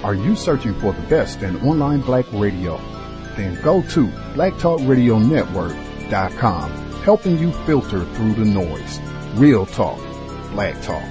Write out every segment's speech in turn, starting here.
Are you searching for the best in online black radio? Then go to blacktalkradionetwork.com, helping you filter through the noise. Real talk, black talk.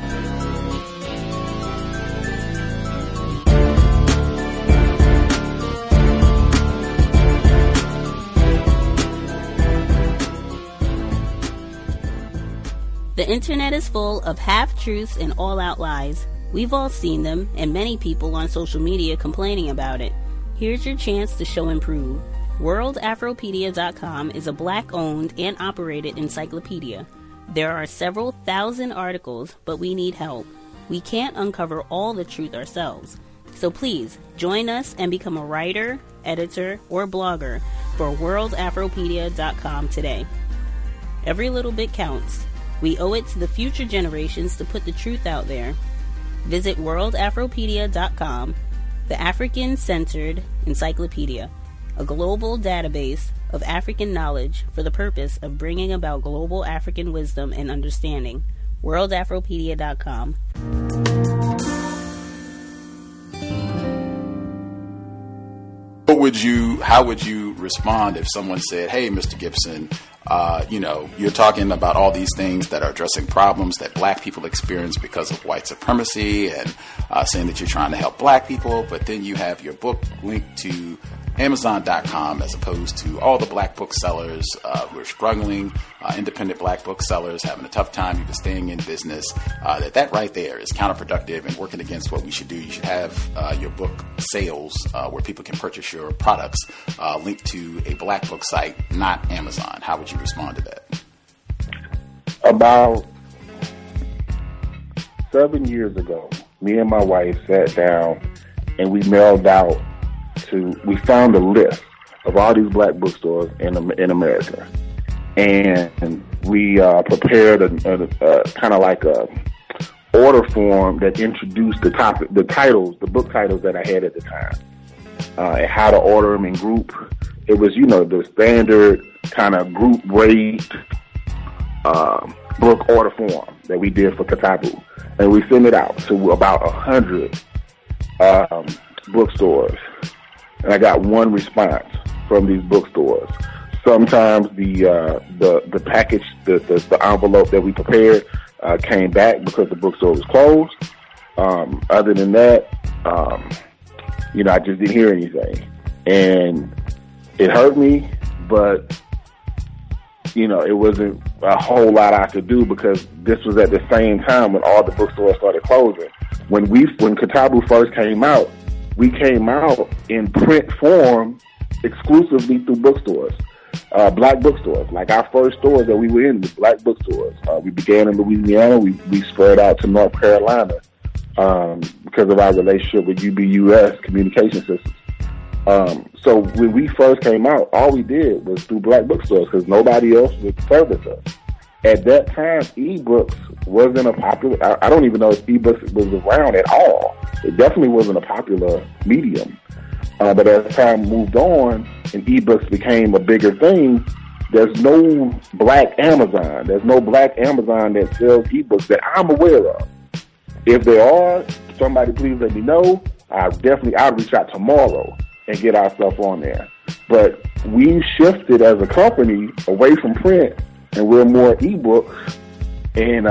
The internet is full of half-truths and all-out lies. We've all seen them, and many people on social media complaining about it. Here's your chance to show and prove. WorldAfropedia.com is a black-owned and operated encyclopedia. There are several thousand articles, but we need help. We can't uncover all the truth ourselves. So please, join us and become a writer, editor, or blogger for WorldAfropedia.com today. Every little bit counts. We owe it to the future generations to put the truth out there. Visit WorldAfropedia.com, the African-centered encyclopedia, a global database of African knowledge for the purpose of bringing about global African wisdom and understanding. WorldAfropedia.com. How would you respond if someone said, "Hey, Mr. Gibson, you're talking about all these things that are addressing problems that black people experience because of white supremacy and saying that you're trying to help black people, but then you have your book linked to Amazon.com as opposed to all the black booksellers who are struggling, independent black booksellers having a tough time even staying in business, that right there is counterproductive and working against what we should do. You should have your book sales where people can purchase your products linked to a black book site, not Amazon." How would you respond to that? About 7 years ago, me and my wife sat down and we we found a list of all these black bookstores in America, and we prepared a kind of like a order form that introduced the book titles that I had at the time, and how to order them in group. It was, the standard kind of group rate book order form that we did for Kitabu, and we sent it out to about 100 bookstores. And I got one response from these bookstores. Sometimes the package, the envelope that we prepared came back because the bookstore was closed. Other than that, I just didn't hear anything. And it hurt me, but, it wasn't a whole lot I could do because this was at the same time when all the bookstores started closing. When Kitabu first came out, we came out in print form exclusively through bookstores, black bookstores. Like our first stores that we were in, the black bookstores. We began in Louisiana. We spread out to North Carolina because of our relationship with UBUS Communication Systems. So when we first came out, all we did was through black bookstores because nobody else would service us. At that time, ebooks wasn't a popular. I don't even know if ebooks was around at all. It definitely wasn't a popular medium. But as time moved on and ebooks became a bigger thing, there's no black Amazon. There's no black Amazon that sells ebooks that I'm aware of. If there are, somebody please let me know. I'll reach out tomorrow and get our stuff on there. But we shifted as a company away from print, and we're more ebooks and,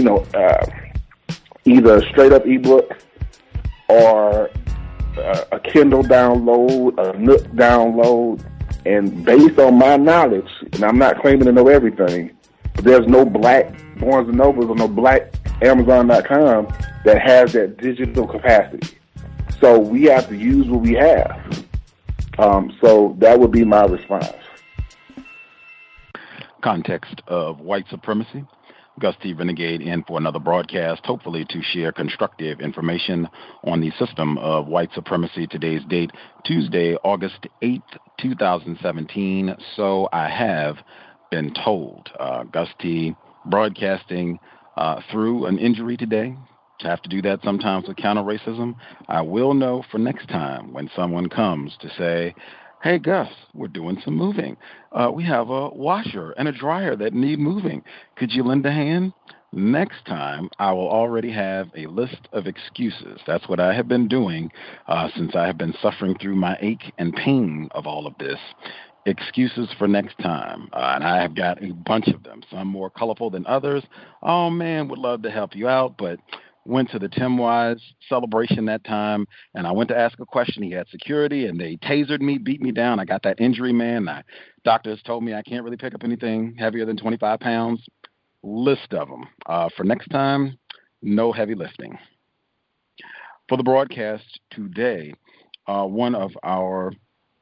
either a straight up ebook or a Kindle download, a Nook download. And based on my knowledge, and I'm not claiming to know everything, but there's no black Barnes & Nobles or no black Amazon.com that has that digital capacity. So we have to use what we have. So that would be my response. Context of white supremacy. Gus T. Renegade in for another broadcast, hopefully to share constructive information on the system of white supremacy. Today's date, Tuesday, August 8th, 2017. So I have been told. Gus T. broadcasting through an injury today. Have to do that sometimes with counter-racism. I will know for next time when someone comes to say, "Hey, Gus, we're doing some moving. We have a washer and a dryer that need moving. Could you lend a hand?" next time I will already have a list of excuses. That's what I have been doing since I have been suffering through my ache and pain of all of this. Excuses for next time. And I have got a bunch of them, some more colorful than others. Oh, man, would love to help you out, but went to the Tim Wise celebration that time, and I went to ask a question. He had security, and they tasered me, beat me down. I got that injury, man. Doctors told me I can't really pick up anything heavier than 25 pounds. List of them. For next time, no heavy lifting. For the broadcast today, one of our,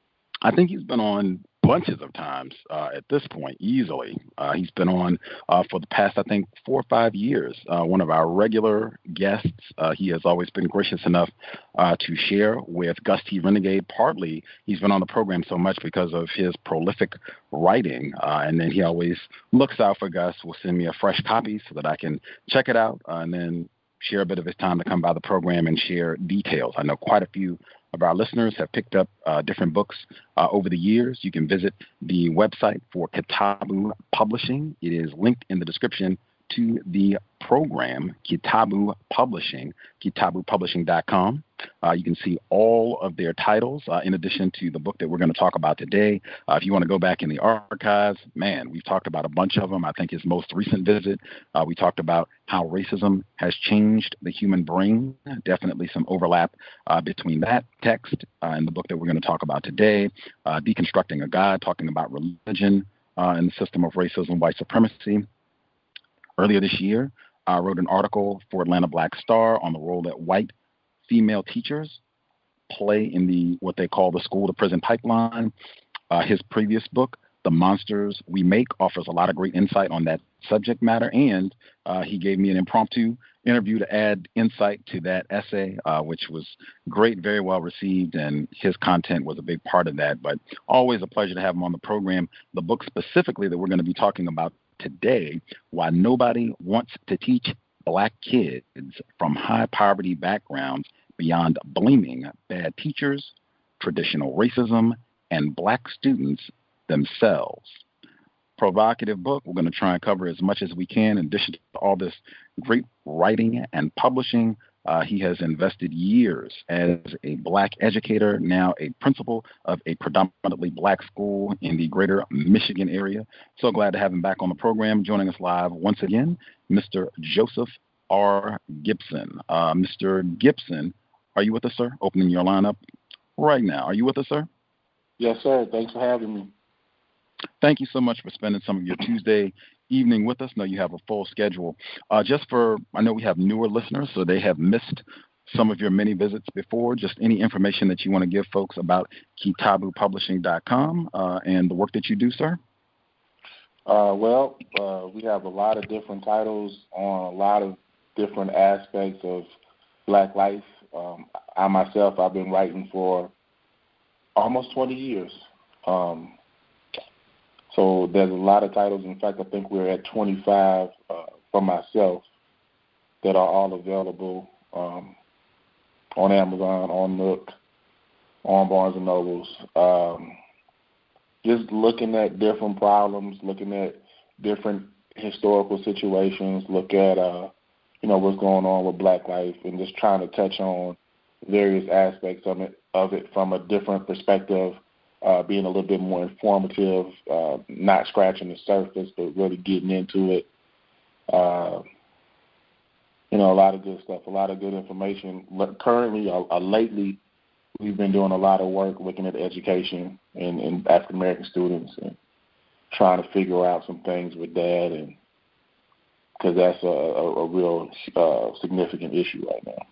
I think he's been on bunches of times at this point, easily. He's been on for the past, I think, 4 or 5 years. One of our regular guests. He has always been gracious enough to share with Gus T. Renegade. Partly, he's been on the program so much because of his prolific writing. And then he always looks out for Gus, will send me a fresh copy so that I can check it out and then share a bit of his time to come by the program and share details. I know quite a few of our listeners have picked up different books over the years. You can visit the website for Kitabu Publishing. It is linked in the description to the program, Kitabu Publishing, kitabupublishing.com. You can see all of their titles in addition to the book that we're going to talk about today. If you want to go back in the archives, man, we've talked about a bunch of them. I think his most recent visit, we talked about how racism has changed the human brain. Definitely some overlap between that text and the book that we're going to talk about today. Deconstructing a God, talking about religion and the system of racism, white supremacy. Earlier this year, I wrote an article for Atlanta Black Star on the role that white female teachers play in what they call the school-to-prison pipeline. His previous book, The Monsters We Make, offers a lot of great insight on that subject matter, and he gave me an impromptu interview to add insight to that essay, which was great, very well received, and his content was a big part of that. But always a pleasure to have him on the program. The book specifically that we're going to be talking about today, Why Nobody Wants to Teach Black Kids from High Poverty Backgrounds Beyond Blaming Bad Teachers, Traditional Racism, and Black Students Themselves. Provocative book. We're going to try and cover as much as we can. In addition to all this great writing and publishing, he has invested years as a black educator, now a principal of a predominantly black school in the greater Michigan area. So glad to have him back on the program. Joining us live once again, Mr. Joseph R. Gibson. Mr. Gibson, are you with us, sir? Opening your line up right now. Are you with us, sir? Yes, sir. Thanks for having me. Thank you so much for spending some of your Tuesday evening with us. I know you have a full schedule. I know we have newer listeners, so they have missed some of your many visits before. Just any information that you want to give folks about kitabupublishing.com and the work that you do, sir? We have a lot of different titles on a lot of different aspects of Black life. I myself, I've been writing for almost 20 years. So there's a lot of titles. In fact, I think we're at 25 for myself that are all available on Amazon, on Nook, on Barnes & Nobles. Just looking at different problems, looking at different historical situations, look at, what's going on with Black life, and just trying to touch on various aspects of it from a different perspective. Being a little bit more informative, not scratching the surface, but really getting into it. A lot of good stuff, a lot of good information. Currently, lately, we've been doing a lot of work looking at education and African American students and trying to figure out some things with that, and because that's a real significant issue right now.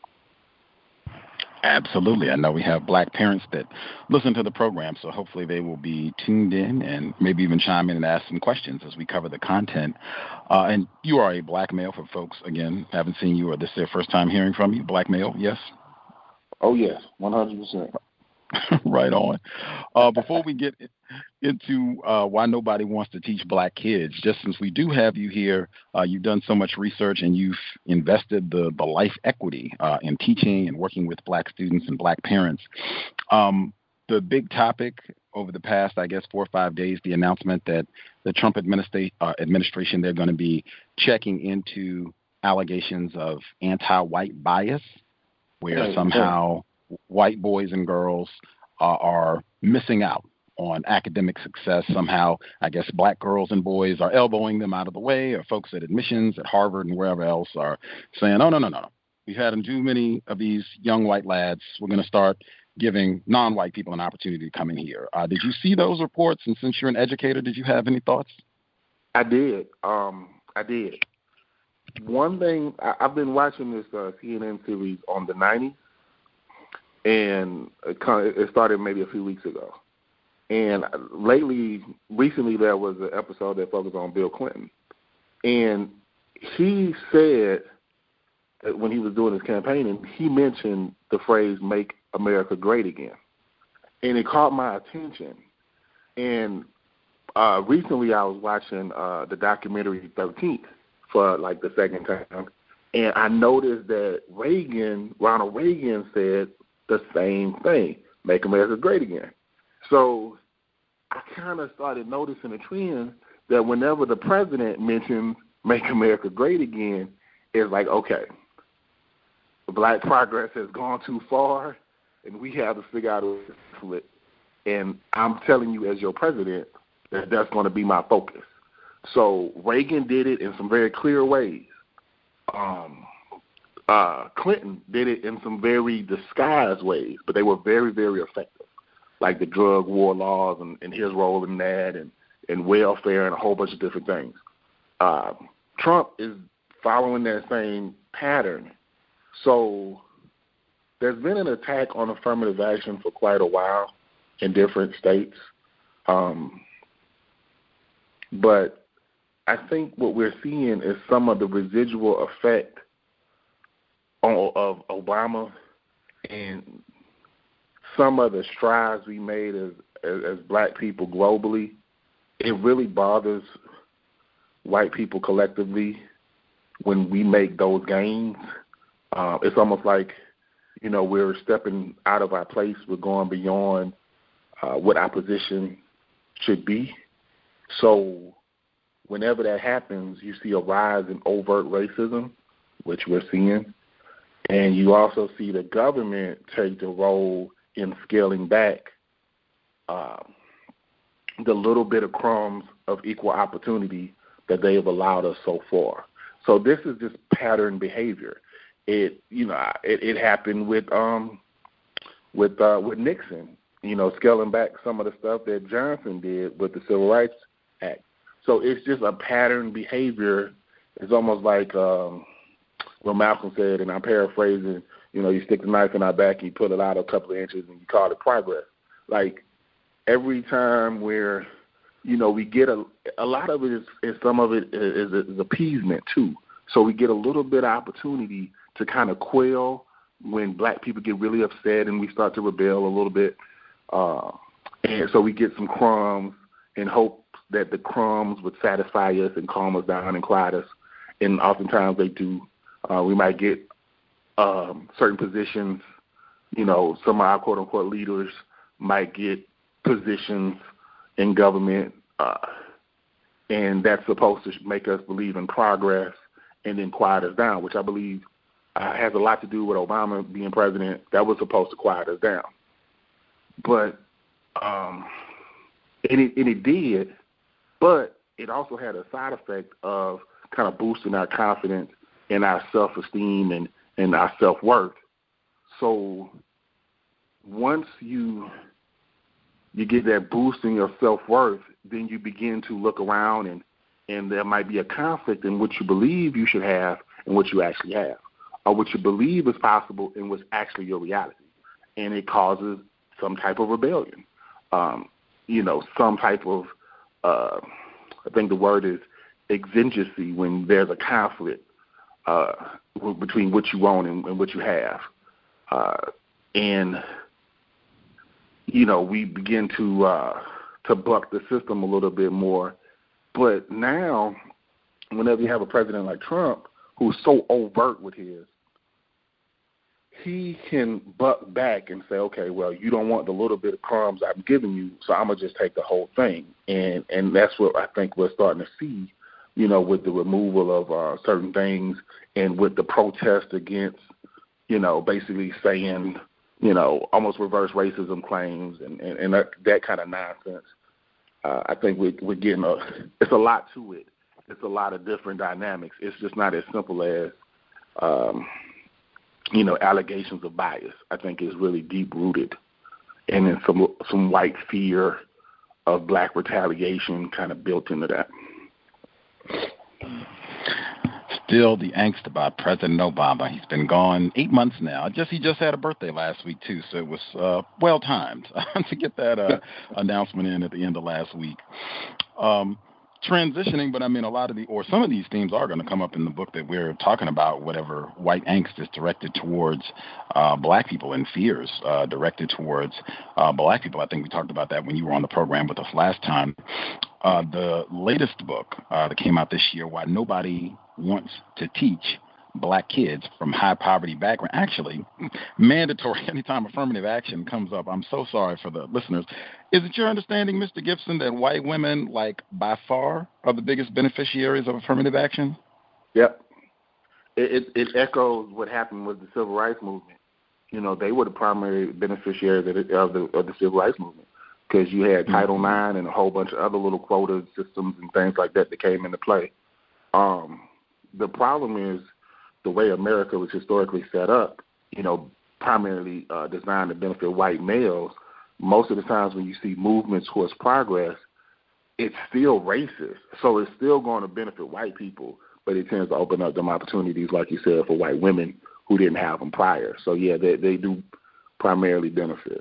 Absolutely. I know we have black parents that listen to the program, so hopefully they will be tuned in and maybe even chime in and ask some questions as we cover the content. And you are a black male for folks, again, haven't seen you or this is their first time hearing from you. Black male, yes? Oh, yes, 100%. Right on. Before we get into why nobody wants to teach black kids, just since we do have you here, you've done so much research and you've invested the life equity in teaching and working with black students and black parents. The big topic over the past, I guess, 4 or 5 days, the announcement that the Trump administration, they're going to be checking into allegations of anti-white bias, where somehow white boys and girls are missing out on academic success. Somehow, I guess, black girls and boys are elbowing them out of the way, or folks at admissions at Harvard and wherever else are saying, oh, no. We've had too many of these young white lads. We're going to start giving non-white people an opportunity to come in here. Did you see those reports? And since you're an educator, did you have any thoughts? I did. One thing, I've been watching this CNN series on the 90s, and it started maybe a few weeks ago. And recently there was an episode that focused on Bill Clinton. And he said, when he was doing his campaigning, he mentioned the phrase "Make America Great Again," and it caught my attention. And recently, I was watching the documentary 13th for like the second time, and I noticed that Ronald Reagan, said the same thing: "Make America Great Again." So I kind of started noticing a trend that whenever the president mentions "Make America Great Again," it's like, okay, black progress has gone too far, and we have to figure out a way to tackle it. And I'm telling you, as your president, that that's going to be my focus. So Reagan did it in some very clear ways. Clinton did it in some very disguised ways, but they were very, very effective, like the drug war laws and his role in that, and welfare and a whole bunch of different things. Trump is following that same pattern. So there's been an attack on affirmative action for quite a while in different states. But I think what we're seeing is some of the residual effect of Obama and some of the strides we made as black people globally. It really bothers white people collectively when we make those gains. It's almost like, we're stepping out of our place. We're going beyond what our position should be. So whenever that happens, you see a rise in overt racism, which we're seeing. And you also see the government take the role in scaling back the little bit of crumbs of equal opportunity that they have allowed us so far. So this is just pattern behavior. It happened with Nixon, scaling back some of the stuff that Johnson did with the Civil Rights Act. So it's just a pattern behavior. It's almost like what Malcolm said, and I'm paraphrasing, you stick the knife in our back and you pull it out a couple of inches and you call it progress. Like every time where, we get a lot of it is some of it is appeasement too. So we get a little bit of opportunity to kind of quell when black people get really upset and we start to rebel a little bit. And so we get some crumbs and hope that the crumbs would satisfy us and calm us down and quiet us. And oftentimes they do. We might get certain positions, some of our quote-unquote leaders might get positions in government, and that's supposed to make us believe in progress and then quiet us down, which I believe has a lot to do with Obama being president. That was supposed to quiet us down. But and it did, but it also had a side effect of kind of boosting our confidence and our self-esteem and our self-worth. So once you get that boost in your self-worth, then you begin to look around and there might be a conflict in what you believe you should have and what you actually have, or what you believe is possible and what's actually your reality. And it causes some type of rebellion, some type of, I think the word is exigency, when there's a conflict between what you own and what you have. We begin to buck the system a little bit more. But now, whenever you have a president like Trump, who's so overt with his, he can buck back and say, okay, well, you don't want the little bit of crumbs I'm giving you, so I'm going to just take the whole thing. And that's what I think we're starting to see, you know, with the removal of certain things and with the protest against, you know, basically saying, you know, almost reverse racism claims and that kind of nonsense. I think we're getting it's a lot to it. It's a lot of different dynamics. It's just not as simple as, you know, allegations of bias. I think it's really deep-rooted. And then some white fear of black retaliation kind of built into that. Still the angst about President Obama. He's been gone 8 months now. He just had a birthday last week, too, so it was well-timed to get that announcement in at the end of last week. Transitioning, but I mean, some of these themes are going to come up in the book that we're talking about, whatever white angst is directed towards black people and fears directed towards black people. I think we talked about that when you were on the program with us last time. The latest book that came out this year, Why Nobody Wants to Teach Black Kids from High Poverty Background. Actually, mandatory anytime affirmative action comes up. I'm so sorry for the listeners. Is it your understanding, Mr. Gibson, that white women, like, by far are the biggest beneficiaries of affirmative action? Yep. It echoes what happened with the Civil Rights Movement. You know, they were the primary beneficiaries of the Civil Rights Movement because you had Title IX and a whole bunch of other little quota systems and things like that came into play. The problem is the way America was historically set up, you know, primarily designed to benefit white males. Most of the times when you see movements towards progress, it's still racist. So it's still going to benefit white people, but it tends to open up them opportunities, like you said, for white women who didn't have them prior. So, yeah, they do primarily benefit.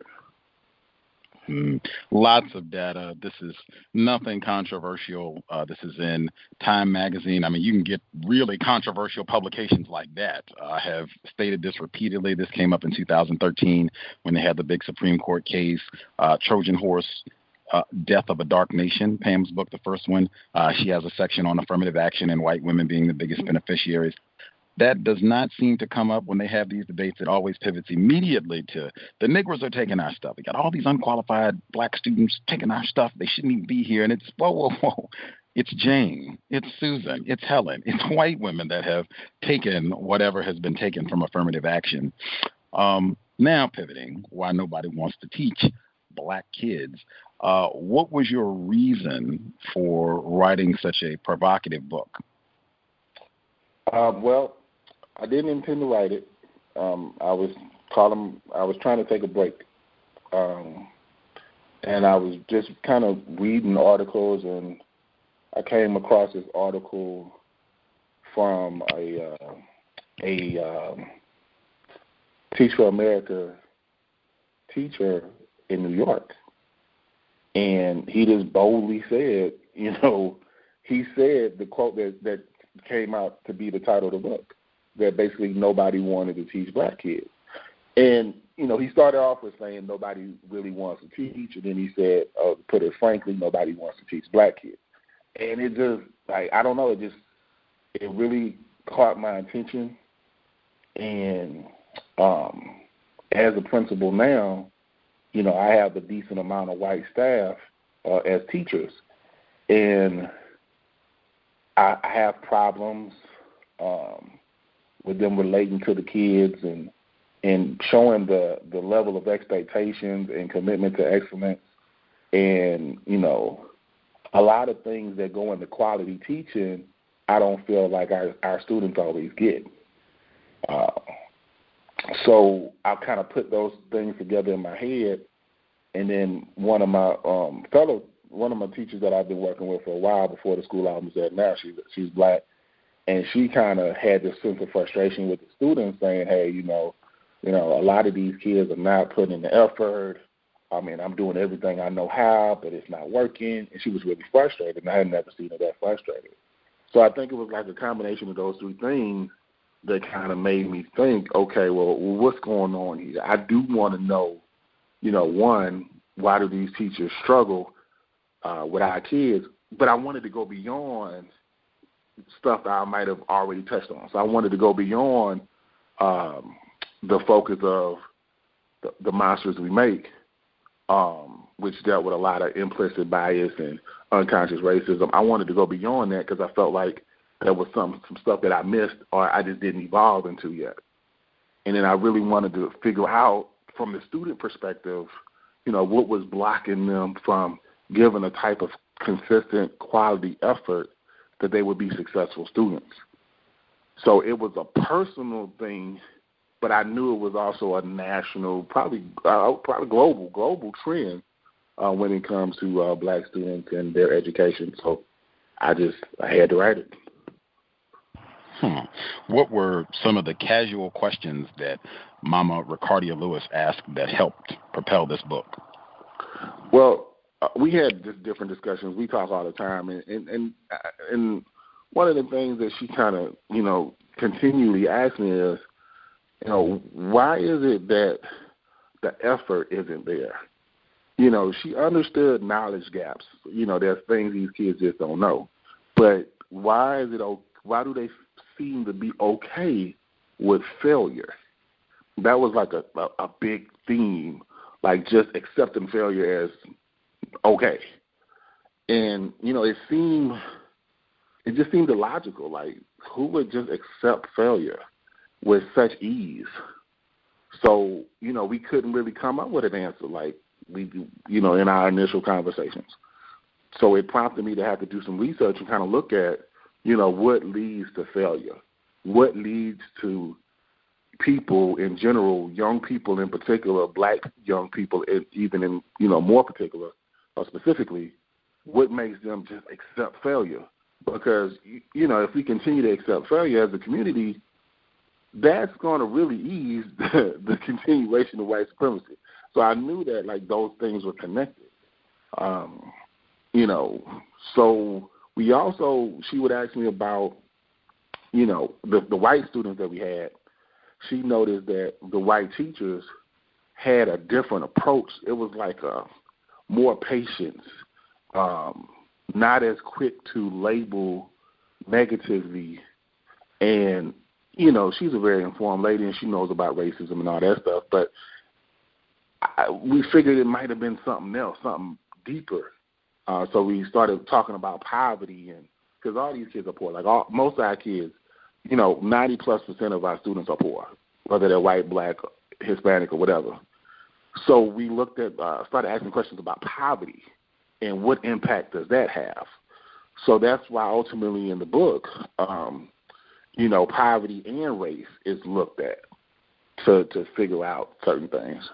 Lots of data. This is nothing controversial. This is in Time Magazine. I mean, you can get really controversial publications like that. I have stated this repeatedly. This came up in 2013 when they had the big Supreme Court case, Trojan Horse, Death of a Dark Nation, Pam's book, the first one. She has a section on affirmative action and white women being the biggest beneficiaries. That does not seem to come up when they have these debates. It always pivots immediately to the Negroes are taking our stuff. We got all these unqualified black students taking our stuff. They shouldn't even be here. And it's, whoa. It's Jane. It's Susan. It's Helen. It's white women that have taken whatever has been taken from affirmative action. Now pivoting, Why Nobody Wants to Teach Black Kids. What was your reason for writing such a provocative book? Well, I didn't intend to write it. I was trying to take a break, and I was just kind of reading articles, and I came across this article from a Teach for America teacher in New York, and he just boldly said, he said the quote that came out to be the title of the book, that basically nobody wanted to teach black kids. And, he started off with saying nobody really wants to teach, and then he said, put it frankly, nobody wants to teach black kids. And it just, I don't know, it really caught my attention. And as a principal now, I have a decent amount of white staff as teachers. And I have problems with them relating to the kids and showing the level of expectations and commitment to excellence and, a lot of things that go into quality teaching, I don't feel like our students always get. So I kind of put those things together in my head, and then one of my teachers that I've been working with for a while before the school I was at now, she's black, and she kind of had this sense of frustration with the students saying, hey, a lot of these kids are not putting in the effort. I mean, I'm doing everything I know how, but it's not working. And she was really frustrated, and I had never seen her that frustrated. So I think it was like a combination of those three things that kind of made me think, okay, well, what's going on here? I do want to know, one, why do these teachers struggle with our kids? But I wanted to go beyond stuff that I might have already touched on. So I wanted to go beyond, the focus of the Monsters We Make, which dealt with a lot of implicit bias and unconscious racism. I wanted to go beyond that because I felt like there was some stuff that I missed or I just didn't evolve into yet. And then I really wanted to figure out from the student perspective, what was blocking them from giving a type of consistent quality effort that they would be successful students. So it was a personal thing, but I knew it was also a national, probably global trend when it comes to black students and their education. So I had to write it. What were some of the casual questions that Mama Ricardia Lewis asked that helped propel this book? Well, we had just different discussions. We talk all the time, and one of the things that she kind of, continually asks me is, why is it that the effort isn't there? She understood knowledge gaps. There's things these kids just don't know. But why do they seem to be okay with failure? That was like a big theme, like just accepting failure as okay. And, it just seemed illogical. Like, who would just accept failure with such ease? So, we couldn't really come up with an answer like we do, in our initial conversations. So it prompted me to have to do some research and kind of look at, what leads to failure? What leads to people in general, young people in particular, black young people, even in, more particular or specifically, what makes them just accept failure? Because, if we continue to accept failure as a community, that's going to really ease the continuation of white supremacy. So I knew that, like, those things were connected. So she would ask me about, the white students that we had. She noticed that the white teachers had a different approach. It was like more patience, not as quick to label negatively. And, she's a very informed lady and she knows about racism and all that stuff. But we figured it might have been something else, something deeper. So we started talking about poverty, and because all these kids are poor. Like most of our kids, 90+% of our students are poor, whether they're white, black, Hispanic, or whatever. So we looked at, started asking questions about poverty and what impact does that have. So that's why ultimately in the book, poverty and race is looked at to figure out certain things.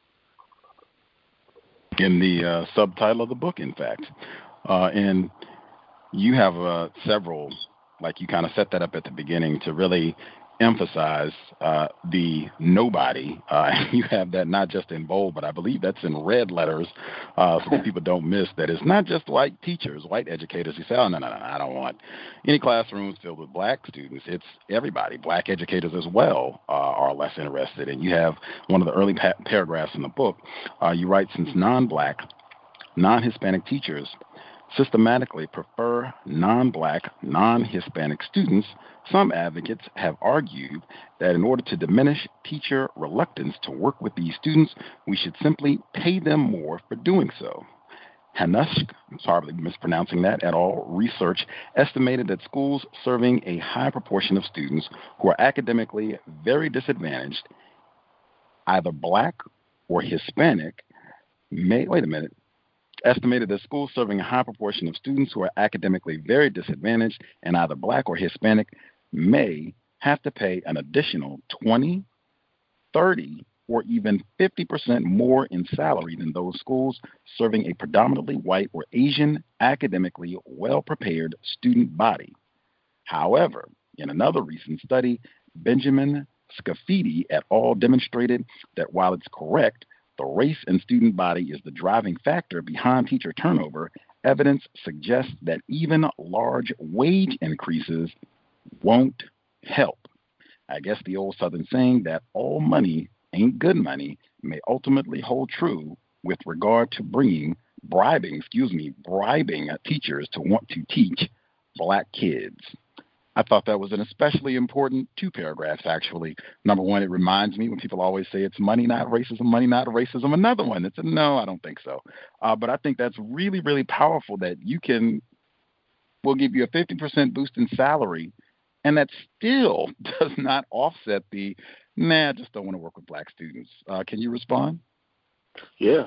In the subtitle of the book, in fact. And you have several, like you kind of set that up at the beginning to really emphasize the nobody. You have that not just in bold, but I believe that's in red letters so people don't miss that it's not just white teachers, white educators. You say, oh, no, I don't want any classrooms filled with black students. It's everybody. Black educators as well are less interested. And you have one of the early paragraphs in the book. You write, since non-black, non-Hispanic teachers systematically prefer non-black, non-Hispanic students, some advocates have argued that in order to diminish teacher reluctance to work with these students, we should simply pay them more for doing so. Hanushk, I'm sorry mispronouncing that at all, research estimated that schools serving a high proportion of students who are academically very disadvantaged, either black or Hispanic, estimated that schools serving a high proportion of students who are academically very disadvantaged and either black or Hispanic may have to pay an additional 20, 30, or even 50% more in salary than those schools serving a predominantly white or Asian, academically well-prepared student body. However, in another recent study, Benjamin Scafidi et al. Demonstrated that while it's correct the race and student body is the driving factor behind teacher turnover, evidence suggests that even large wage increases won't help. I guess the old Southern saying that all money ain't good money may ultimately hold true with regard to bribing teachers to want to teach black kids. I thought that was an especially important 2 paragraphs, actually. Number one, it reminds me when people always say it's money, not racism. Another one that said, no, I don't think so. But I think that's really, really powerful that we'll give you a 50% boost in salary, and that still does not offset I just don't want to work with black students. Can you respond? Yeah.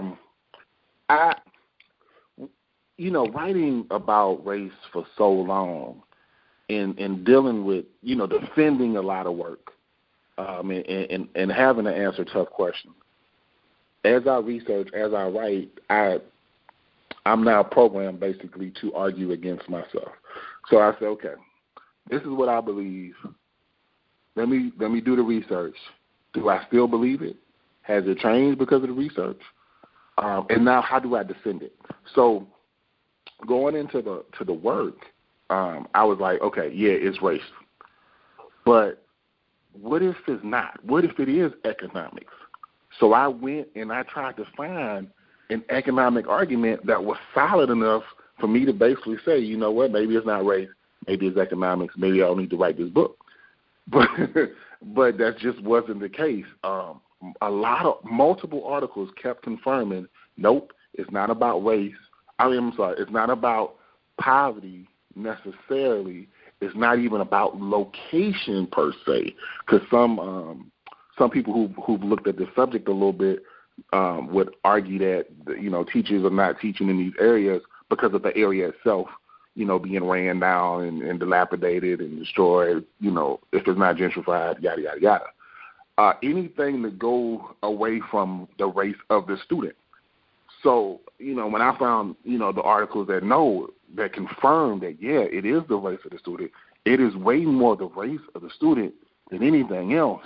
Writing about race for so long and dealing with, defending a lot of work and having to answer tough questions. As I research, as I write, I'm now programmed basically to argue against myself. So I say, okay, this is what I believe. Let me do the research. Do I still believe it? Has it changed because of the research? And now how do I defend it? So going into the work, I was like, okay, yeah, it's race. But what if it's not? What if it is economics? So I went and I tried to find an economic argument that was solid enough for me to basically say, you know what, maybe it's not race, maybe it's economics, maybe I don't need to write this book. But that just wasn't the case. Multiple articles kept confirming, nope, it's not about race. It's not about poverty necessarily. It's not even about location per se, because some people who've looked at the subject a little bit would argue that teachers are not teaching in these areas because of the area itself, being ran down and dilapidated and destroyed. If it's not gentrified, yada yada yada. Anything to go away from the race of the student. So, when I found, the articles that confirm that, yeah, it is the race of the student, it is way more the race of the student than anything else.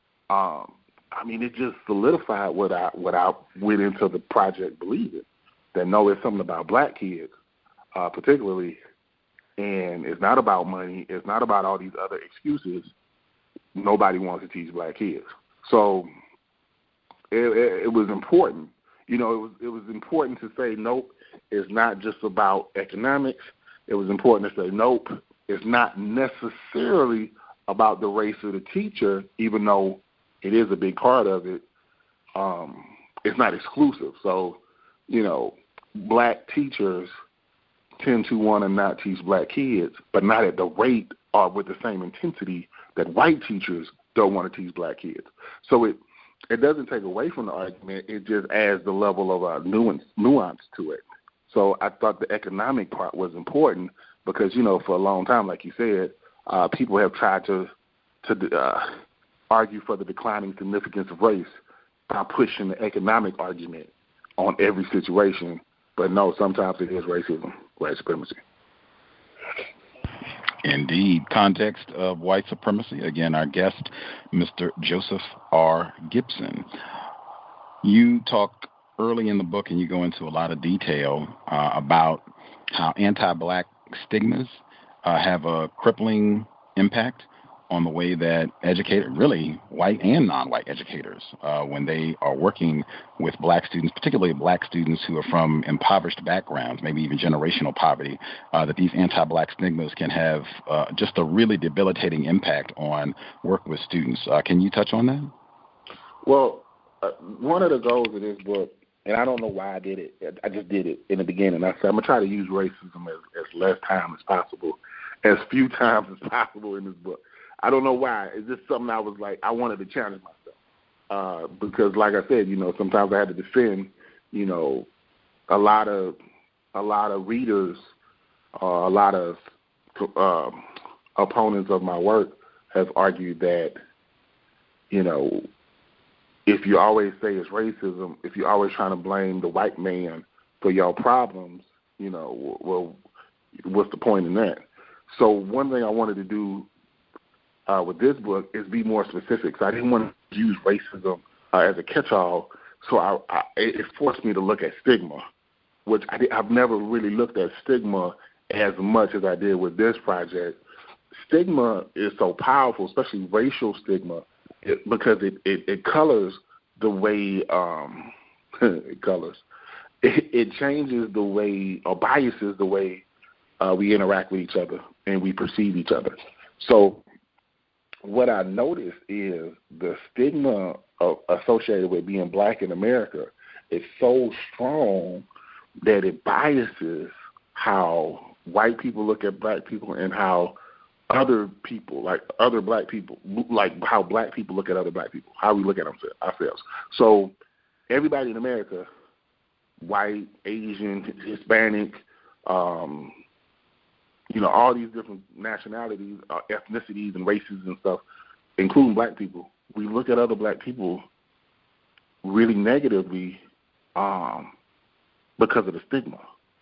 It just solidified what I went into the project believing, that no, it's something about black kids, particularly, and it's not about money. It's not about all these other excuses. Nobody wants to teach black kids. So it was important. It was important to say, nope, it's not just about economics. It was important to say, nope, it's not necessarily about the race of the teacher, even though it is a big part of it. It's not exclusive. So, black teachers tend to want to not teach black kids, but not at the rate or with the same intensity that white teachers don't want to teach black kids. So it doesn't take away from the argument. It just adds the level of nuance to it. So I thought the economic part was important because, for a long time, like you said, people have tried to argue for the declining significance of race by pushing the economic argument on every situation. But no, sometimes it is racism, white supremacy. Indeed. Context of white supremacy. Again, our guest, Mr. Joseph R. Gibson. You talk early in the book, and you go into a lot of detail about how anti-black stigmas have a crippling impact on the way that educators, really white and non-white educators, when they are working with black students, particularly black students who are from impoverished backgrounds, maybe even generational poverty, that these anti-black stigmas can have just a really debilitating impact on work with students. Can you touch on that? Well, one of the goals of this book, and I don't know why I did it, I just did it in the beginning. I said I'm going to try to use racism as less time as possible, as few times as possible in this book. I don't know why. It's just something I was like, I wanted to challenge myself. Because like I said, sometimes I had to defend, a lot of readers, a lot of opponents of my work have argued that, if you always say it's racism, if you're always trying to blame the white man for your problems, well, what's the point in that? So one thing I wanted to do with this book is be more specific. So I didn't want to use racism as a catch-all, so it forced me to look at stigma, which I've never really looked at stigma as much as I did with this project. Stigma is so powerful, especially racial stigma, because it colors the way it changes the way, or biases the way we interact with each other and we perceive each other. So what I noticed is the stigma associated with being black in America is so strong that it biases how white people look at black people and how other people, like other black people, like how black people look at other black people, how we look at ourselves. So everybody in America, white, Asian, Hispanic, all these different nationalities, ethnicities, and races and stuff, including black people, we look at other black people really negatively because of the stigma.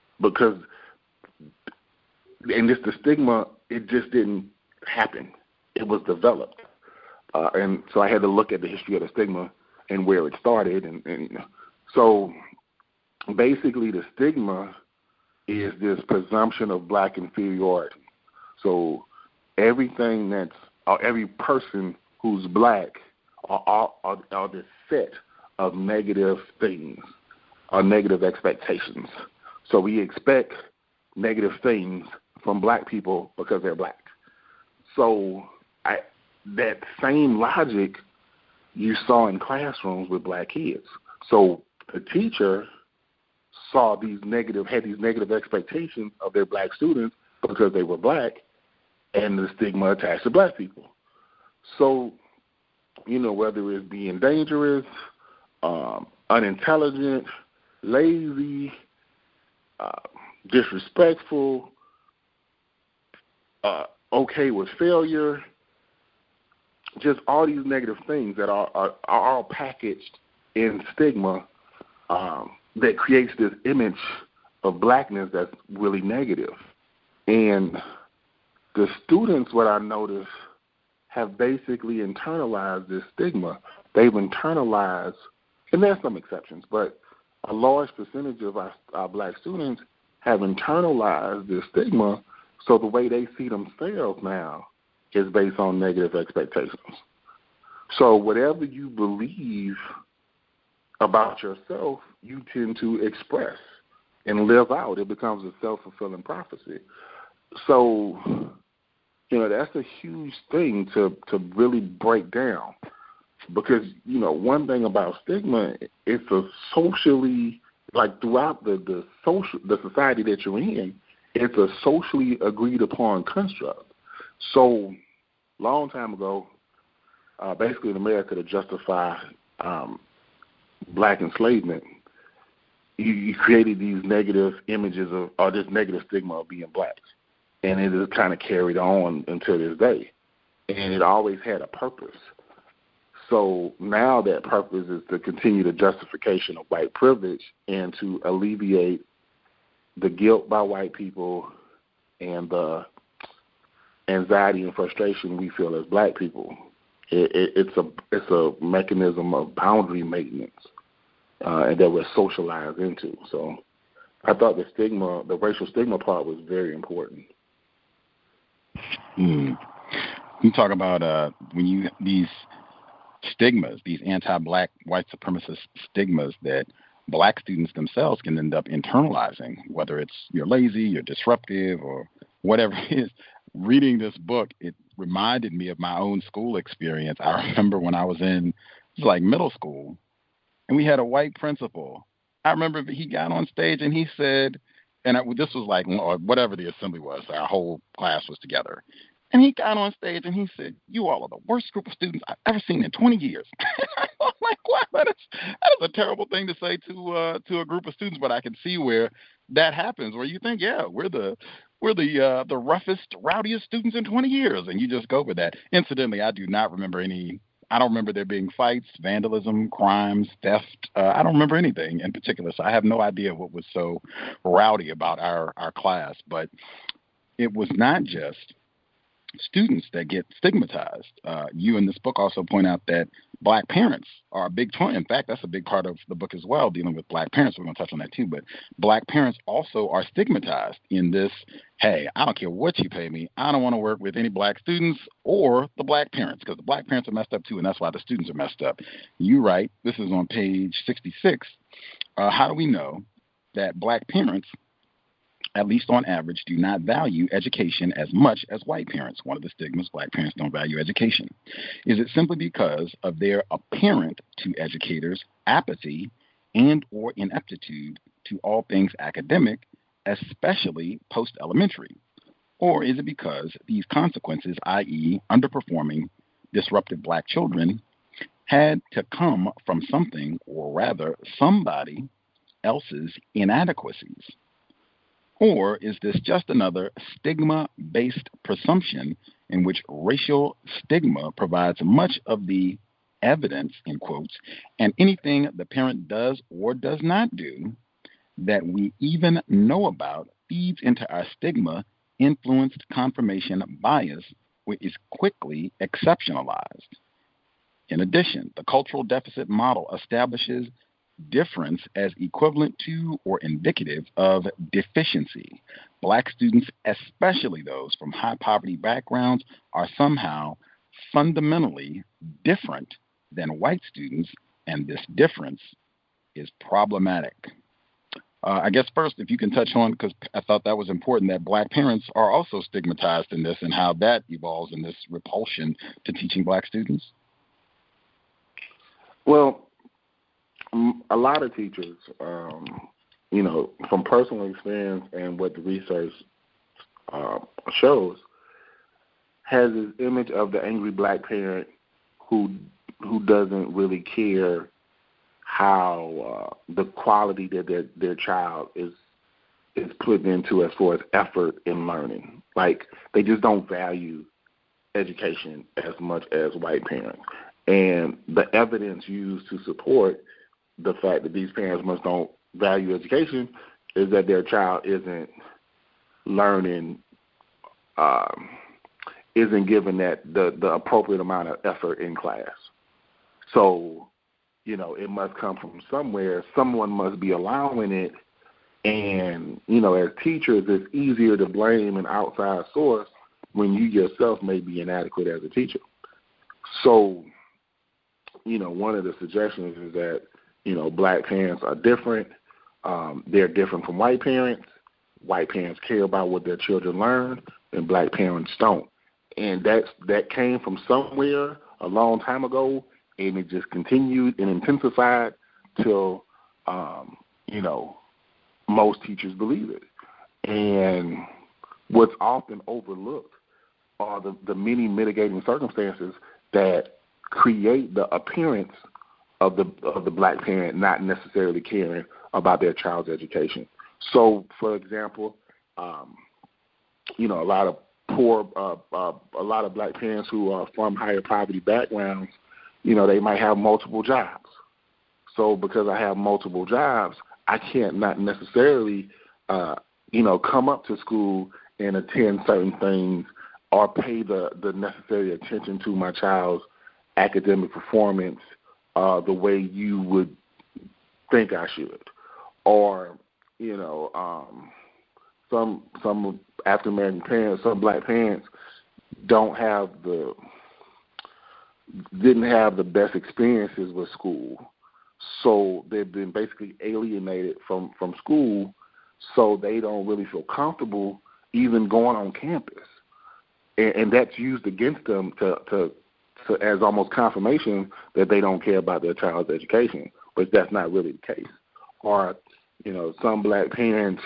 And the stigma, it just didn't happen. It was developed. And so I had to look at the history of the stigma and where it started. And so basically the stigma is this presumption of black inferiority. So every person who's black are this set of negative things or negative expectations. So we expect negative things from black people because they're black. So that same logic you saw in classrooms with black kids. So the teacher had these negative expectations of their black students because they were black, and the stigma attached to black people. So, whether it's being dangerous, unintelligent, lazy, disrespectful, okay with failure, just all these negative things that are all packaged in stigma that creates this image of blackness that's really negative. And the students, what I noticed, have basically internalized this stigma. They've internalized, and there's some exceptions, but a large percentage of our black students have internalized this stigma, so the way they see themselves now is based on negative expectations. So whatever you believe about yourself, you tend to express and live out. It becomes a self-fulfilling prophecy. So, that's a huge thing to really break down, because, one thing about stigma, it's a socially, like throughout the society that you're in, it's a socially agreed upon construct. So, long time ago, basically in America, to justify black enslavement, you created these negative images or this negative stigma of being black. And it is kind of carried on until this day. And it always had a purpose. So now that purpose is to continue the justification of white privilege and to alleviate the guilt by white people and the anxiety and frustration we feel as black people. It's a mechanism of boundary maintenance and that we're socialized into. So I thought the racial stigma part was very important. You talk about these stigmas, these anti-black white supremacist stigmas that black students themselves can end up internalizing, whether it's you're lazy, you're disruptive, or whatever it is. Reading this book, it reminded me of my own school experience. I remember when I was in middle school, and we had a white principal. I remember he got on stage and he said, this was whatever the assembly was, our whole class was together. And he got on stage and he said, "You all are the worst group of students I've ever seen in 20 years. I'm like, wow, that is a terrible thing to say to a group of students, but I can see where that happens, where you think, yeah, we're the roughest, rowdiest students in 20 years, and you just go with that. Incidentally, I don't remember there being fights, vandalism, crimes, theft. I don't remember anything in particular, so I have no idea what was so rowdy about our class. But it was not just students that get stigmatized. You in this book also point out that black parents are a big point. In fact, that's a big part of the book as well, dealing with black parents. We're going to touch on that too. But black parents also are stigmatized in this, hey, I don't care what you pay me. I don't want to work with any black students or the black parents, because the black parents are messed up too, and that's why the students are messed up. You write, this is on page 66, how do we know that black parents at least on average, do not value education as much as white parents. One of the stigmas, black parents don't value education. Is it simply because of their apparent to educators apathy and or ineptitude to all things academic, especially post-elementary? Or is it because these consequences, i.e. underperforming, disruptive black children, had to come from something, or rather somebody else's inadequacies? Or is this just another stigma-based presumption in which racial stigma provides much of the evidence, in quotes, and anything the parent does or does not do that we even know about feeds into our stigma-influenced confirmation bias, which is quickly exceptionalized? In addition, the cultural deficit model establishes difference as equivalent to or indicative of deficiency. Black students, especially those from high poverty backgrounds, are somehow fundamentally different than white students, and this difference is problematic. I guess first, if you can touch on, because I thought that was important, that black parents are also stigmatized in this and how that evolves in this repulsion to teaching black students. Well, a lot of teachers, from personal experience and what the research shows, has this image of the angry black parent who doesn't really care how the quality that their child is put into as far as effort in learning. Like, they just don't value education as much as white parents. And the evidence used to support the fact that these parents must don't value education is that their child isn't learning, isn't given that the appropriate amount of effort in class. So, it must come from somewhere. Someone must be allowing it. And, as teachers, it's easier to blame an outside source when you yourself may be inadequate as a teacher. So, one of the suggestions is that, black parents are different. They're different from white parents. White parents care about what their children learn, and black parents don't. And that came from somewhere a long time ago, and it just continued and intensified till, most teachers believe it. And what's often overlooked are the many mitigating circumstances that create the appearance of the black parent not necessarily caring about their child's education. So, for example, a lot of a lot of black parents who are from higher poverty backgrounds, they might have multiple jobs. So, because I have multiple jobs, I can't not necessarily, come up to school and attend certain things or pay the necessary attention to my child's academic performance the way you would think I should. Or, some African American parents, some black parents didn't have the best experiences with school. So they've been basically alienated from school, so they don't really feel comfortable even going on campus. And that's used against them to as almost confirmation that they don't care about their child's education, but that's not really the case. Or, some black parents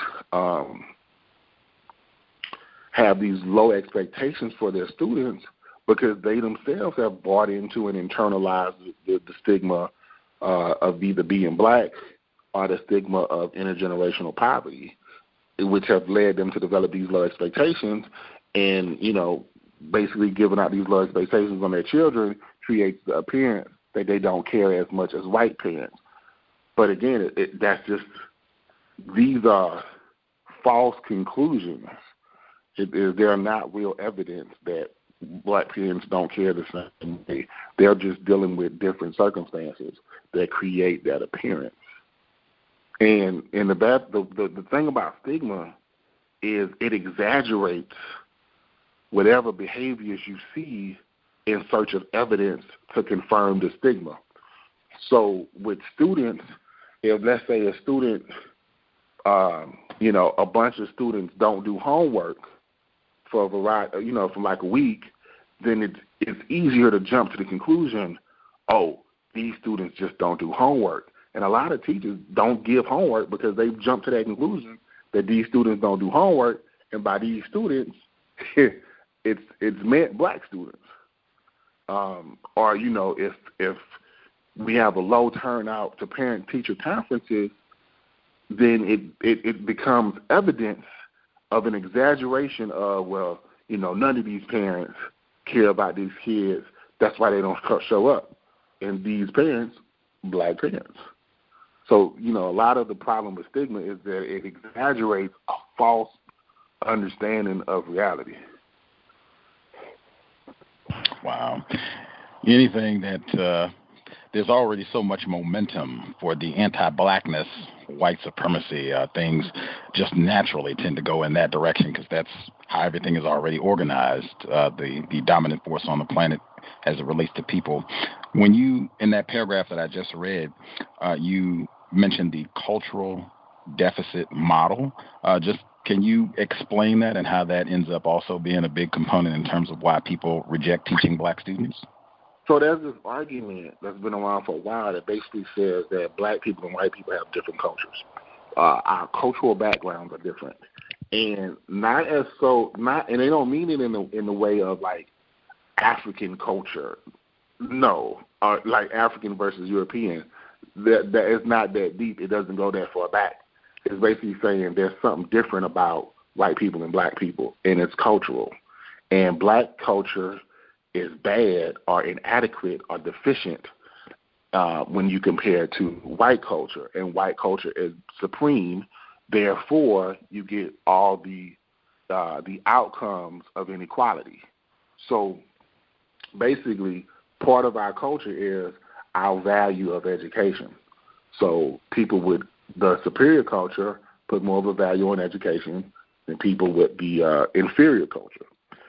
have these low expectations for their students because they themselves have bought into and internalized the stigma of either being black or the stigma of intergenerational poverty, which have led them to develop these low expectations. And, basically giving out these low expectations on their children creates the appearance that they don't care as much as white parents. But again, these are false conclusions. They're not real evidence that black parents don't care the same way. They're just dealing with different circumstances that create that appearance. And the thing about stigma is it exaggerates whatever behaviors you see in search of evidence to confirm the stigma. So with students, if let's say a student a bunch of students don't do homework for a variety, for like a week, then it's easier to jump to the conclusion, oh, these students just don't do homework. And a lot of teachers don't give homework because they jump to that conclusion that these students don't do homework, and by these students, it's meant black students. Or if we have a low turnout to parent-teacher conferences, then it becomes evidence of an exaggeration of, well, none of these parents care about these kids. That's why they don't show up. And these parents, black parents. So, a lot of the problem with stigma is that it exaggerates a false understanding of reality. Wow. Anything that there's already so much momentum for the anti-blackness, white supremacy, things just naturally tend to go in that direction because that's how everything is already organized, the dominant force on the planet as it relates to people. When you, in that paragraph that I just read, you mentioned the cultural deficit model. Can you explain that and how that ends up also being a big component in terms of why people reject teaching black students? So there's this argument that's been around for a while that basically says that black people and white people have different cultures. Our cultural backgrounds are different, and and they don't mean it in the way of like African culture. No, like African versus European. That is not that deep. It doesn't go that far back. It's basically saying there's something different about white people and black people, and it's cultural. And black culture is bad or inadequate or deficient when you compare to white culture, and white culture is supreme. Therefore, you get all the outcomes of inequality. So basically, part of our culture is our value of education. So people with the superior culture put more of a value on education than people with the inferior culture.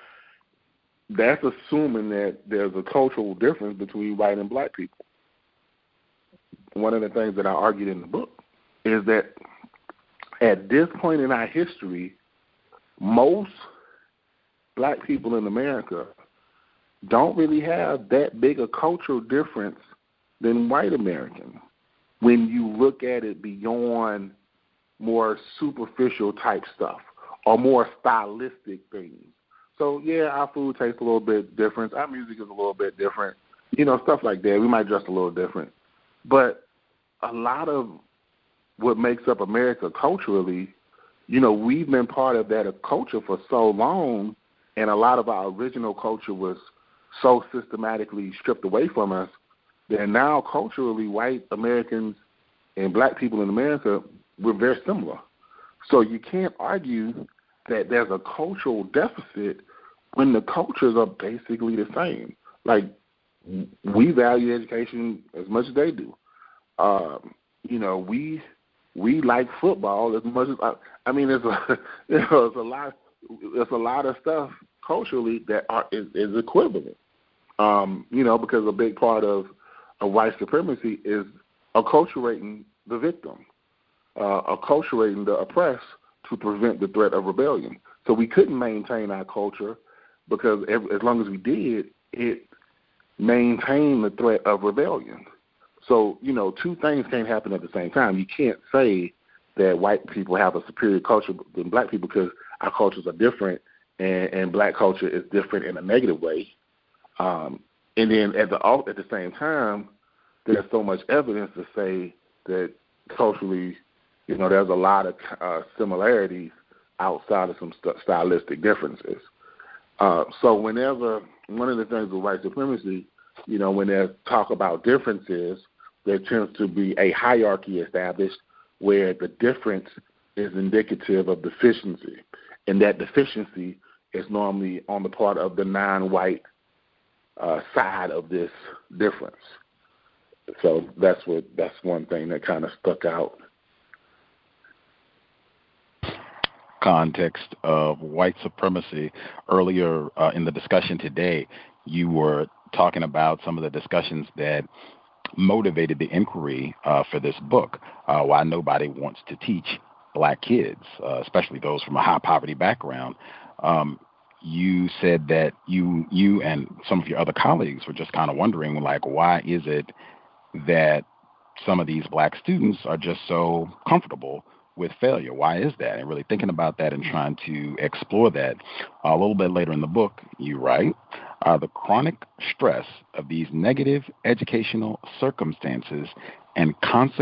That's assuming that there's a cultural difference between white and black people. One of the things that I argued in the book is that at this point in our history, most black people in America don't really have that big a cultural difference than white Americans when you look at it beyond more superficial type stuff or more stylistic things. So, yeah, our food tastes a little bit different. Our music is a little bit different. Stuff like that. We might dress a little different. But a lot of what makes up America culturally, we've been part of that culture for so long, and a lot of our original culture was so systematically stripped away from us that now culturally white Americans and black people in America, we're very similar. So you can't argue that there's a cultural deficit when the cultures are basically the same. Like, we value education as much as they do. We like football as much as there's a lot of stuff culturally that is equivalent. Because a big part of white supremacy is acculturating the victim, acculturating the oppressed to prevent the threat of rebellion. So we couldn't maintain our culture because as long as we did, it maintained the threat of rebellion. So, two things can't happen at the same time. You can't say that white people have a superior culture than black people because our cultures are different and black culture is different in a negative way. And then at the same time, there's so much evidence to say that culturally, there's a lot of similarities outside of some stylistic differences. So whenever one of the things with white supremacy, when they talk about differences, there tends to be a hierarchy established where the difference is indicative of deficiency, and that deficiency is normally on the part of the non-white side of this difference. So that's one thing that kind of stuck out. Context of white supremacy. Earlier in the discussion today, you were talking about some of the discussions that motivated the inquiry for this book, Why Nobody Wants to Teach black kids, especially those from a high poverty background. You said that you and some of your other colleagues were just kind of wondering, like, why is it that some of these black students are just so comfortable with failure? Why is that? And really thinking about that and trying to explore that. A little bit later in the book, you write, the chronic stress of these negative educational circumstances and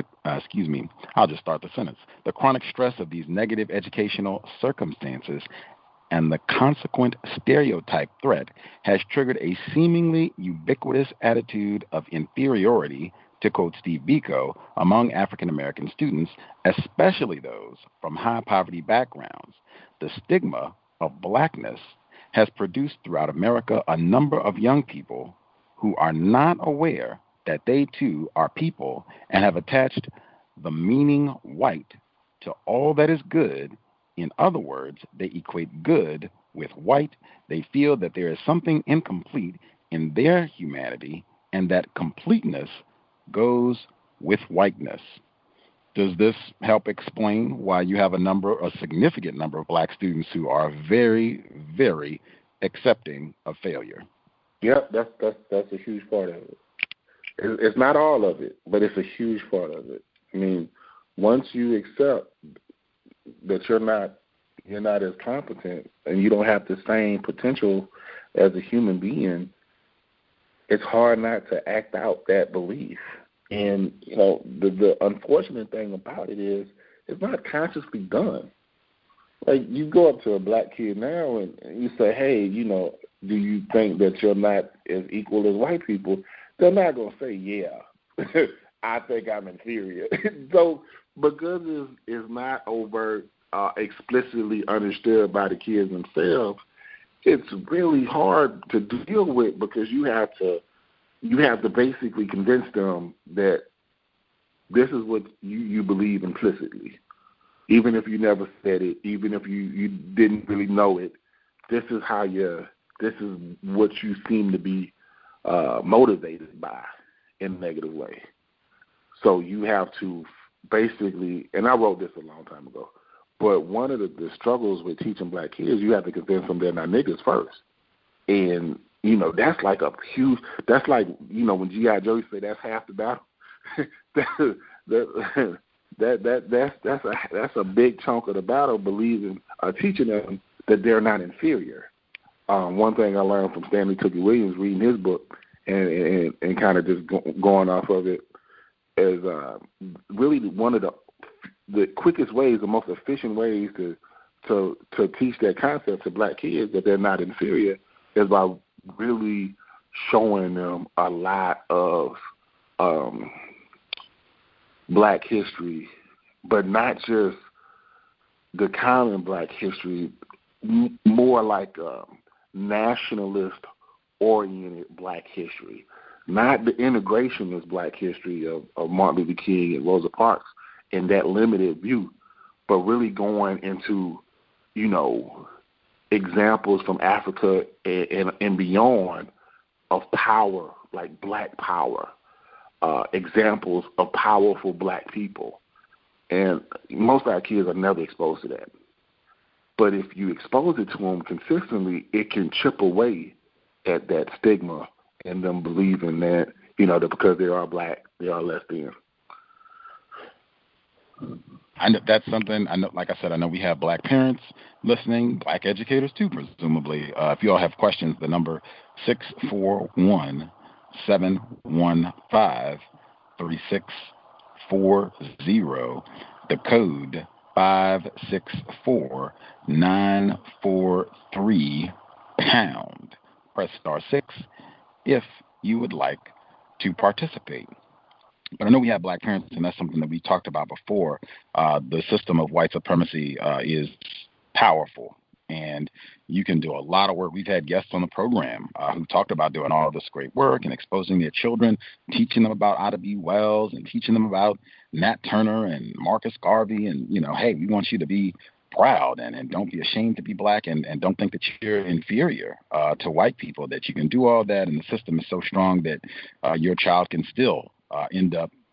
I'll just start the sentence. The chronic stress of these negative educational circumstances and the consequent stereotype threat has triggered a seemingly ubiquitous attitude of inferiority, to quote Steve Biko, among African American students, especially those from high poverty backgrounds. The stigma of blackness has produced throughout America a number of young people who are not aware that they too are people and have attached the meaning white to all that is good. In other words, they equate good with white. They feel that there is something incomplete in their humanity and that completeness goes with whiteness. Does this help explain why you have a significant number of black students who are very, very accepting of failure? Yep, that's a huge part of it. It's not all of it, but it's a huge part of it. I mean, once you accept that you're not as competent and you don't have the same potential as a human being, it's hard not to act out that belief. And, you know, the unfortunate thing about it is it's not consciously done. Like, you go up to a black kid now and you say, hey, you know, do you think that you're not as equal as white people? They're not going to say, yeah, I think I'm inferior. So because it's not overt, explicitly understood by the kids themselves, it's really hard to deal with because you have to basically convince them that this is what you believe implicitly. Even if you never said it, even if you didn't really know it, this is what you seem to be motivated by in a negative way. So you have to basically, and I wrote this a long time ago, but one of the struggles with teaching black kids, you have to convince them they're not niggas first. And, you know, that's like you know, when G.I. Joe say that's half the battle, that's a big chunk of the battle, teaching them that they're not inferior. One thing I learned from Stanley Cookie Williams reading his book and kind of just going off of it is really one of the quickest ways, the most efficient ways to teach that concept to black kids that they're not inferior is by really showing them a lot of black history, but not just the common black history, more like nationalist-oriented black history, not the integrationist black history of Martin Luther King and Rosa Parks in that limited view, but really going into, you know, examples from Africa and beyond of power, like black power, examples of powerful black people. And most of our kids are never exposed to that. But if you expose it to them consistently, it can chip away at that stigma and them believing that, you know, that because they are black, they are less than. I know that's something. I know, like I said, I know we have black parents listening, black educators too, presumably. If you all have questions, the number 641-715-3640, the code 564-943#. Press *6 if you would like to participate. But I know we have black parents, and that's something that we talked about before. The system of white supremacy is powerful, and you can do a lot of work. We've had guests on the program who talked about doing all of this great work and exposing their children, teaching them about Ida B. Wells and teaching them about Nat Turner and Marcus Garvey. And, you know, hey, we want you to be proud and don't be ashamed to be black and don't think that you're inferior to white people, that you can do all that. And the system is so strong that your child can still end up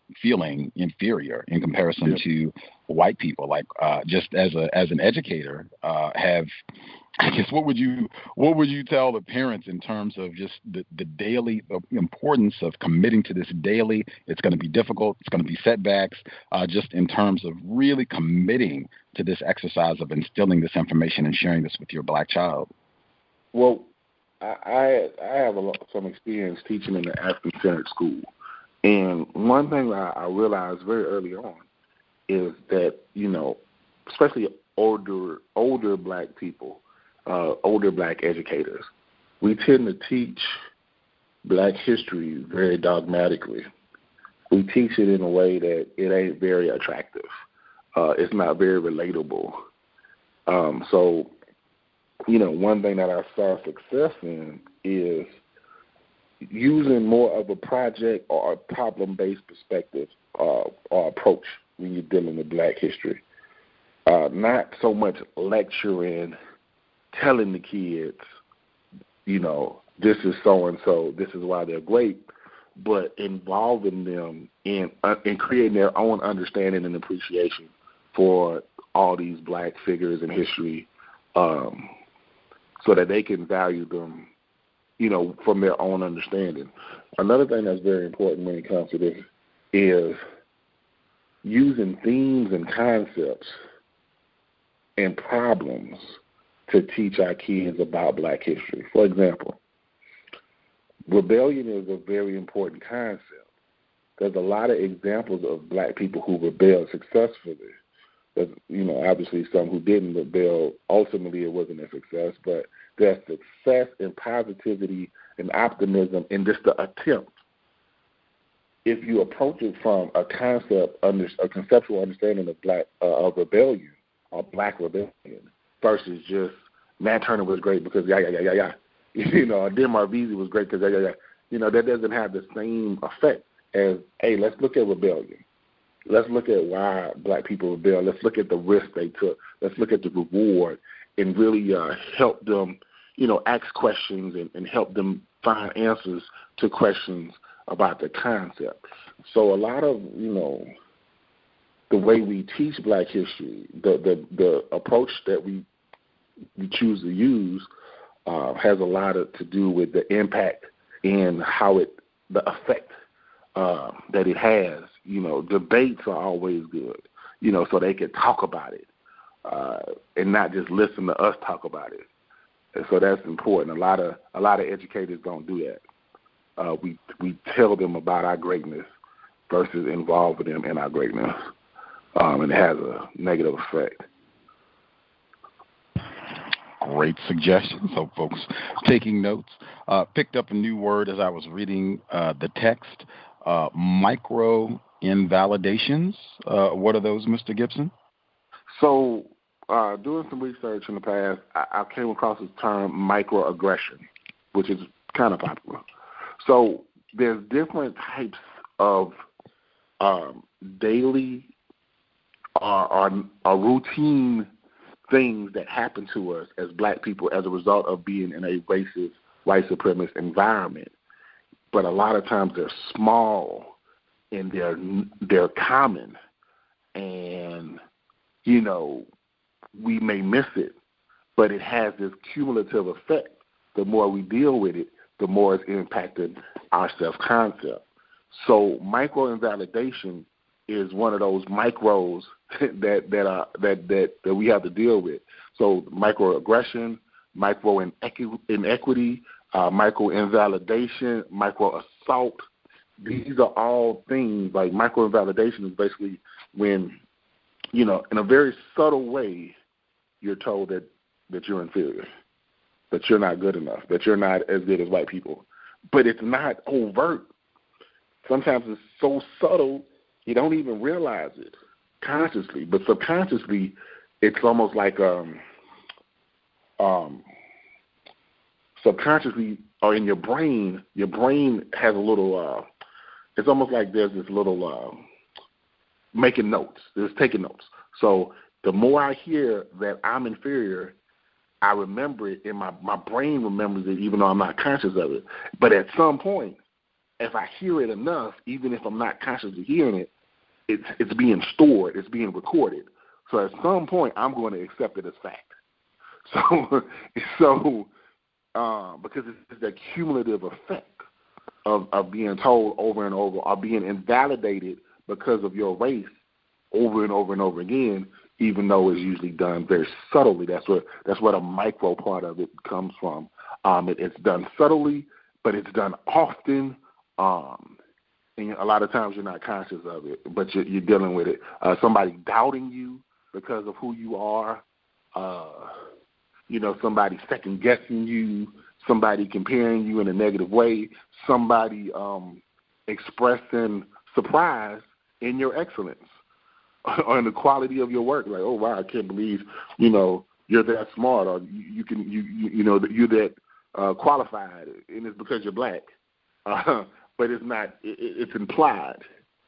feeling inferior in comparison to white people. Like just as an educator, I guess what would you tell the parents in terms of just the daily importance of committing to this daily? It's going to be difficult. It's going to be setbacks. Just in terms of really committing to this exercise of instilling this information and sharing this with your black child. Well, I have some experience teaching in the African-centered school, and one thing I realized very early on is that, especially older black people, older black educators, we tend to teach black history very dogmatically. We teach it in a way that it ain't very attractive. It's not very relatable. So, one thing that I saw success in is using more of a project or a problem-based perspective or approach when you're dealing with black history. Not so much lecturing, telling the kids, this is so-and-so, this is why they're great, but involving them in creating their own understanding and appreciation for all these black figures in history, so that they can value them, from their own understanding. Another thing that's very important when it comes to this is using themes and concepts and problems to teach our kids about black history. For example, rebellion is a very important concept. There's a lot of examples of black people who rebelled successfully. There's, obviously some who didn't rebel. Ultimately, it wasn't a success, but there's success and positivity and optimism in just the attempt. If you approach it from a conceptual understanding of rebellion or black rebellion versus just Nat Turner was great because yeah. Denmark Vesey was great because yeah. That doesn't have the same effect as, hey, let's look at rebellion. Let's look at why black people rebel. Let's look at the risk they took. Let's look at the reward and really help them, ask questions and help them find answers to questions about the concept. So a lot of, the way we teach black history, the approach that we choose to use has a lot to do with the impact and the effect that it has. Debates are always good, so they can talk about it and not just listen to us talk about it. And so that's important. A lot of educators don't do that. We tell them about our greatness versus involving them in our greatness, and it has a negative effect. Great suggestions. So folks taking notes. Picked up a new word as I was reading the text, micro-invalidations. What are those, Mr. Gibson? So doing some research in the past, I came across this term microaggression, which is kind of popular. So there's different types of daily or routine things that happen to us as black people as a result of being in a racist, white supremacist environment. But a lot of times they're small and they're common, and we may miss it, but it has this cumulative effect. The more we deal with it, the more it's impacted our self-concept. So micro-invalidation is one of those micros that we have to deal with. So microaggression, micro-inequity, micro-invalidation, micro-assault, these are all things. Like micro-invalidation is basically when, in a very subtle way, you're told that you're inferior, that you're not good enough, that you're not as good as white people. But it's not overt. Sometimes it's so subtle you don't even realize it consciously, but subconsciously it's almost like subconsciously or in your brain has a little it's almost like there's this little making notes. There's taking notes. So the more I hear that I'm inferior, I remember it, and my brain remembers it even though I'm not conscious of it. But at some point, if I hear it enough, even if I'm not consciously hearing it, it's being stored, it's being recorded. So at some point, I'm going to accept it as fact. So because it's the cumulative effect of being told over and over, or being invalidated because of your race over and over and over again, even though it's usually done very subtly. That's what a micro part of it comes from. It's done subtly, but it's done often. And a lot of times you're not conscious of it, but you're dealing with it. Somebody doubting you because of who you are, somebody second guessing you, somebody comparing you in a negative way, somebody expressing surprise in your excellence or in the quality of your work. Like, oh wow, I can't believe you're that smart, or you're that qualified, and it's because you're black. But it's not. It's implied.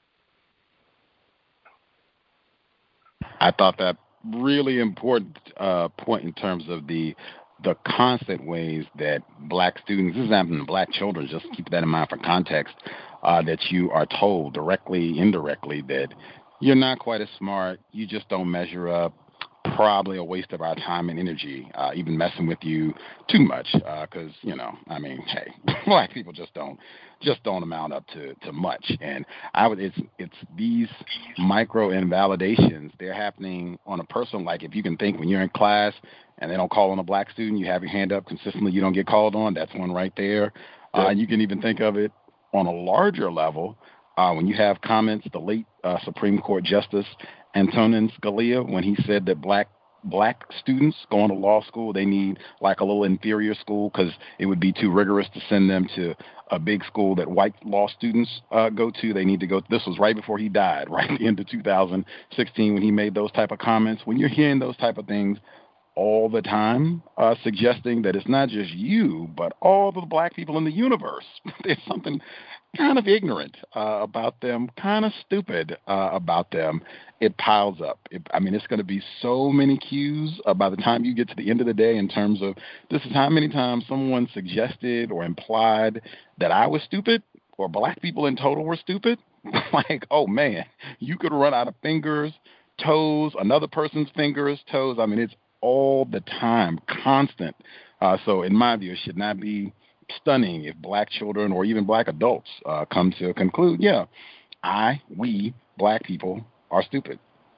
I thought that really important point in terms of the constant ways that black students, this is happening to black children, just keep that in mind for context, that you are told directly, indirectly, that you're not quite as smart, you just don't measure up, probably a waste of our time and energy, even messing with you too much, because hey, black people just don't amount up to much. And it's these micro invalidations. They're happening on a personal, like if you can think when you're in class and they don't call on a black student, you have your hand up consistently, you don't get called on. That's one right there. And you can even think of it on a larger level when you have comments. The late Supreme Court Justice Antonin Scalia, when he said that black students going to law school, they need like a little inferior school because it would be too rigorous to send them to a big school that white law students go to. They need to go. This was right before he died, right at the end of 2016 when he made those type of comments. When you're hearing those type of things all the time, suggesting that it's not just you, but all the black people in the universe, there's something kind of ignorant about them, kind of stupid about them, it piles up. It's going to be so many cues by the time you get to the end of the day in terms of this is how many times someone suggested or implied that I was stupid or black people in total were stupid. Like, oh, man, you could run out of fingers, toes, another person's fingers, toes. It's all the time, constant. So in my view, it should not be stunning if black children or even black adults come to conclude, we black people are stupid.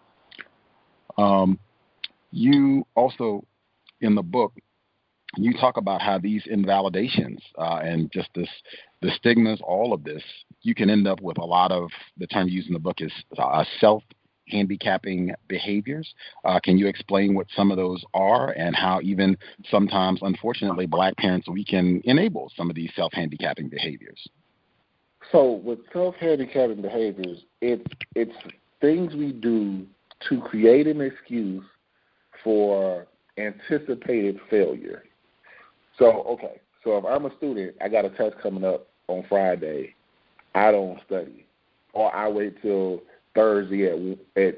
You also, in the book, you talk about how these invalidations and just the stigmas, all of this, you can end up with a lot of, the term used in the book is self-handicapping behaviors. Can you explain what some of those are and how even sometimes, unfortunately, black parents, we can enable some of these self-handicapping behaviors? So with self-handicapping behaviors, it's things we do to create an excuse for anticipated failure. So if I'm a student, I got a test coming up on Friday, I don't study, or I wait till Thursday at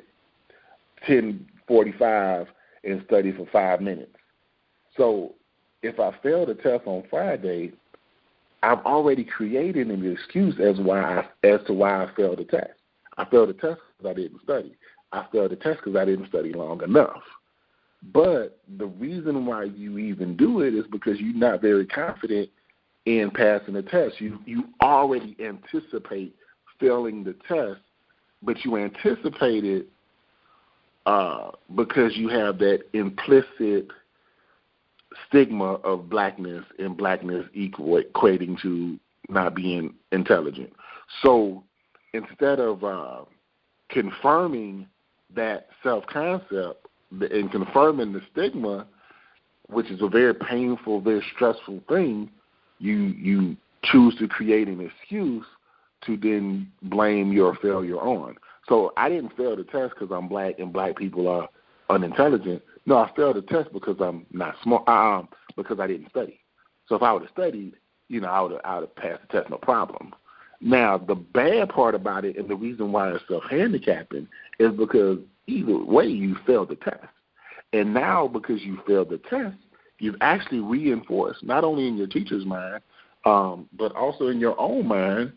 10:45 and study for 5 minutes. So if I fail the test on Friday, I've already created an excuse as to why I failed the test. I failed the test because I didn't study. I failed the test because I didn't study long enough. But the reason why you even do it is because you're not very confident in passing the test. You already anticipate failing the test, but you anticipate it because you have that implicit stigma of blackness and blackness equating to not being intelligent. So instead of confirming that self-concept and confirming the stigma, which is a very painful, very stressful thing, you choose to create an excuse to then blame your failure on. So I didn't fail the test because I'm black and black people are unintelligent. No, I failed the test because I'm not smart, because I didn't study. So if I would have studied, I would have passed the test, no problem. Now, the bad part about it and the reason why it's self-handicapping is because either way you failed the test. And now because you failed the test, you've actually reinforced, not only in your teacher's mind, but also in your own mind,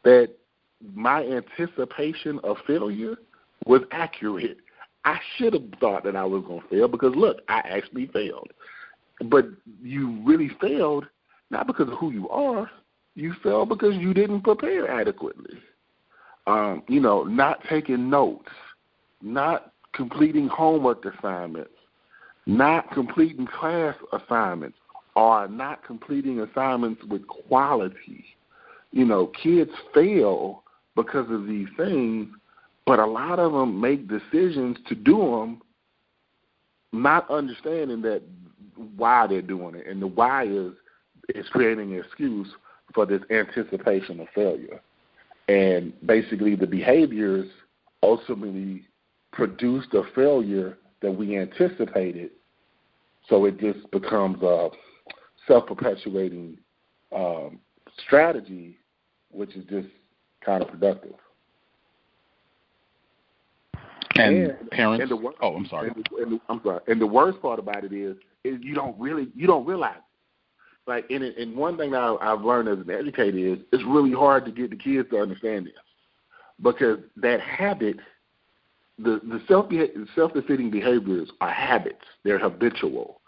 that my anticipation of failure was accurate. I should have thought that I was going to fail because, look, I actually failed. But you really failed not because of who you are. You failed because you didn't prepare adequately. Not taking notes, not completing homework assignments, not completing class assignments, or not completing assignments with quality. Kids fail because of these things, but a lot of them make decisions to do them not understanding that why they're doing it. And the why is creating an excuse for this anticipation of failure. And basically the behaviors ultimately produce the failure that we anticipated, so it just becomes a self-perpetuating strategy, which is just counterproductive. And parents. And I'm sorry. I'm sorry. And the worst part about it is you don't realize it. Like, and one thing that I've learned as an educator is it's really hard to get the kids to understand this, because that habit, the self-defeating behaviors are habits. They're habitual,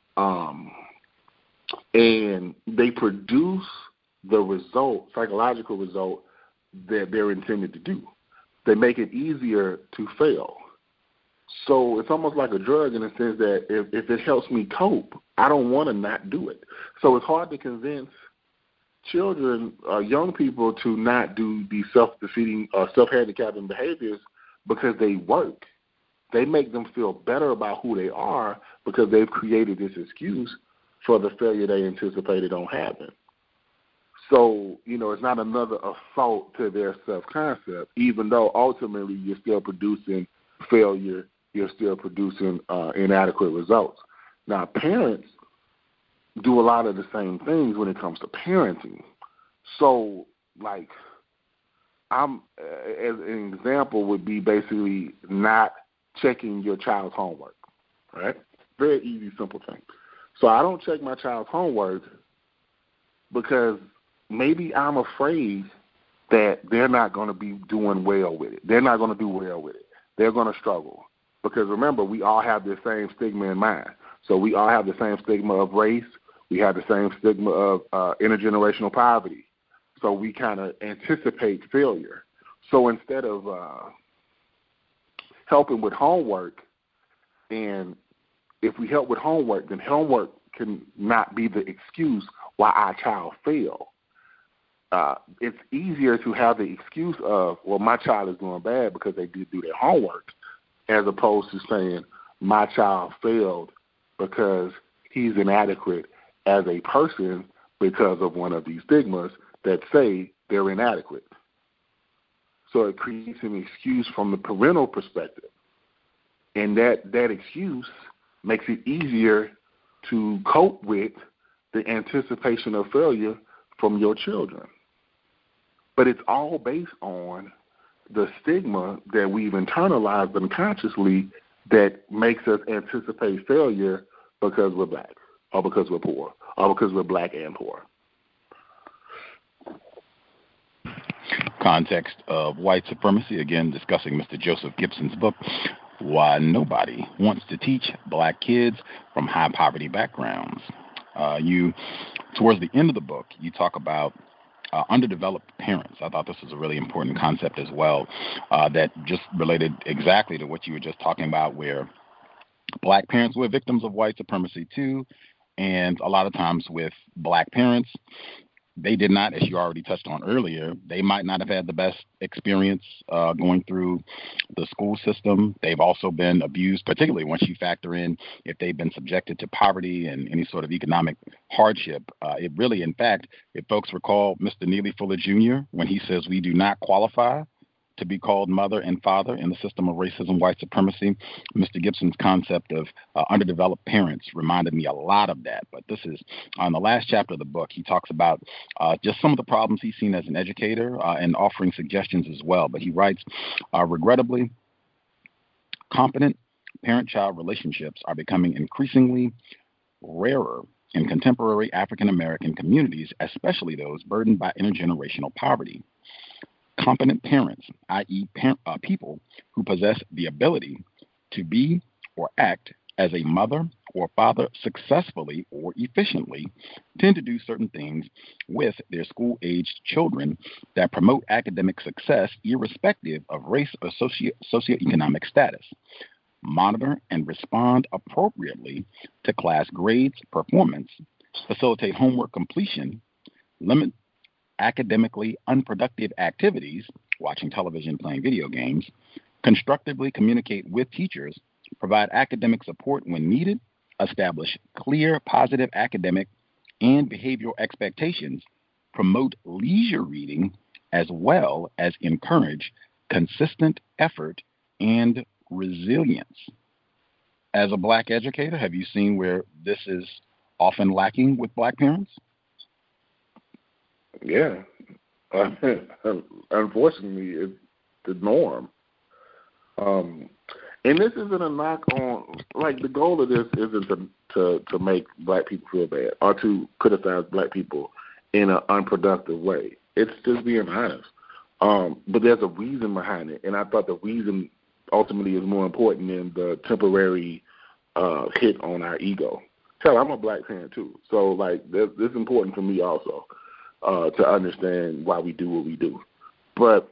and they produce the psychological result that they're intended to do. They make it easier to fail. So it's almost like a drug in the sense that if it helps me cope, I don't want to not do it. So it's hard to convince children, young people, to not do these self-defeating or self-handicapping behaviors because they work. They make them feel better about who they are because they've created this excuse for the failure they anticipated on having. So, it's not another assault to their self-concept, even though ultimately you're still producing failure, you're still producing inadequate results. Now, parents do a lot of the same things when it comes to parenting. So, like, as an example would be basically not checking your child's homework, right? Very easy, simple thing. So I don't check my child's homework because maybe I'm afraid that they're not going to be doing well with it. They're not going to do well with it. They're going to struggle. Because remember, we all have the same stigma in mind. So we all have the same stigma of race. We have the same stigma of intergenerational poverty. So we kind of anticipate failure. So instead of helping with homework, and if we help with homework, then homework can not be the excuse why our child failed. It's easier to have the excuse of, well, my child is doing bad because they did do their homework, as opposed to saying my child failed because he's inadequate as a person because of one of these stigmas that say they're inadequate. So it creates an excuse from the parental perspective. And that excuse makes it easier to cope with the anticipation of failure from your children. But it's all based on the stigma that we've internalized unconsciously that makes us anticipate failure because we're black, or because we're poor, or because we're black and poor. Context of white supremacy, again discussing Mr. Joseph Gibson's book, Why Nobody Wants to Teach Black Kids from High Poverty Backgrounds. Towards the end of the book, you talk about underdeveloped parents. I thought this was a really important concept as well, that just related exactly to what you were just talking about, where black parents were victims of white supremacy too, and a lot of times with black parents, they did not, as you already touched on earlier, they might not have had the best experience going through the school system. They've also been abused, particularly once you factor in if they've been subjected to poverty and any sort of economic hardship. It really, in fact, if folks recall Mr. Neely Fuller Jr., when he says we do not qualify to be called mother and father in the system of racism, white supremacy, Mr. Gibson's concept of underdeveloped parents reminded me a lot of that. But this is on the last chapter of the book. He talks about just some of the problems he's seen as an educator and offering suggestions as well. But he writes, regrettably, competent parent-child relationships are becoming increasingly rarer in contemporary African-American communities, especially those burdened by intergenerational poverty. competent parents, i.e., people who possess the ability to be or act as a mother or father successfully or efficiently, tend to do certain things with their school-aged children that promote academic success irrespective of race or socioeconomic status. Monitor and respond appropriately to class grades, performance, facilitate homework completion, limit academically unproductive activities, watching television, playing video games, constructively communicate with teachers, provide academic support when needed, establish clear, positive academic and behavioral expectations, promote leisure reading, as well as encourage consistent effort and resilience. As a Black educator, have you seen where this is often lacking with Black parents? Yeah. Unfortunately, it's the norm. And this isn't a knock on, like, the goal of this isn't to make Black people feel bad or to criticize Black people in an unproductive way. It's just being honest. But there's a reason behind it, and I thought the reason ultimately is more important than the temporary hit on our ego. Hell, I'm a Black parent too, so like this is important for me also to understand why we do what we do. But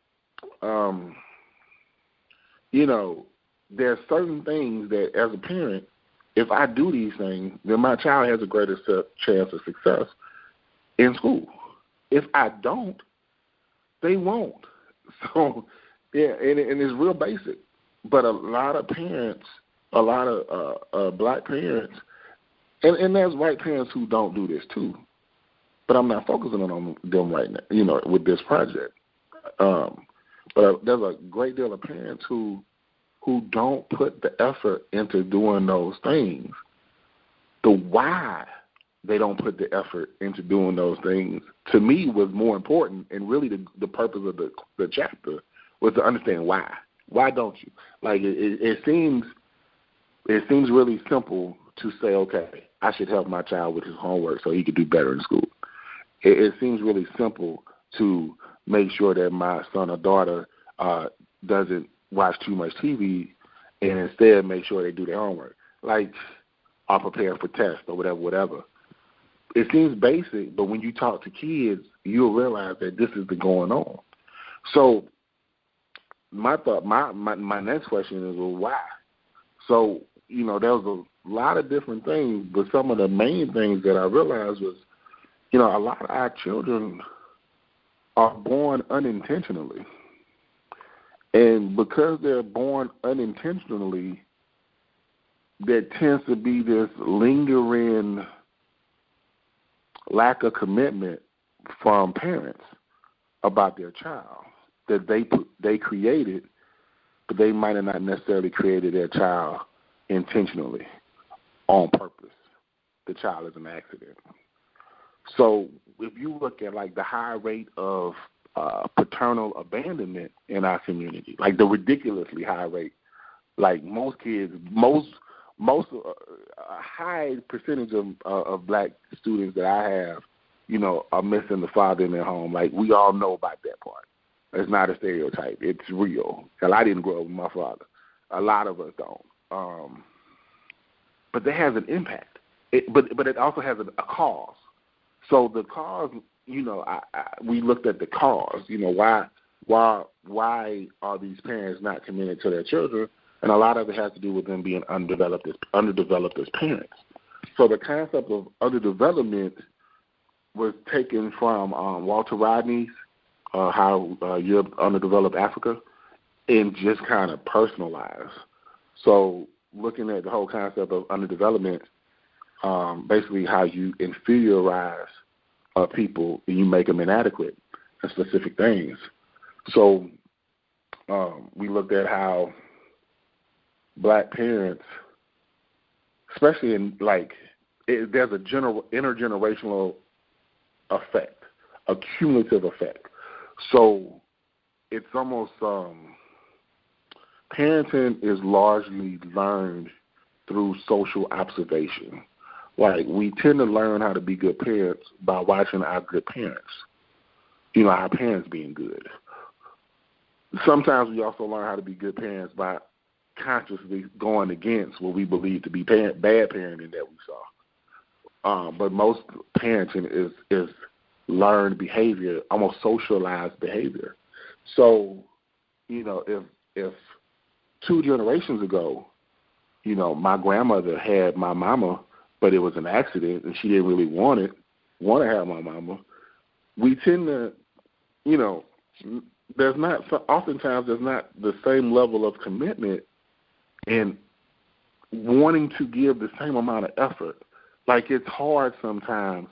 you know, there's certain things that as a parent, if I do these things, then my child has a greater chance of success in school. If I don't, they won't. So yeah, and it's real basic. But a lot of parents, a lot of Black parents, and there's white parents who don't do this too. But I'm not focusing on them right now, you know, with this project. But there's a great deal of parents who don't put the effort into doing those things. The why they don't put the effort into doing those things, to me, was more important, and really the purpose of the chapter was to understand why. Why don't you? Like, it seems really simple to say, okay, I should help my child with his homework so he could do better in school. It seems really simple to make sure that my son or daughter doesn't watch too much TV and instead make sure they do their homework, like, or prepare for tests or whatever. It seems basic, but when you talk to kids, you'll realize that this has been going on. So my next question is, well, why? So, you know, there was a lot of different things, but some of the main things that I realized was, you know, a lot of our children are born unintentionally. And because they're born unintentionally, there tends to be this lingering lack of commitment from parents about their child that they created, but they might have not necessarily created their child intentionally, on purpose. The child is an accident. So if you look at, like, the high rate of paternal abandonment in our community, like the ridiculously high rate, like most kids, a high percentage of Black students that I have, you know, are missing the father in their home. Like, we all know about that part. It's not a stereotype. It's real. Hell, I didn't grow up with my father. A lot of us don't. But that has an impact. But it also has a cause. So the cause, you know, we looked at the cause. You know, why are these parents not committed to their children? And a lot of it has to do with them being underdeveloped as parents. So the concept of underdevelopment was taken from Walter Rodney's How Europe Underdeveloped Africa, and just kind of personalized. So looking at the whole concept of underdevelopment, basically how you inferiorize people and you make them inadequate in specific things. So we looked at how Black parents, especially in, like, there's a intergenerational effect, a cumulative effect. So it's almost parenting is largely learned through social observation. Like, we tend to learn how to be good parents by watching our good parents, you know, our parents being good. sometimes we also learn how to be good parents by consciously going against what we believe to be bad parenting that we saw. But most parenting is learned behavior, almost socialized behavior. So, if 2 generations ago, my grandmother had my mama, but it was an accident and she didn't really want to have my mama, we tend to, oftentimes there's not the same level of commitment and wanting to give the same amount of effort. Like, it's hard sometimes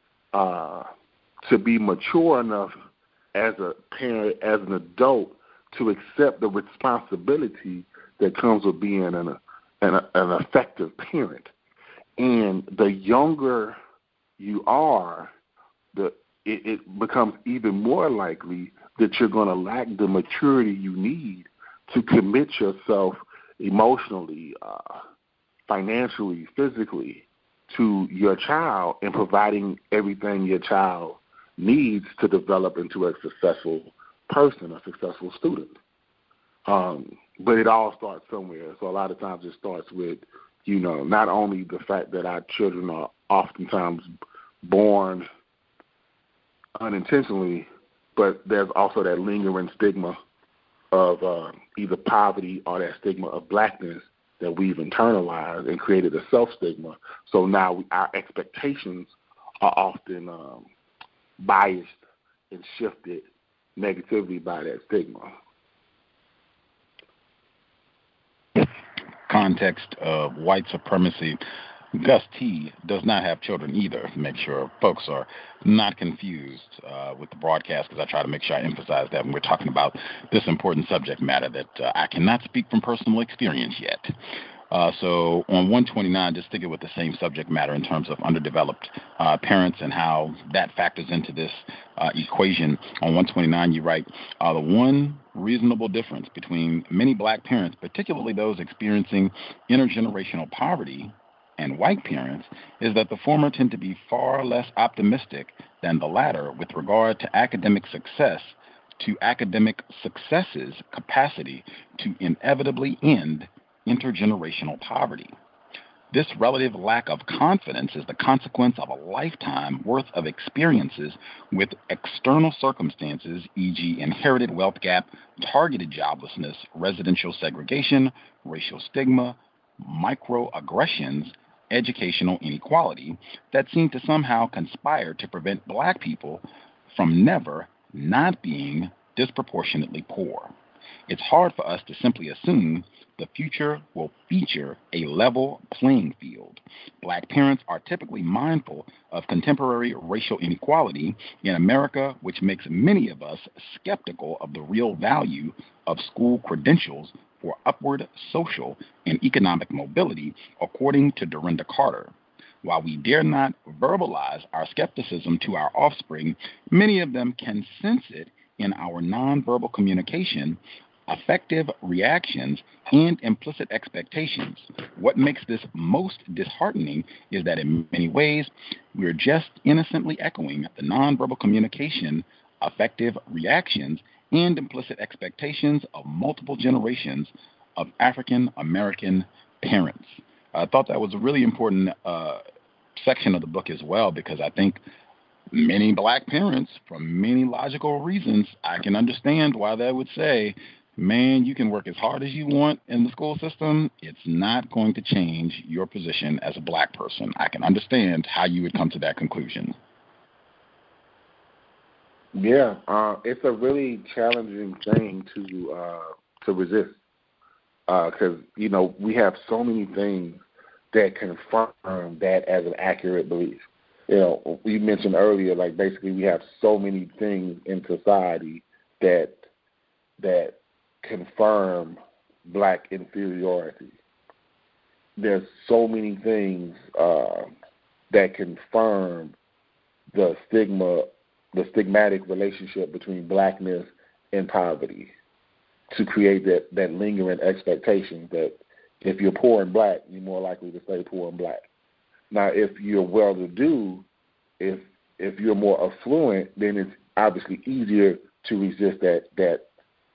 to be mature enough as a parent, as an adult, to accept the responsibility that comes with being an effective parent. And the younger you are, it becomes even more likely that you're going to lack the maturity you need to commit yourself emotionally, financially, physically to your child and providing everything your child needs to develop into a successful person, a successful student. But it all starts somewhere. So a lot of times it starts with, not only the fact that our children are oftentimes born unintentionally, but there's also that lingering stigma of either poverty or that stigma of blackness that we've internalized and created a self-stigma. So now our expectations are often biased and shifted negatively by that stigma. Context of white supremacy. Gus T. does not have children either, to make sure folks are not confused with the broadcast, because I try to make sure I emphasize that when we're talking about this important subject matter that I cannot speak from personal experience yet. So on 129, just sticking with the same subject matter in terms of underdeveloped parents and how that factors into this equation. On 129, you write, the one reasonable difference between many black parents, particularly those experiencing intergenerational poverty, and white parents, is that the former tend to be far less optimistic than the latter with regard to academic success's capacity to inevitably end intergenerational poverty. This relative lack of confidence is the consequence of a lifetime worth of experiences with external circumstances, e.g. inherited wealth gap, targeted joblessness, residential segregation, racial stigma, microaggressions, educational inequality, that seem to somehow conspire to prevent black people from never not being disproportionately poor. It's hard for us to simply assume the future will feature a level playing field. Black parents are typically mindful of contemporary racial inequality in America, which makes many of us skeptical of the real value of school credentials for upward social and economic mobility, according to Dorinda Carter. While we dare not verbalize our skepticism to our offspring, many of them can sense it in our nonverbal communication, affective reactions, and implicit expectations. What makes this most disheartening is that in many ways, we're just innocently echoing the nonverbal communication, affective reactions, and implicit expectations of multiple generations of African American parents. I thought that was a really important section of the book as well, because I think many black parents, for many logical reasons, I can understand why they would say, man, you can work as hard as you want in the school system. It's not going to change your position as a black person. I can understand how you would come to that conclusion. Yeah, it's a really challenging thing to resist, because we have so many things that confirm that as an accurate belief. We mentioned earlier, like basically we have so many things in society that confirm black inferiority. There's so many things that confirm the stigmatic relationship between blackness and poverty, to create that lingering expectation that if you're poor and black, you're more likely to stay poor and black. Now, if you're well-to-do, if you're more affluent, then it's obviously easier to resist that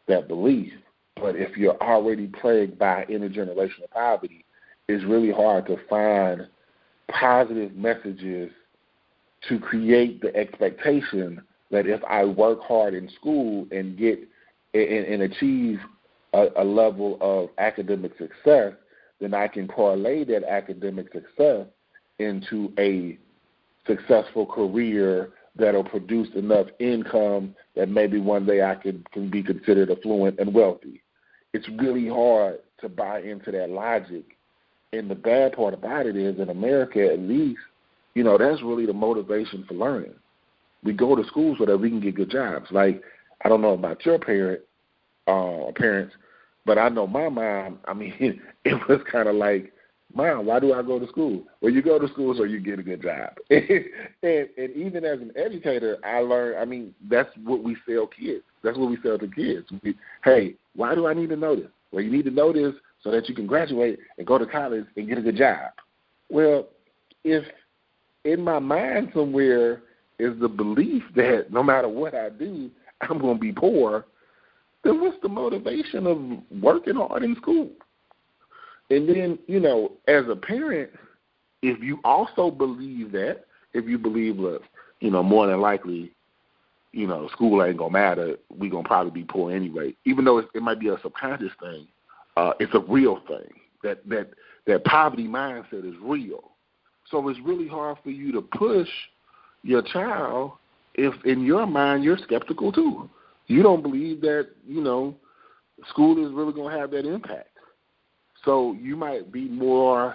that belief. But if you're already plagued by intergenerational poverty, it's really hard to find positive messages to create the expectation that if I work hard in school and get and achieve a level of academic success, then I can parlay that academic success into a successful career that'll produce enough income that maybe one day I can be considered affluent and wealthy. It's really hard to buy into that logic. And the bad part about it is, in America at least, that's really the motivation for learning. We go to school so that we can get good jobs. Like, I don't know about your parents, but I know my mom, it was kind of like, Mom, why do I go to school? Well, you go to school so you get a good job. and even as an educator, I learned, that's what we sell kids. That's what we sell to kids. Hey, why do I need to know this? Well, you need to know this so that you can graduate and go to college and get a good job. Well, if in my mind somewhere is the belief that no matter what I do, I'm going to be poor, then what's the motivation of working hard in school? And then, as a parent, if you also believe that, if you believe, look, more than likely, school ain't going to matter, we going to probably be poor anyway, even though it might be a subconscious thing, it's a real thing. That poverty mindset is real. So it's really hard for you to push your child if in your mind you're skeptical too. You don't believe that, school is really going to have that impact. So you might be more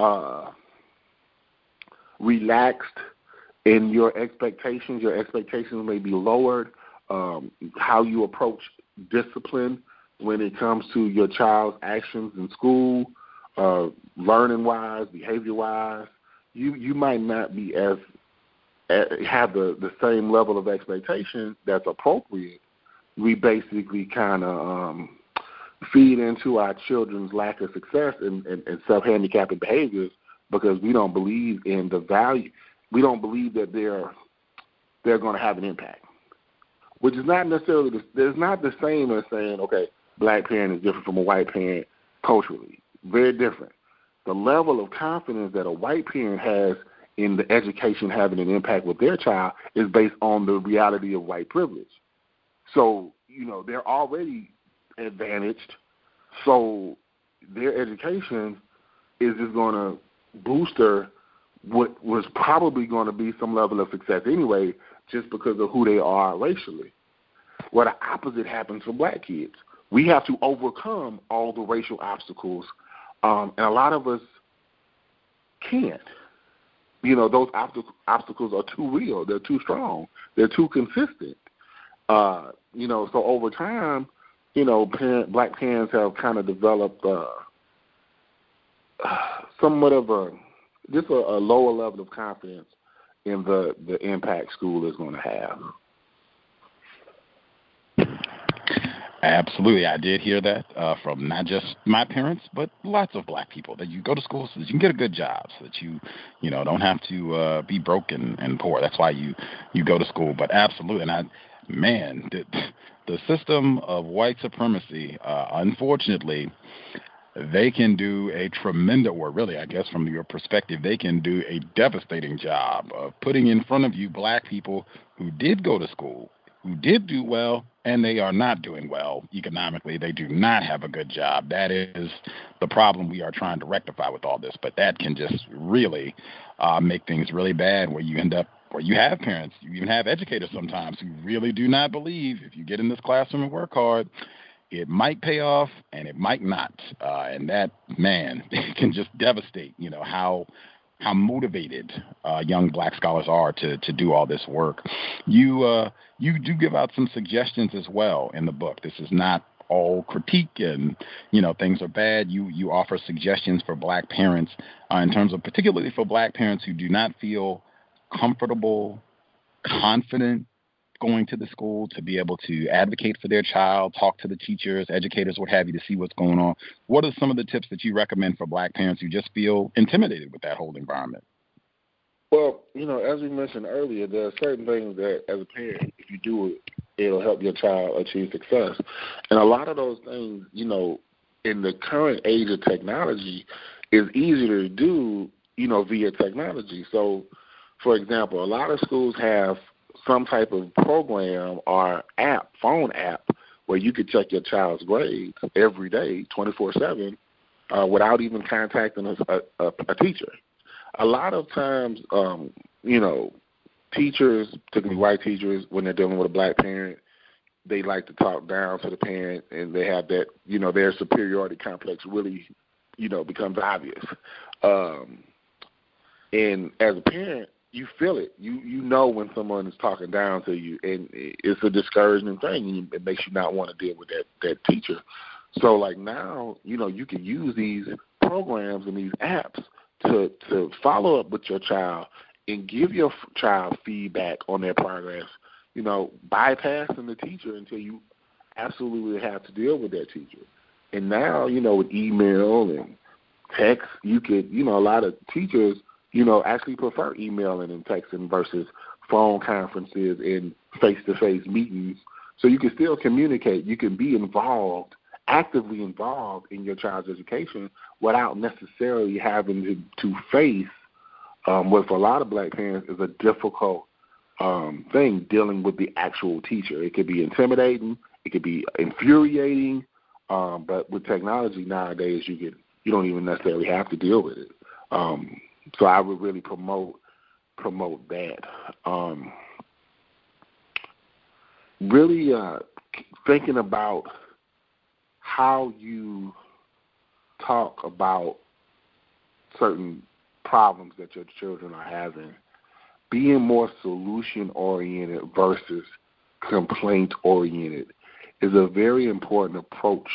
relaxed in your expectations. Your expectations may be lowered. How you approach discipline when it comes to your child's actions in school, learning-wise, behavior-wise, you might not be have the same level of expectation that's appropriate. We basically kind of feed into our children's lack of success and self-handicapping behaviors because we don't believe in the value. We don't believe that they're going to have an impact, which is not necessarily there's not the same as saying, okay, black parent is different from a white parent culturally. Very different. The level of confidence that a white parent has in the education having an impact with their child is based on the reality of white privilege. So, they're already advantaged, so their education is just going to booster what was probably going to be some level of success anyway, just because of who they are racially. Well, the opposite happens for black kids. We have to overcome all the racial obstacles, and a lot of us can't. Those obstacles are too real. They're too strong. They're too consistent. So over time, black parents have kind of developed somewhat of a lower level of confidence in the impact school is going to have. Absolutely. I did hear that from not just my parents, but lots of black people, that you go to school so that you can get a good job, so that you don't have to be broke and poor. That's why you go to school. But absolutely. And the system of white supremacy, unfortunately, they can do a tremendous, or really, I guess, from your perspective, they can do a devastating job of putting in front of you black people who did go to school, who did do well, and they are not doing well economically. They do not have a good job. That is the problem we are trying to rectify with all this. But that can just really make things really bad, where you end up, or you have parents, you even have educators sometimes who really do not believe if you get in this classroom and work hard, it might pay off and it might not. And that, man, it can just devastate, how motivated young black scholars are to do all this work. You do give out some suggestions as well in the book. This is not all critique and, things are bad. You offer suggestions for black parents in terms of, particularly for black parents who do not feel comfortable, confident going to the school to be able to advocate for their child, talk to the teachers, educators, what have you, to see what's going on. What are some of the tips that you recommend for black parents who just feel intimidated with that whole environment? Well, as we mentioned earlier, there are certain things that, as a parent, if you do it it'll help your child achieve success. And a lot of those things, you know, in the current age of technology, is easier to do, you know, via technology. So, for example, a lot of schools have some type of program or app, phone app, where you could check your child's grades every day, 24/7, without even contacting a teacher. A lot of times, you know, teachers, particularly white teachers, when they're dealing with a black parent, they like to talk down to the parent, and they have that, you know, their superiority complex really, you know, becomes obvious. And as a parent, you feel it. You know when someone is talking down to you, and it's a discouraging thing, and it makes you not want to deal with that teacher. So, like, now, you know, you can use these programs and these apps to follow up with your child and give your child feedback on their progress, you know, bypassing the teacher until you absolutely have to deal with that teacher. And now, you know, with email and text, you could, you know, a lot of teachers, you know, actually prefer emailing and texting versus phone conferences and face-to-face meetings. So you can still communicate. You can be involved, actively involved in your child's education without necessarily having to face what for a lot of black parents is a difficult thing, dealing with the actual teacher. It could be intimidating. It could be infuriating. But with technology nowadays, you don't even necessarily have to deal with it. So I would really promote that. Really thinking about how you talk about certain problems that your children are having, being more solution-oriented versus complaint-oriented is a very important approach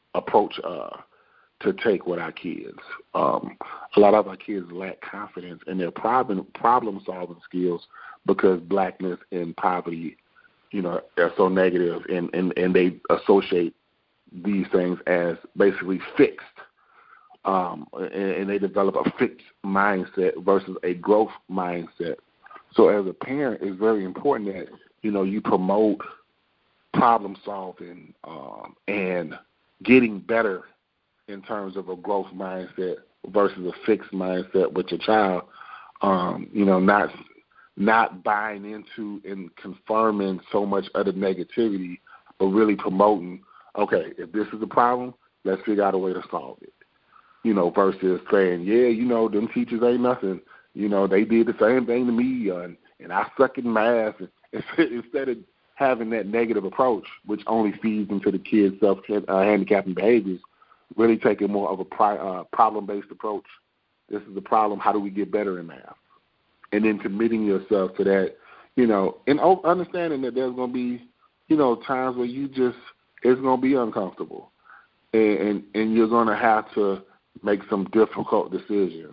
to take with our kids. A lot of our kids lack confidence in their problem-solving skills because blackness and poverty, you know, are so negative, and they associate these things as basically fixed. And they develop a fixed mindset versus a growth mindset. So as a parent, it's very important that, you know, you promote problem solving and getting better in terms of a growth mindset versus a fixed mindset with your child. You know, not buying into and confirming so much of the negativity, but really promoting, okay, if this is the problem, let's figure out a way to solve it. You know, versus saying, yeah, you know, them teachers ain't nothing. You know, they did the same thing to me, and I suck in math. Instead of having that negative approach, which only feeds into the kids' self-handicapping behaviors, really taking more of a problem-based approach. This is the problem. How do we get better in math? And then committing yourself to that, you know, and understanding that there's going to be, you know, times where it's going to be uncomfortable. And you're going to have to make some difficult decisions.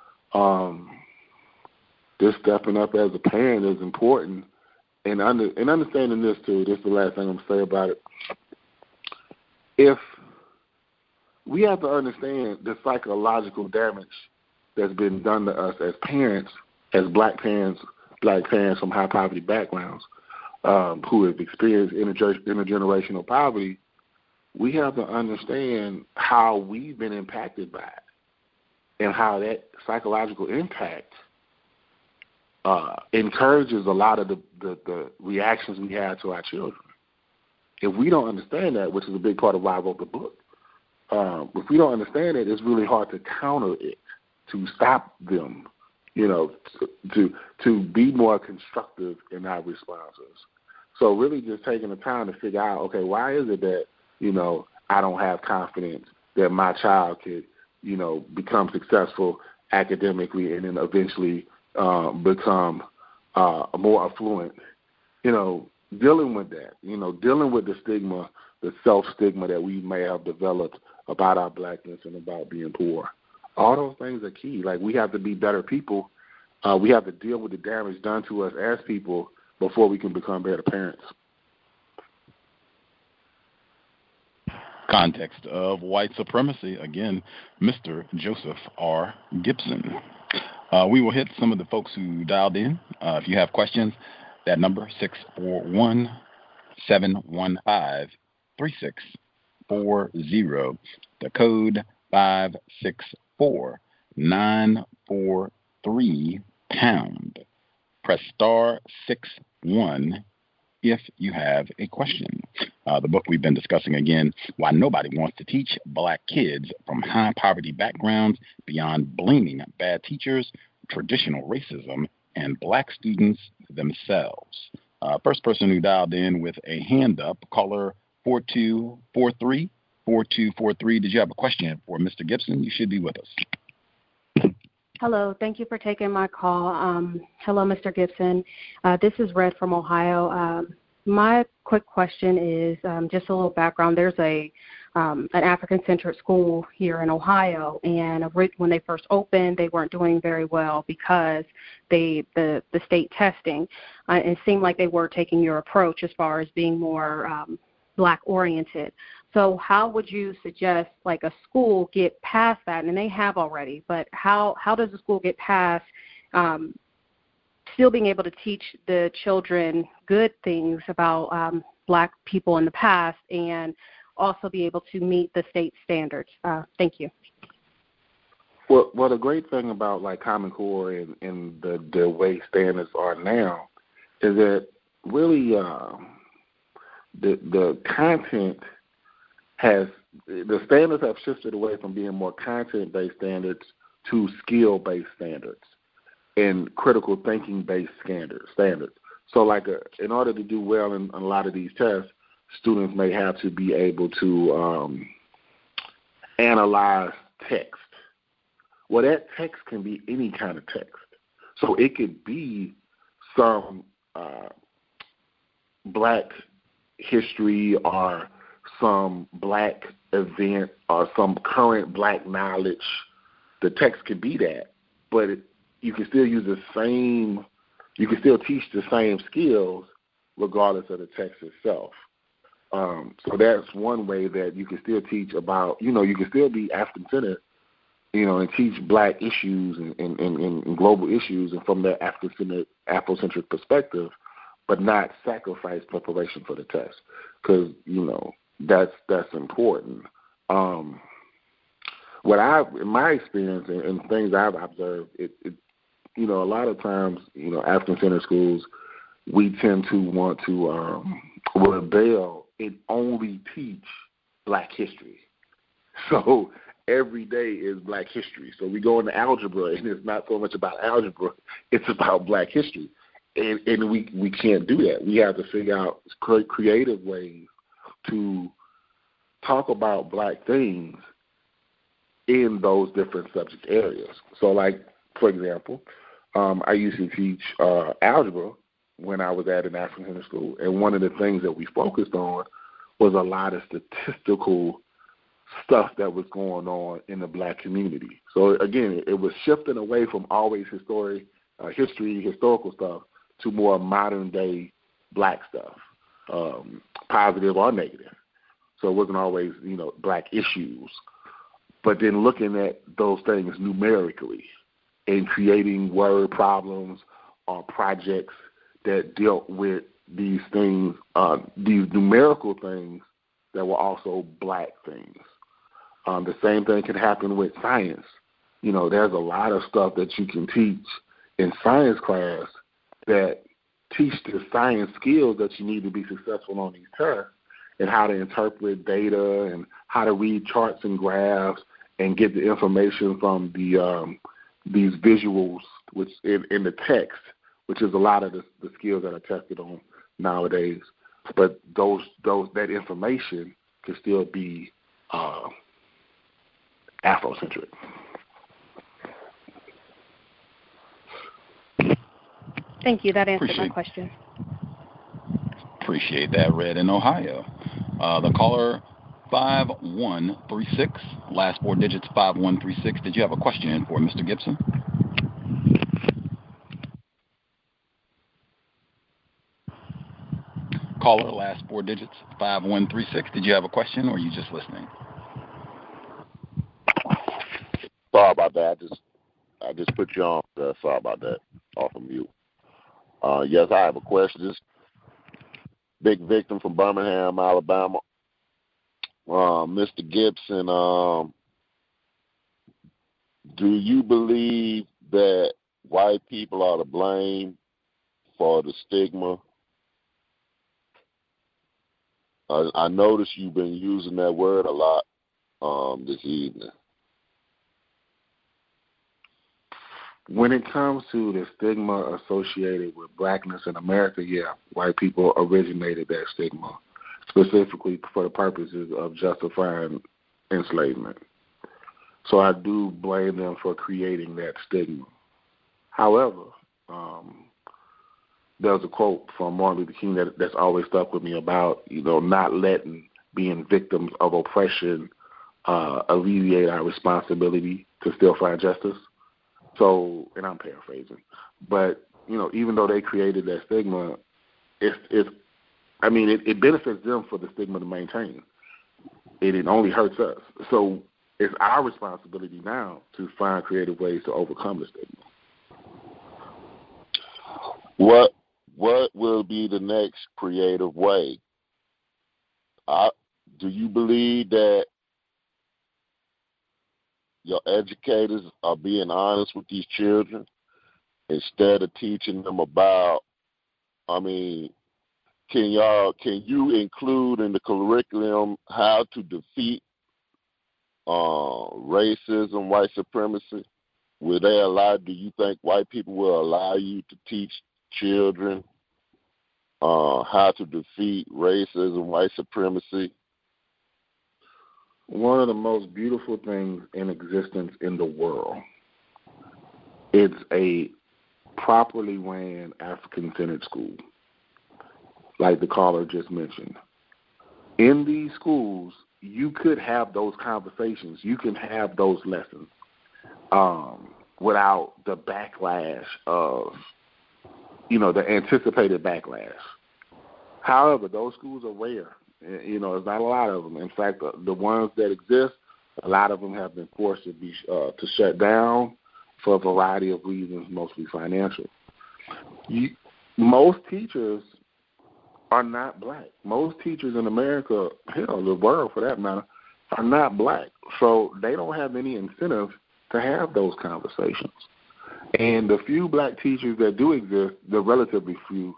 Just stepping up as a parent is important. And understanding this, too, this is the last thing I'm going to say about it. If we have to understand the psychological damage that's been done to us as parents, as black parents from high poverty backgrounds who have experienced intergenerational poverty, we have to understand how we've been impacted by it and how that psychological impact encourages a lot of the reactions we have to our children. If we don't understand that, which is a big part of why I wrote the book, if we don't understand it, it's really hard to counter it, to stop them, you know, to be more constructive in our responses. So really just taking the time to figure out, okay, why is it that, you know, I don't have confidence that my child could, you know, become successful academically and then eventually become more affluent, you know, dealing with that, you know, dealing with the stigma, the self-stigma that we may have developed about our blackness and about being poor. All those things are key. Like, we have to be better people. We have to deal with the damage done to us as people before we can become better parents. Context of white supremacy. Again, Mr. Joseph R. Gibson. We will hit some of the folks who dialed in. If you have questions, that number, 715-3640. The code 564-943-pound. Press star 61 if you have a question. The book we've been discussing again, Why Nobody Wants to Teach Black Kids from High Poverty Backgrounds Beyond Blaming Bad Teachers, Traditional Racism, and Black Students Themselves. First person who dialed in with a hand up, caller 4243. 4243. Did you have a question for Mr. Gibson? You should be with us. Hello. Thank you for taking my call. Hello, Mr. Gibson. This is Red from Ohio. My quick question is just a little background. There's an African-centered school here in Ohio, and when they first opened, they weren't doing very well because the state testing. It seemed like they were taking your approach as far as being more Black-oriented. So how would you suggest like a school get past that? And they have already, but how does the school get past still being able to teach the children good things about Black people in the past and also be able to meet the state standards? Thank you. Well, the great thing about like Common Core and the way standards are now is that really the content the standards have shifted away from being more content-based standards to skill-based standards and critical thinking-based standards. So like in order to do well in a lot of these tests, students may have to be able to analyze text. Well, that text can be any kind of text. So it could be some Black history or some Black event or some current Black knowledge. The text could be that, but you can still use you can still teach the same skills regardless of the text itself. So that's one way that you can still teach about, you can still be African-centered, and teach Black issues and global issues and from that Afrocentric perspective, but not sacrifice preparation for the test because, that's important. In my experience and things I've observed, a lot of times, African-centered schools, we tend to want to rebel and only teach Black history. So every day is Black history. So we go into algebra, and it's not so much about algebra, it's about Black history. And we can't do that. We have to figure out creative ways to talk about Black things in those different subject areas. So, like, for example, I used to teach algebra when I was at an African school, and one of the things that we focused on was a lot of statistical stuff that was going on in the Black community. So, again, it was shifting away from always historical stuff to more modern-day Black stuff, positive or negative. So it wasn't always, Black issues. But then looking at those things numerically and creating word problems or projects that dealt with these things, these numerical things that were also Black things. The same thing can happen with science. There's a lot of stuff that you can teach in science class that teach the science skills that you need to be successful on these tests and how to interpret data and how to read charts and graphs and get the information from these visuals, which in the text, which is a lot of the skills that are tested on nowadays. But that information can still be Afrocentric. Thank you. That answered my question. Appreciate that, Red in Ohio. The caller 5136, last four digits 5136. Did you have a question for Mr. Gibson? Caller, last four digits 5136. Did you have a question or are you just listening? Sorry about that. I just put you on. Sorry about that. Off of mute. Yes, I have a question. big victim from Birmingham, Alabama. Mr. Gibson, do you believe that white people are to blame for the stigma? I noticed you've been using that word a lot this evening. When it comes to the stigma associated with blackness in America, yeah, white people originated that stigma, specifically for the purposes of justifying enslavement. So I do blame them for creating that stigma. However, there's a quote from Martin Luther King that's always stuck with me about, not letting being victims of oppression alleviate our responsibility to still find justice. So, and I'm paraphrasing, but, even though they created that stigma, it benefits them for the stigma to maintain. It only hurts us. So it's our responsibility now to find creative ways to overcome the stigma. What will be the next creative way? Do you believe that your educators are being honest with these children instead of teaching them about, can you include in the curriculum how to defeat racism, white supremacy? Do you think white people will allow you to teach children how to defeat racism, white supremacy? One of the most beautiful things in existence in the world. It's a properly ran African-centered school, like the caller just mentioned. In these schools, you could have those conversations. You can have those lessons without the backlash of, the anticipated backlash. However, those schools are rare. There's not a lot of them. In fact, the ones that exist, a lot of them have been forced to shut down for a variety of reasons, mostly financial. Most teachers are not black. Most teachers in America, the world for that matter, are not black. So they don't have any incentive to have those conversations. And the few black teachers that do exist, they're relatively few.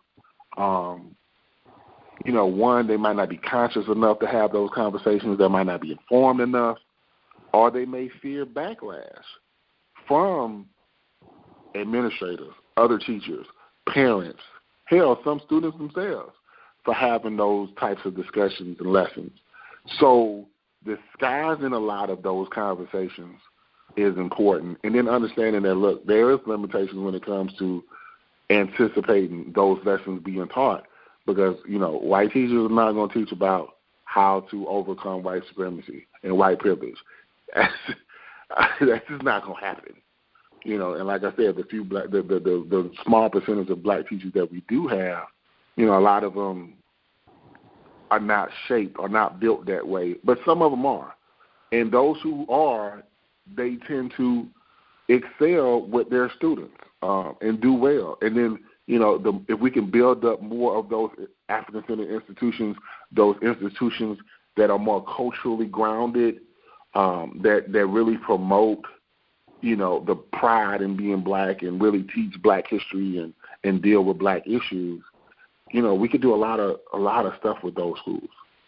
One, they might not be conscious enough to have those conversations. They might not be informed enough, or they may fear backlash from administrators, other teachers, parents, some students themselves, for having those types of discussions and lessons. So disguising a lot of those conversations is important. And then understanding that, look, there is limitations when it comes to anticipating those lessons being taught. Because, white teachers are not going to teach about how to overcome white supremacy and white privilege. That's just not going to happen. And like I said, the small percentage of black teachers that we do have, a lot of them are not shaped or not built that way. But some of them are. And those who are, they tend to excel with their students and do well. And then, if we can build up more of those African-centered institutions, those institutions that are more culturally grounded, that really promote, the pride in being black and really teach black history and deal with black issues, we could do a lot of stuff with those schools.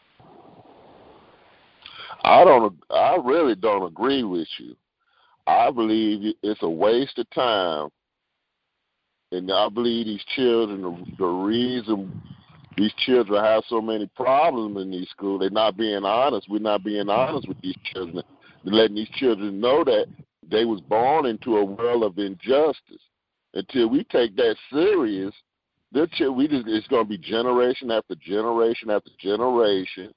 I really don't agree with you. I believe it's a waste of time. And I believe these children, the reason these children have so many problems in these schools, they're not being honest. We're not being honest with these children. They're letting these children know that they was born into a world of injustice. Until we take that serious, it's going to be generation after generation after generation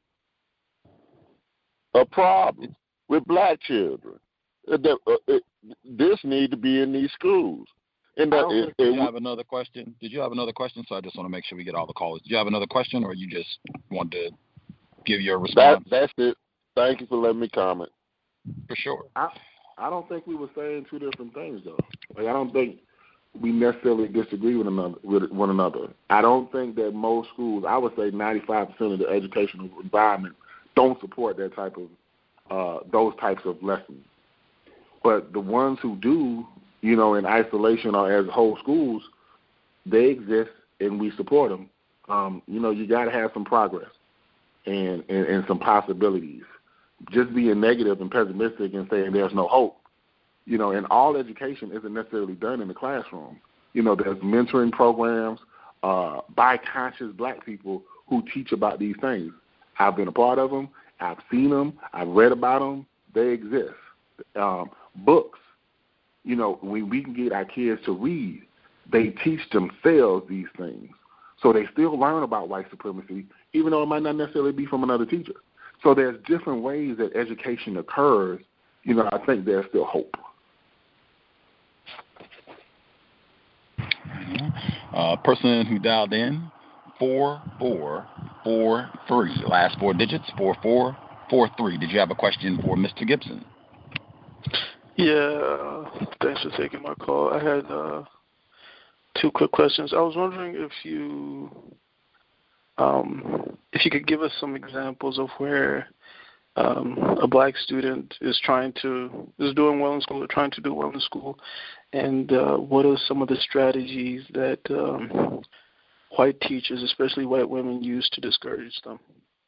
of problems with black children. This need to be in these schools. Did you have another question? So I just want to make sure we get all the calls. Do you have another question, or you just want to give your response? That's it. Thank you for letting me comment. For sure. I don't think we were saying two different things, though. I don't think we necessarily disagree with one another. I don't think that most schools, I would say 95% of the educational environment don't support that type of those types of lessons. But the ones who do, you know, in isolation or as whole schools, they exist and we support them. You know, you got to have some progress and some possibilities. Just being negative and pessimistic and saying there's no hope, you know, and all education isn't necessarily done in the classroom. You know, there's mentoring programs by conscious black people who teach about these things. I've been a part of them. I've seen them. I've read about them. They exist. Books, you know, when we can get our kids to read, they teach themselves these things. So they still learn about white supremacy, even though it might not necessarily be from another teacher. So there's different ways that education occurs. You know, I think there's still hope. Person who dialed in, 4443. Last four digits, 4443. Did you have a question for Mr. Gibson? Yeah, thanks for taking my call. I had two quick questions. I was wondering if you could give us some examples of where a black student is doing well in school or trying to do well in school, and what are some of the strategies that white teachers, especially white women, use to discourage them?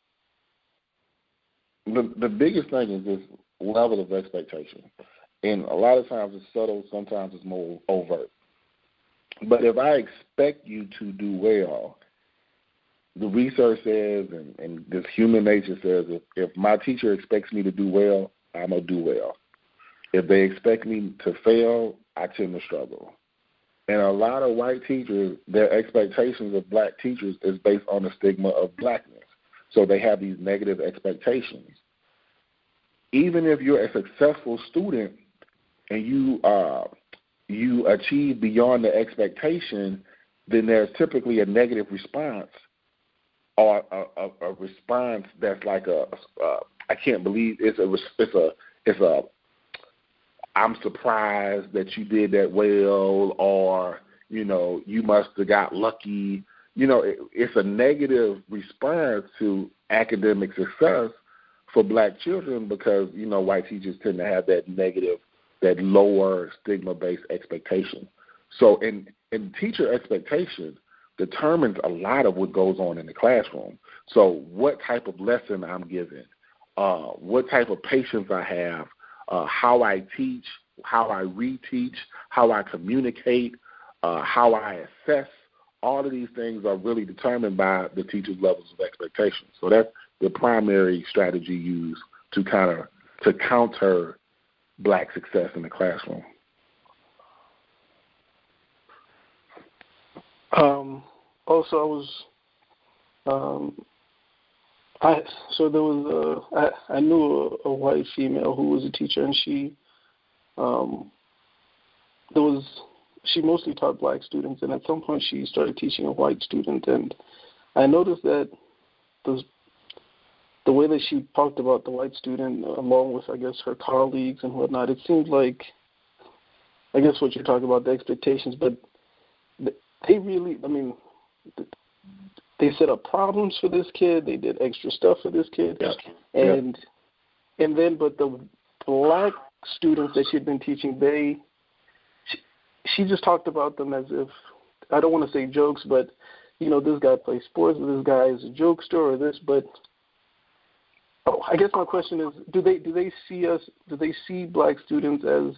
The biggest thing is this level of expectation. And a lot of times it's subtle, sometimes it's more overt. But if I expect you to do well, the research says, and this human nature says, if my teacher expects me to do well, I'm going to do well. If they expect me to fail, I tend to struggle. And a lot of white teachers, their expectations of black teachers is based on the stigma of blackness. So they have these negative expectations. Even if you're a successful student and you achieve beyond the expectation, then there's typically a negative response or a response that's like I can't believe it's a I'm surprised that you did that well, or you know, you must have got lucky. You know, it's a negative response to academic success for black children because, you know, white teachers tend to have that negative, that lower stigma-based expectation. So and teacher expectation determines a lot of what goes on in the classroom. So what type of lesson I'm giving, what type of patience I have, how I teach, how I reteach, how I communicate, how I assess, all of these things are really determined by the teacher's levels of expectation. So that's the primary strategy used to counter black success in the classroom. Also, I knew a white female who was a teacher, and she mostly taught black students, and at some point she started teaching a white student, and I noticed that the way that she talked about the white student, along with, I guess, her colleagues and whatnot, it seemed like, I guess what you're talking about, the expectations, but they really, I mean, they set up problems for this kid, they did extra stuff for this kid, and then, but the black students that she'd been teaching, she just talked about them as if, I don't want to say jokes, but, you know, this guy plays sports, this guy is a jokester or this, but I guess my question is, do they see black students as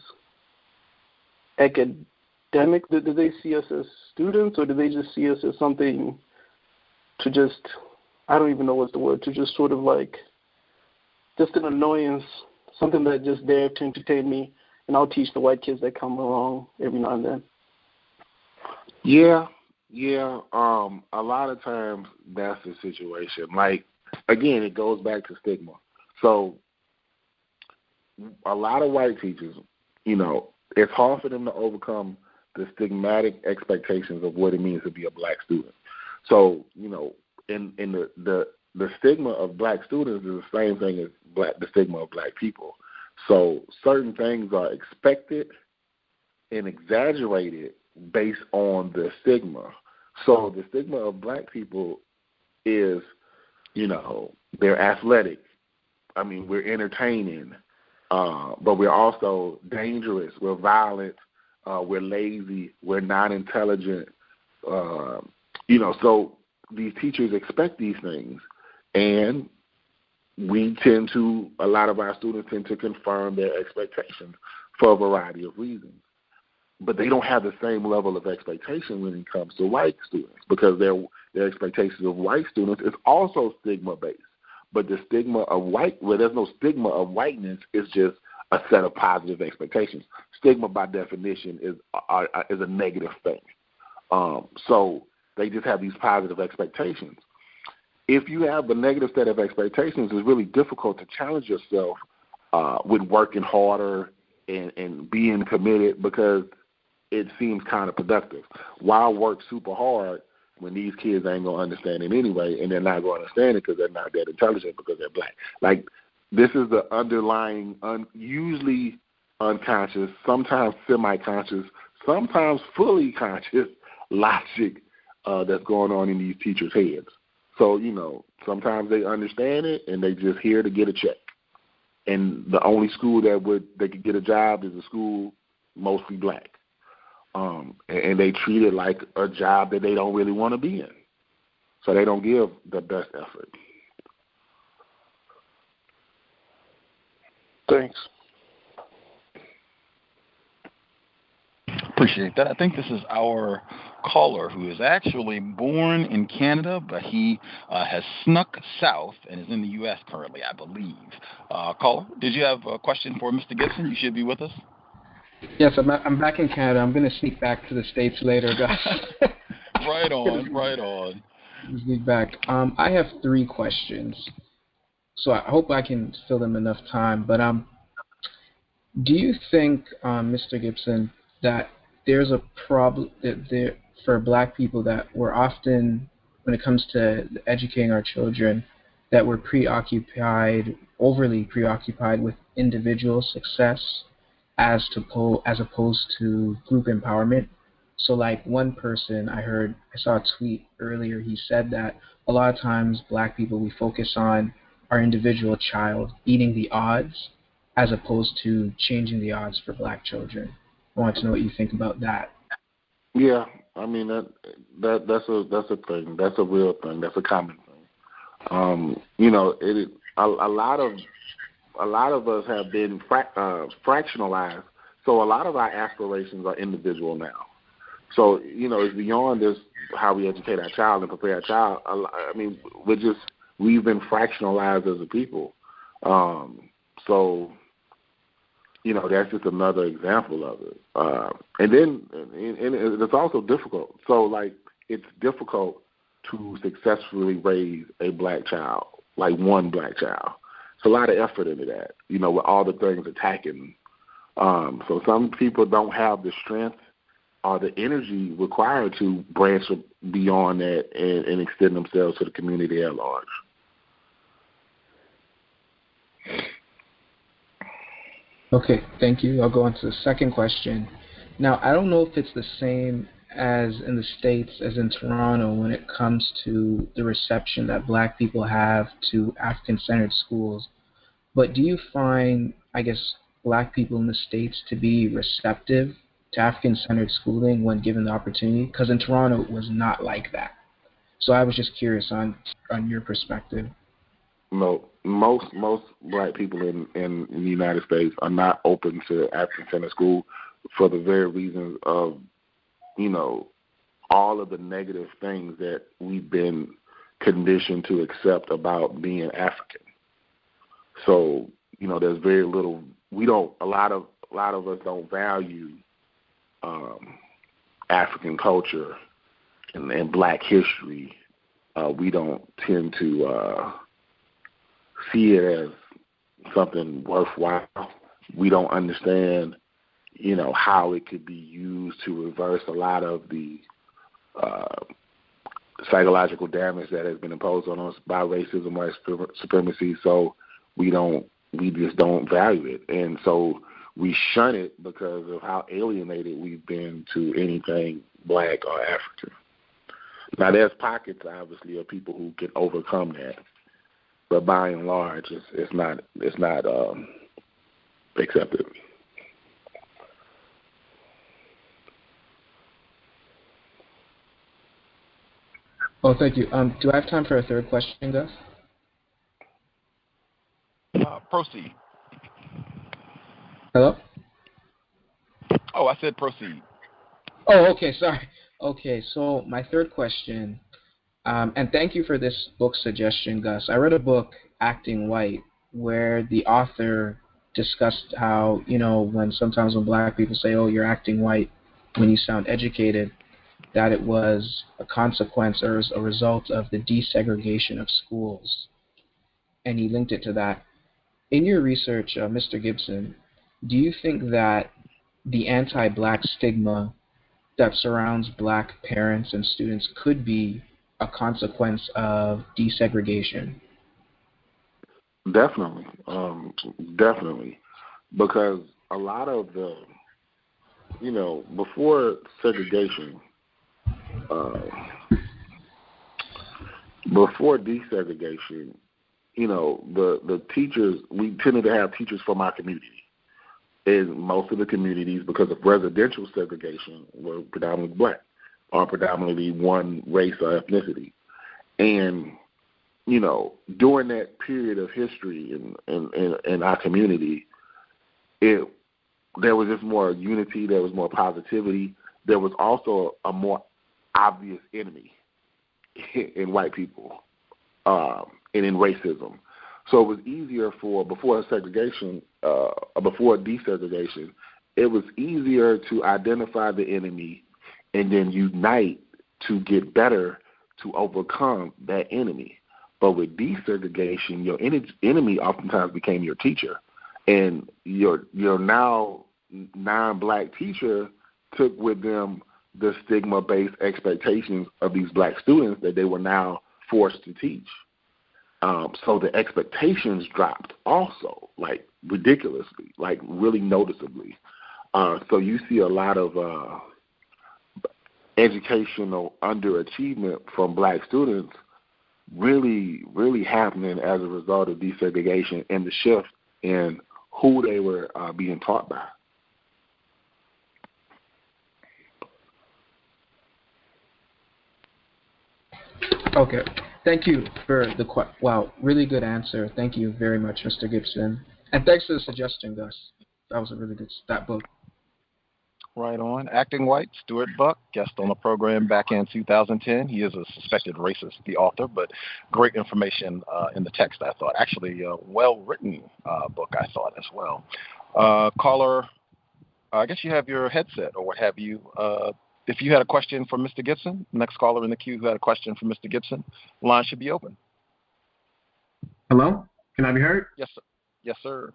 academic? Do they see us as students, or do they just see us as something to just, I don't even know what's the word, to just sort of like, just an annoyance, something that just there to entertain me, and I'll teach the white kids that come along every now and then? Yeah. A lot of times that's the situation. Like, again, it goes back to stigma. So a lot of white teachers, you know, it's hard for them to overcome the stigmatic expectations of what it means to be a black student. So, you know, in the stigma of black students is the same thing as the stigma of black people. So certain things are expected and exaggerated based on the stigma. So the stigma of black people is, they're athletic. I mean, we're entertaining, but we're also dangerous. We're violent. We're lazy. We're not intelligent. So these teachers expect these things, and a lot of our students tend to confirm their expectations for a variety of reasons. But they don't have the same level of expectation when it comes to white students, because their expectations of white students is also stigma-based. But the stigma of there's no stigma of whiteness, it's just a set of positive expectations. Stigma, by definition, is a negative thing. So they just have these positive expectations. If you have a negative set of expectations, it's really difficult to challenge yourself with working harder and being committed, because it seems counterproductive. Why work super hard when these kids ain't going to understand it anyway, and they're not going to understand it because they're not that intelligent, because they're black? Like, this is the underlying, usually unconscious, sometimes semi-conscious, sometimes fully conscious logic that's going on in these teachers' heads. So, sometimes they understand it and they just here to get a check. And the only school they could get a job is a school mostly black. And they treat it like a job that they don't really want to be in. So they don't give the best effort. Thanks. Appreciate that. I think this is our caller, who is actually born in Canada, but he has snuck south and is in the U.S. currently, I believe. Caller, did you have a question for Mr. Gibson? You should be with us. Yes, I'm back in Canada. I'm going to sneak back to the States later, guys. Right on. Sneak back. I have 3 questions, so I hope I can fill them enough time. But do you think, Mr. Gibson, that there's a problem for black people that we're often, when it comes to educating our children, that we're overly preoccupied with individual success as opposed to group empowerment? So like one person I saw a tweet earlier, he said that a lot of times black people, we focus on our individual child beating the odds as opposed to changing the odds for black children. I want to know what you think about that. Yeah, I mean that's a thing. That's a real thing. That's a common thing. A lot of us have been fractionalized, so a lot of our aspirations are individual now. So it's beyond just how we educate our child and prepare our child. I mean, we've been fractionalized as a people. So that's just another example of it. And it's also difficult. So, like, it's difficult to successfully raise a black child, like one black child. It's a lot of effort into that, with all the things attacking. So some people don't have the strength or the energy required to branch beyond that and extend themselves to the community at large. Okay, thank you. I'll go on to the second question. Now, I don't know if it's the same as in the States as in Toronto when it comes to the reception that black people have to African-centered schools, but do you find, black people in the States to be receptive to African-centered schooling when given the opportunity? Because in Toronto, it was not like that. So I was just curious on your perspective. No, most black people in the United States are not open to African-centered school for the very reasons of, all of the negative things that we've been conditioned to accept about being African. So, there's very little. A lot of us don't value African culture and black history. We don't tend to see it as something worthwhile. We don't understand, how it could be used to reverse a lot of the psychological damage that has been imposed on us by racism, white supremacy. So we just don't value it. And so we shun it because of how alienated we've been to anything black or African. Now, there's pockets, obviously, of people who can overcome that, but by and large, it's not accepted. Oh, thank you. Do I have time for a third question, Gus? Proceed. Hello? Oh, I said proceed. Oh, okay, sorry. Okay, so my third question, and thank you for this book suggestion, Gus. I read a book, Acting White, where the author discussed how, when black people say, oh, you're acting white when you sound educated, that it was a consequence or a result of the desegregation of schools. And he linked it to that. In your research, Mr. Gibson, do you think that the anti-black stigma that surrounds black parents and students could be a consequence of desegregation? Definitely. Definitely. Because a lot of the, before segregation, before desegregation, the teachers, we tended to have teachers from our community. And most of the communities, because of residential segregation, were predominantly black or predominantly one race or ethnicity. And, during that period of history in our community, there was just more unity, there was more positivity. There was also a more obvious enemy in white people and in racism. So it was easier before segregation, before desegregation, it was easier to identify the enemy and then unite to get better to overcome that enemy. But with desegregation, your enemy oftentimes became your teacher. And your now non-black teacher took with them the stigma-based expectations of these black students that they were now forced to teach. So the expectations dropped also, like ridiculously, like really noticeably. So you see a lot of educational underachievement from black students really, really happening as a result of desegregation and the shift in who they were being taught by. Okay. Thank you for the really good answer. Thank you very much, Mr. Gibson. And thanks for the suggestion, Gus. That was a really good book. Right on. Acting White, Stuart Buck, guest on the program back in 2010. He is a suspected racist, the author, but great information in the text, I thought. Actually, a well-written book, I thought, as well. Caller, I guess you have your headset or what have you. If you had a question for Mr. Gibson, next caller in the queue who had a question for Mr. Gibson, the line should be open. Hello? Can I be heard? Yes, sir. Yes, sir.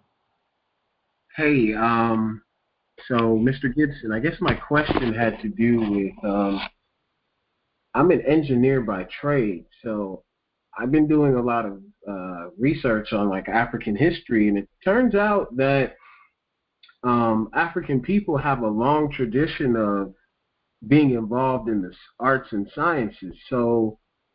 Hey, so Mr. Gibson, I guess my question had to do with, I'm an engineer by trade, so I've been doing a lot of research on like African history, and it turns out that African people have a long tradition of being involved in the arts and sciences. So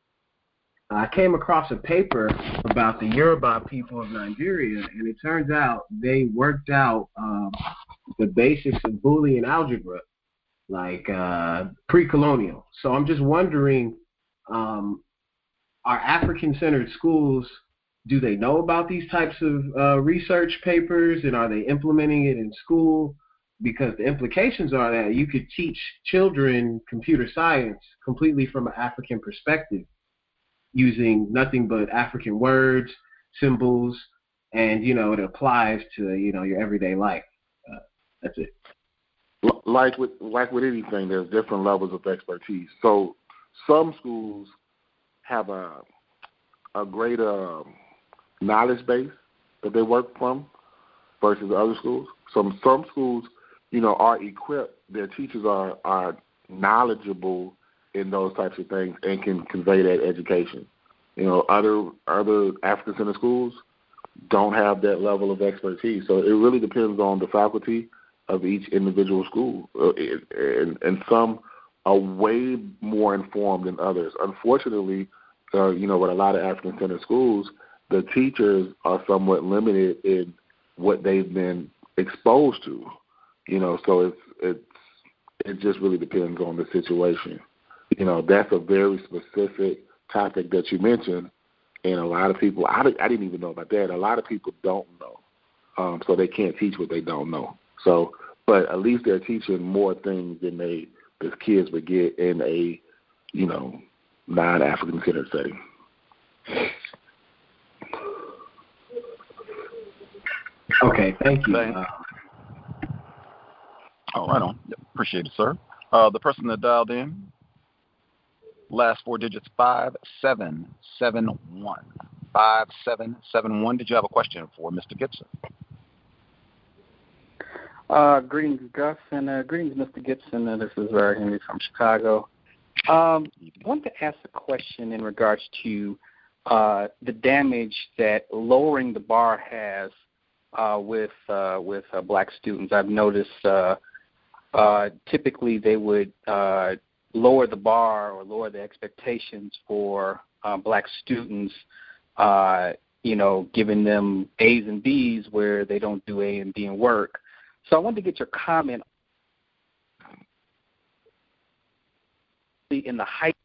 I came across a paper about the Yoruba people of Nigeria, and it turns out they worked out the basics of Boolean algebra, like pre-colonial. So I'm just wondering, are African-centered schools, do they know about these types of research papers, and are they implementing it in school? Because the implications are that you could teach children computer science completely from an African perspective, using nothing but African words, symbols, and, it applies to, your everyday life. That's it. Like with anything, there's different levels of expertise. So some schools have a greater knowledge base that they work from versus other schools. Some schools, are equipped, their teachers are knowledgeable in those types of things and can convey that education. Other African-centered schools, don't have that level of expertise. So it really depends on the faculty of each individual school, and some are way more informed than others. Unfortunately, with a lot of African-centered schools, the teachers are somewhat limited in what they've been exposed to. So it just really depends on the situation. That's a very specific topic that you mentioned, and a lot of people, I didn't even know about that. A lot of people don't know, so they can't teach what they don't know. So, but at least they're teaching more things than the kids would get in a, non-African centered setting. Okay, thank you. All right on. Yep, appreciate it, sir. The person that dialed in, last four digits, 5771. 5771. Did you have a question for Mr. Gibson? Greetings, Gus, and greetings, Mr. Gibson. This is Henry from Chicago. I wanted to ask a question in regards to the damage that lowering the bar has with black students. I've noticed typically they would lower the bar or lower the expectations for black students, giving them A's and B's where they don't do A and B in work. So I wanted to get your comment in the high.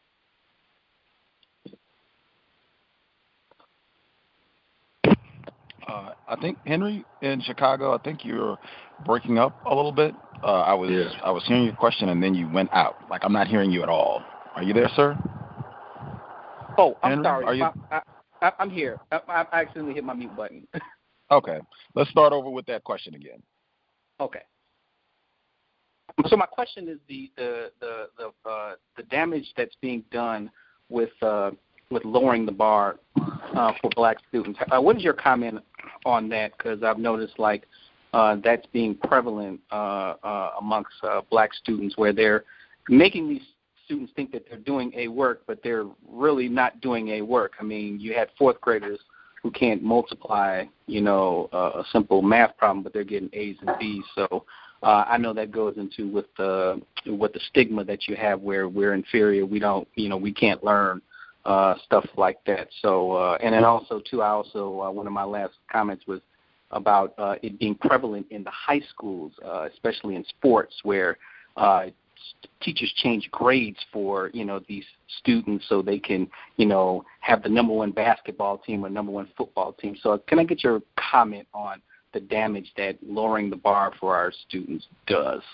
I think, Henry, in Chicago, I think you're breaking up a little bit. I was hearing your question, and then you went out. Like, I'm not hearing you at all. Are you there, sir? Oh, I'm Henry, sorry. are you? I'm here. I accidentally hit my mute button. Okay. Let's start over with that question again. Okay. So my question is the damage that's being done with lowering the bar for black students. What is your comment on that? Because I've noticed that's being prevalent amongst black students, where they're making these students think that they're doing A work, but they're really not doing A work. I mean, you had fourth graders who can't multiply, a simple math problem, but they're getting A's and B's. So I know that goes into with the stigma that you have, where we're inferior. We don't, we can't learn stuff like that. So and then also too, one of my last comments was about it being prevalent in the high schools, especially in sports, where teachers change grades for these students so they can have the number one basketball team or number one football team. So can I get your comment on the damage that lowering the bar for our students does?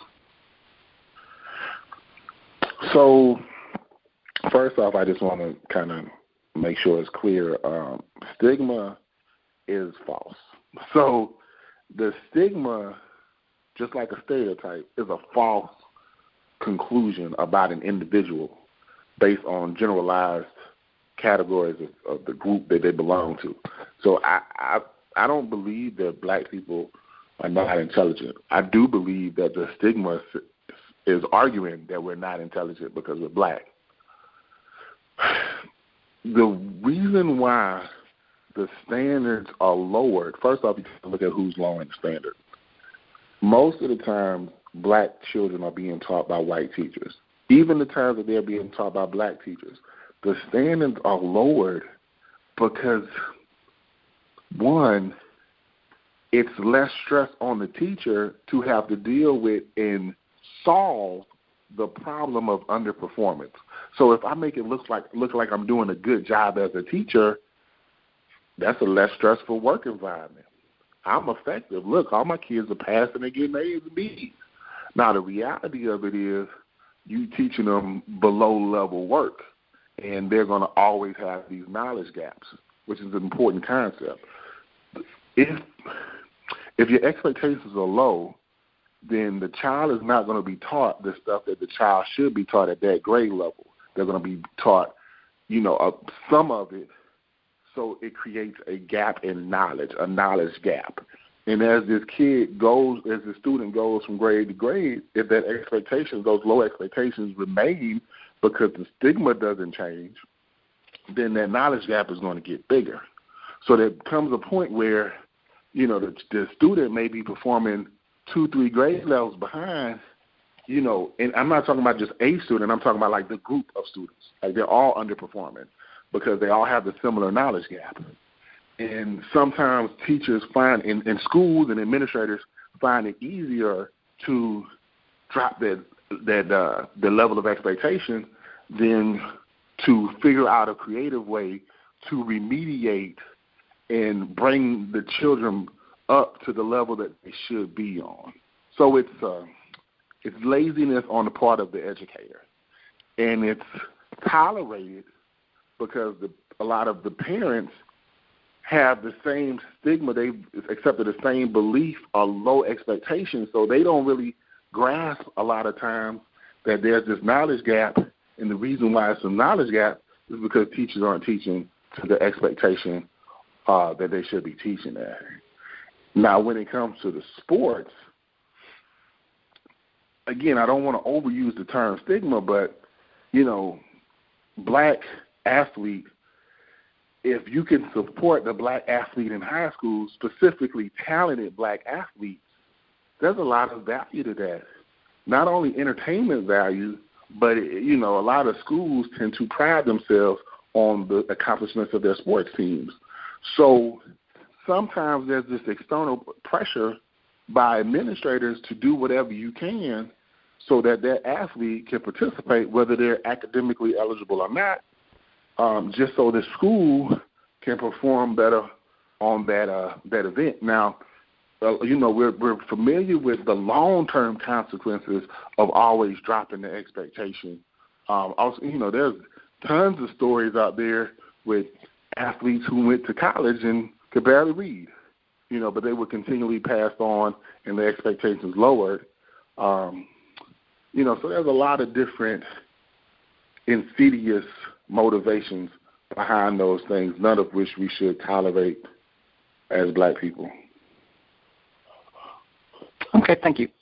So first off, I just want to kind of make sure it's clear. Stigma is false. So the stigma, just like a stereotype, is a false conclusion about an individual based on generalized categories of the group that they belong to. So I don't believe that black people are not intelligent. I do believe that the stigma is arguing that we're not intelligent because we're black. The reason why the standards are lowered, first off, you have to look at who's lowering the standard. Most of the time, black children are being taught by white teachers. Even the times that they're being taught by black teachers, the standards are lowered because, one, it's less stress on the teacher to have to deal with and solve the problem of underperformance. So if I make it look like I'm doing a good job as a teacher, that's a less stressful work environment. I'm effective. Look, all my kids are passing and getting A's and B's. Now, the reality of it is you teaching them below-level work, and they're going to always have these knowledge gaps, which is an important concept. If your expectations are low, then the child is not going to be taught the stuff that the child should be taught at that grade level. They're going to be taught, some of it, so it creates a gap in knowledge, a knowledge gap. And as the student goes from grade to grade, if that expectation, those low expectations remain because the stigma doesn't change, then that knowledge gap is going to get bigger. So there comes a point where, the student may be performing 2-3 grade levels behind, and I'm not talking about just a student. I'm talking about like the group of students. Like they're all underperforming because they all have the similar knowledge gap. And sometimes teachers find, in schools and administrators find it easier to drop the level of expectation than to figure out a creative way to remediate and bring the children up to the level that they should be on. So it's laziness on the part of the educator, and it's tolerated because a lot of the parents have the same stigma. They've accepted the same belief or low expectations, so they don't really grasp a lot of times that there's this knowledge gap, and the reason why it's a knowledge gap is because teachers aren't teaching to the expectation that they should be teaching at. Now, when it comes to the sports, again, I don't want to overuse the term stigma, but, black athlete, if you can support the black athlete in high school, specifically talented black athletes, there's a lot of value to that. Not only entertainment value, but, a lot of schools tend to pride themselves on the accomplishments of their sports teams. So sometimes there's this external pressure by administrators to do whatever you can so that that athlete can participate, whether they're academically eligible or not, just so the school can perform better on that event. Now, we're familiar with the long-term consequences of always dropping the expectation. Also, there's tons of stories out there with athletes who went to college and could barely read, but they were continually passed on and their expectations lowered. So there's a lot of different insidious motivations behind those things, none of which we should tolerate as black people. Okay, thank you.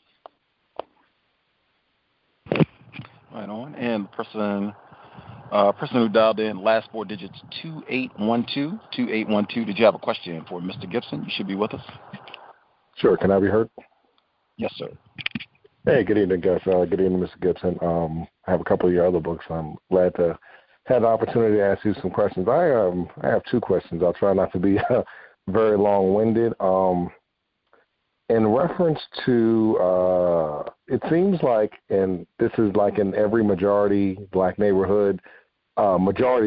Right on. And the person who dialed in, last 4 digits, 2812. 2812. Did you have a question for Mr. Gibson? You should be with us. Sure. Can I be heard? Yes, sir. Hey, good evening, guys. Good evening, Mr. Gibson. I have a couple of your other books. I'm glad to have the opportunity to ask you some questions. I have 2 questions. I'll try not to be very long-winded. In reference to, it seems like, and this is like in every majority black neighborhood in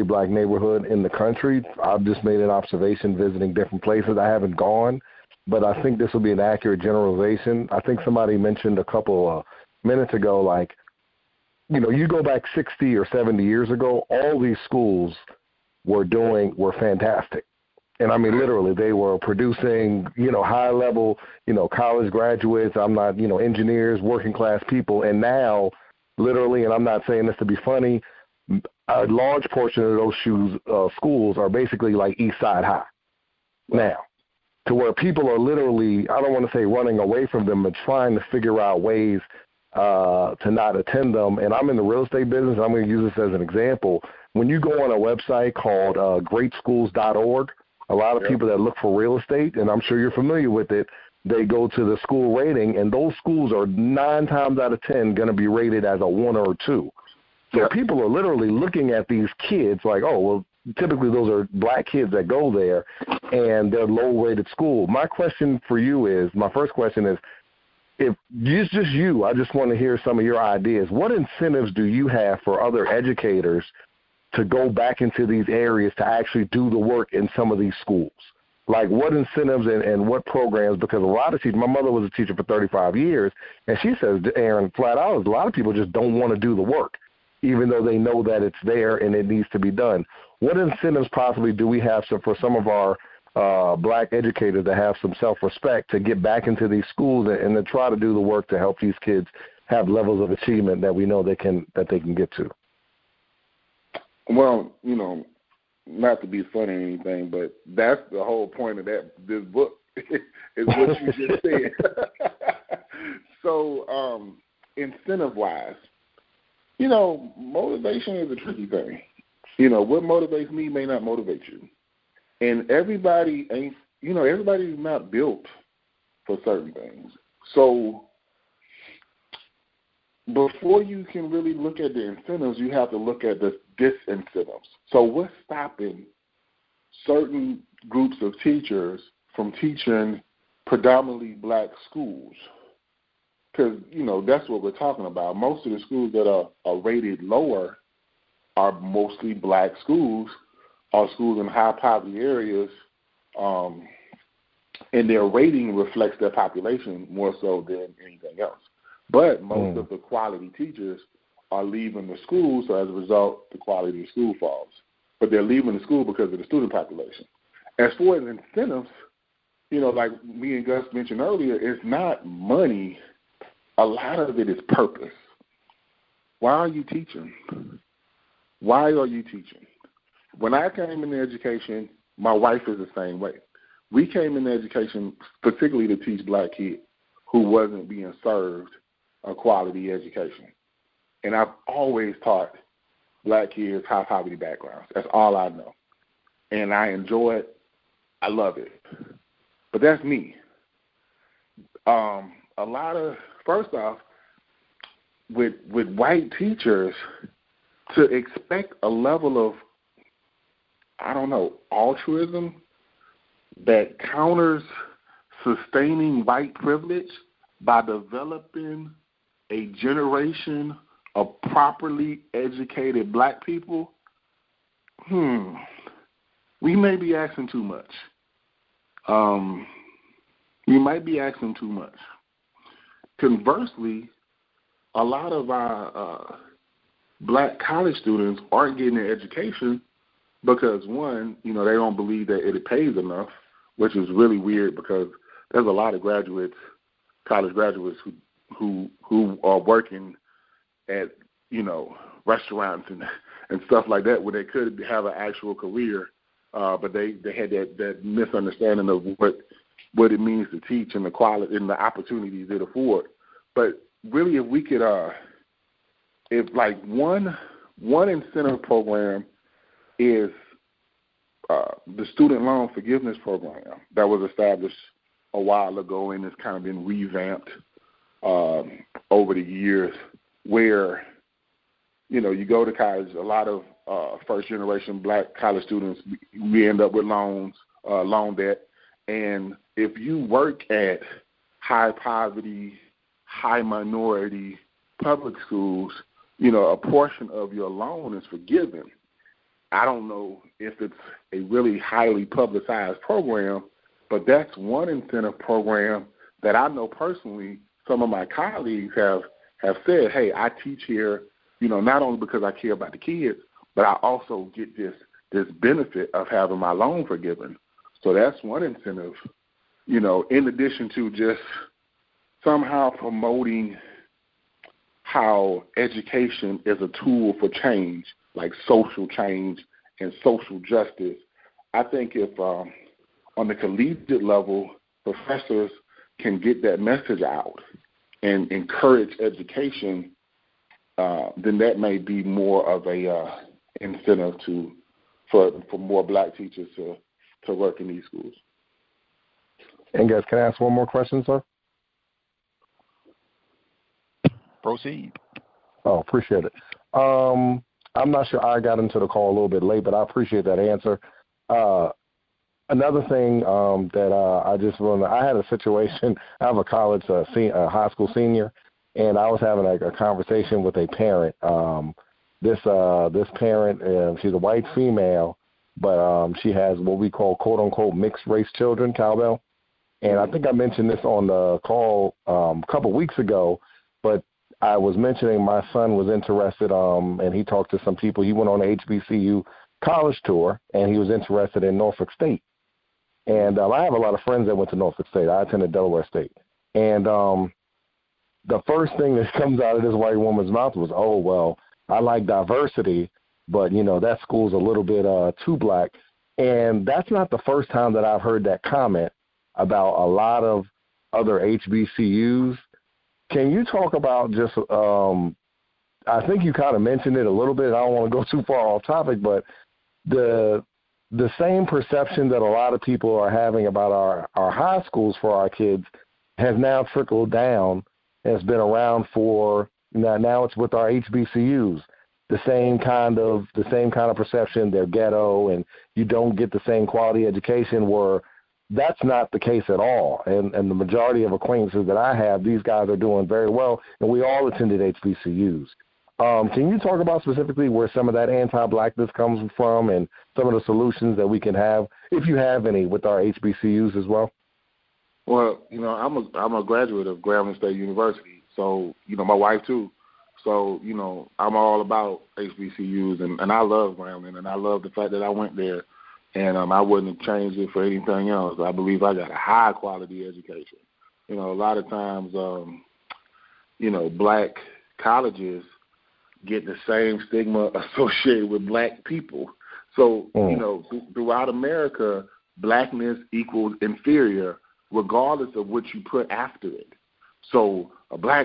the country. I've just made an observation visiting different places. I haven't gone, but I think this will be an accurate generalization. I think somebody mentioned a couple of minutes ago, like, you go back 60 or 70 years ago, all these schools were fantastic. And I mean, literally, they were producing, high level, college graduates. I'm not, engineers, working class people. And now, literally, and I'm not saying this to be funny, a large portion of those schools are basically like East Side High now, to where people are literally, I don't want to say running away from them, but trying to figure out ways to not attend them. And I'm in the real estate business. I'm going to use this as an example. When you go on a website called greatschools.org, a lot of people that look for real estate, and I'm sure you're familiar with it, they go to the school rating, and those schools are 9 times out of 10 going to be rated as a 1 or 2. So people are literally looking at these kids like, oh, well, typically those are black kids that go there, and they're low-rated school. My first question is, if it's just you, I just want to hear some of your ideas. What incentives do you have for other educators to go back into these areas to actually do the work in some of these schools? Like what incentives and what programs? Because a lot of teachers, my mother was a teacher for 35 years, and she says, Aaron, flat out, a lot of people just don't want to do the work, even though they know that it's there and it needs to be done. What incentives possibly do we have for some of our black educators to have some self-respect to get back into these schools and to try to do the work to help these kids have levels of achievement that we know they can get to? Well, not to be funny or anything, but that's the whole point of this book is what you just said. So, incentive-wise, motivation is a tricky thing. What motivates me may not motivate you. And everybody ain't, everybody's not built for certain things. So before you can really look at the incentives, you have to look at the disincentives. So what's stopping certain groups of teachers from teaching predominantly black schools? Because, that's what we're talking about. Most of the schools that are rated lower are mostly black schools, or schools in high poverty areas, and their rating reflects their population more so than anything else. But most of the quality teachers are leaving the school, so as a result, the quality of the school falls. But they're leaving the school because of the student population. As for as incentives, like me and Gus mentioned earlier, it's not money. A lot of it is purpose. Why are you teaching? Why are you teaching? When I came into education, my wife is the same way. We came into education particularly to teach black kids who wasn't being served a quality education. And I've always taught black kids high poverty backgrounds. That's all I know. And I enjoy it. I love it. But that's me. First off, with white teachers, to expect a level of, altruism that counters sustaining white privilege by developing a generation of properly educated black people, we may be asking too much. We might be asking too much. Conversely, a lot of our black college students aren't getting their education because, one, they don't believe that it pays enough, which is really weird because there's a lot of college graduates who are working at, restaurants and stuff like that where they could have an actual career, but they had that misunderstanding of what it means to teach and the quality and the opportunities it afford. But really, if we could, one incentive program is the student loan forgiveness program that was established a while ago and has kind of been revamped over the years, where you go to college. A lot of first-generation black college students, we end up with loan debt, and if you work at high poverty, high minority public schools, a portion of your loan is forgiven. I don't know if it's a really highly publicized program, but that's one incentive program that I know personally some of my colleagues have said, hey, I teach here, not only because I care about the kids, but I also get this benefit of having my loan forgiven. So that's one incentive, in addition to just somehow promoting how education is a tool for change, like social change and social justice. I think if on the collegiate level, professors can get that message out and encourage education, then that may be more of a incentive for more black teachers to work in these schools. And guys, can I ask one more question, sir? Proceed. Oh, appreciate it. I'm not sure I got into the call a little bit late, but I appreciate that answer. Another thing that I just want I had a situation. I have a high school senior, and I was having a conversation with a parent. This parent, she's a white female, but she has what we call quote unquote mixed race children, cowbell. And I think I mentioned this on the call a couple weeks ago, but I was mentioning my son was interested, and he talked to some people. He went on an HBCU college tour, and he was interested in Norfolk State. And I have a lot of friends that went to Norfolk State. I attended Delaware State. And the first thing that comes out of this white woman's mouth was, oh, well, I like diversity, but, that school's a little bit too black. And that's not the first time that I've heard that comment about a lot of other HBCUs. Can you talk about just, I think you kind of mentioned it a little bit. I don't want to go too far off topic, but the same perception that a lot of people are having about our high schools for our kids has now trickled down, has been around for, now it's with our HBCUs. The same kind of perception, they're ghetto and you don't get the same quality education, where that's not the case at all. And the majority of acquaintances that I have, these guys are doing very well, and we all attended HBCUs. Can you talk about specifically where some of that anti-blackness comes from and some of the solutions that we can have, if you have any, with our HBCUs as well? Well, I'm a graduate of Grambling State University, so, my wife too. So, I'm all about HBCUs, and I love Grambling, and I love the fact that I went there, and I wouldn't have changed it for anything else. I believe I got a high-quality education. A lot of times, black colleges get the same stigma associated with black people. So, throughout America, blackness equals inferior regardless of what you put after it. So a black,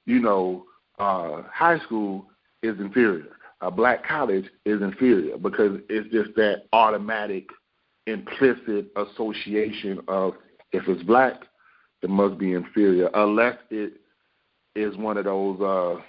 high school is inferior. A black college is inferior because it's just that automatic, implicit association of if it's black, it must be inferior, unless it is one of those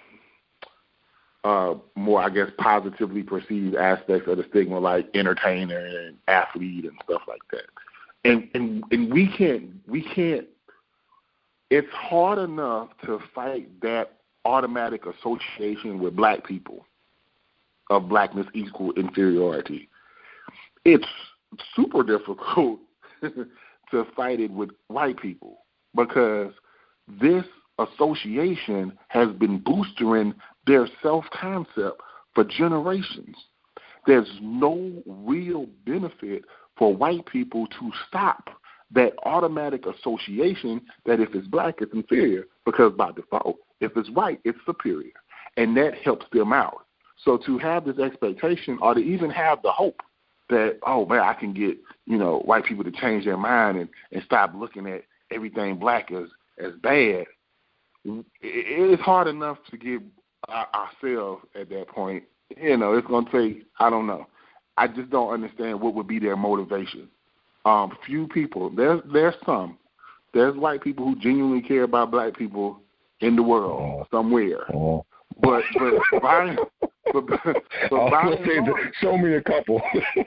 more, I guess, positively perceived aspects of the stigma, like entertainer and athlete and stuff like that. And we can't. It's hard enough to fight that automatic association with black people of blackness equal inferiority. It's super difficult to fight it with white people because this association has been boosting their self-concept for generations. There's no real benefit for white people to stop that automatic association that if it's black, it's inferior, because by default, if it's white, it's superior. And that helps them out. So to have this expectation or to even have the hope that, oh, man, I can get, white people to change their mind and stop looking at everything black as bad, it's hard enough to get ourselves at that point. It's going to take, I don't know. I just don't understand what would be their motivation. Few people, there's some. There's white people who genuinely care about black people in the world somewhere. But by show me a couple.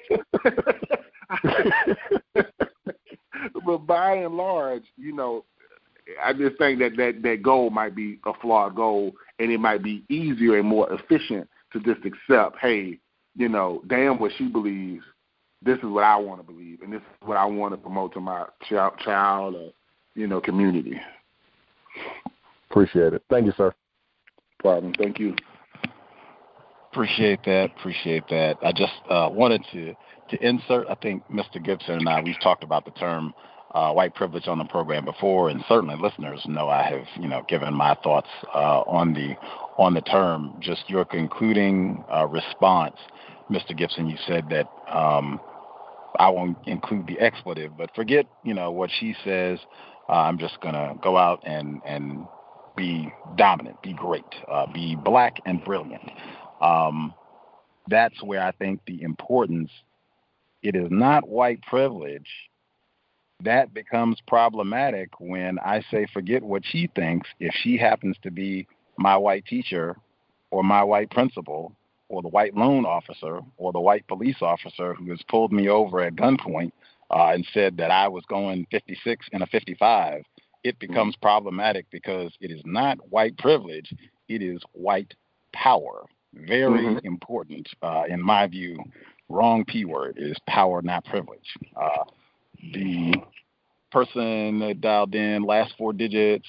But by and large, I just think that goal might be a flawed goal, and it might be easier and more efficient to just accept, hey, damn what she believes, this is what I want to believe, and this is what I want to promote to my child or, community. Appreciate it. Thank you, sir. Problem. Thank you. Appreciate that. I just wanted to insert, I think Mr. Gibson and I, we've talked about the term white privilege on the program before, and certainly listeners know I have, given my thoughts on the term. Just your concluding response, Mr. Gibson, you said that I won't include the expletive, but forget, what she says. I'm just going to go out and be dominant, be great, be black and brilliant. That's where I think the importance, it is not white privilege. That becomes problematic when I say forget what she thinks. If she happens to be my white teacher or my white principal or the white loan officer or the white police officer who has pulled me over at gunpoint and said that I was going 56 in a 55, it becomes problematic because it is not white privilege. It is white power. Very important. In my view, wrong P word is power, not privilege. The person that dialed in, last four digits,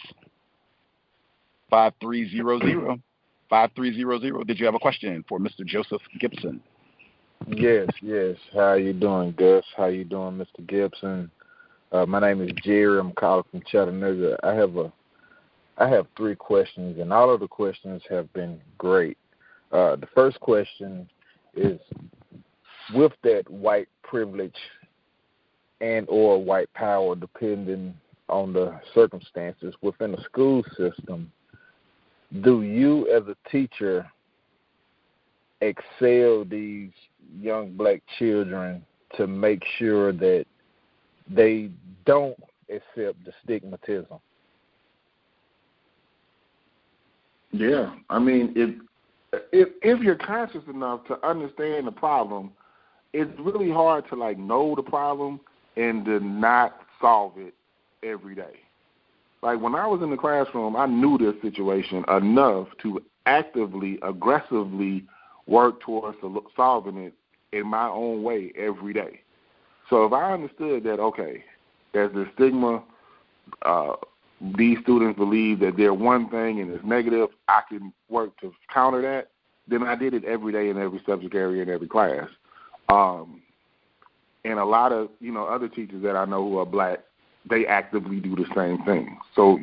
5300. 5300. Did you have a question for Mr. Joseph Gibson? Yes. How you doing, Gus? How you doing, Mr. Gibson? My name is Jerry. I'm calling from Chattanooga. I have three questions, and all of the questions have been great. The first question is, with that white privilege and or white power, depending on the circumstances within the school system, do you as a teacher excel these young black children to make sure that they don't accept the stigmatism? Yeah, I mean, if you're conscious enough to understand the problem, it's really hard to know the problem and to not solve it every day. Like when I was in the classroom, I knew this situation enough to actively, aggressively work towards solving it in my own way every day. So if I understood that, okay, there's this stigma, these students believe that they're one thing and it's negative, I can work to counter that, then I did it every day in every subject area in every class. And a lot of, other teachers that I know who are black, they actively do the same thing. So,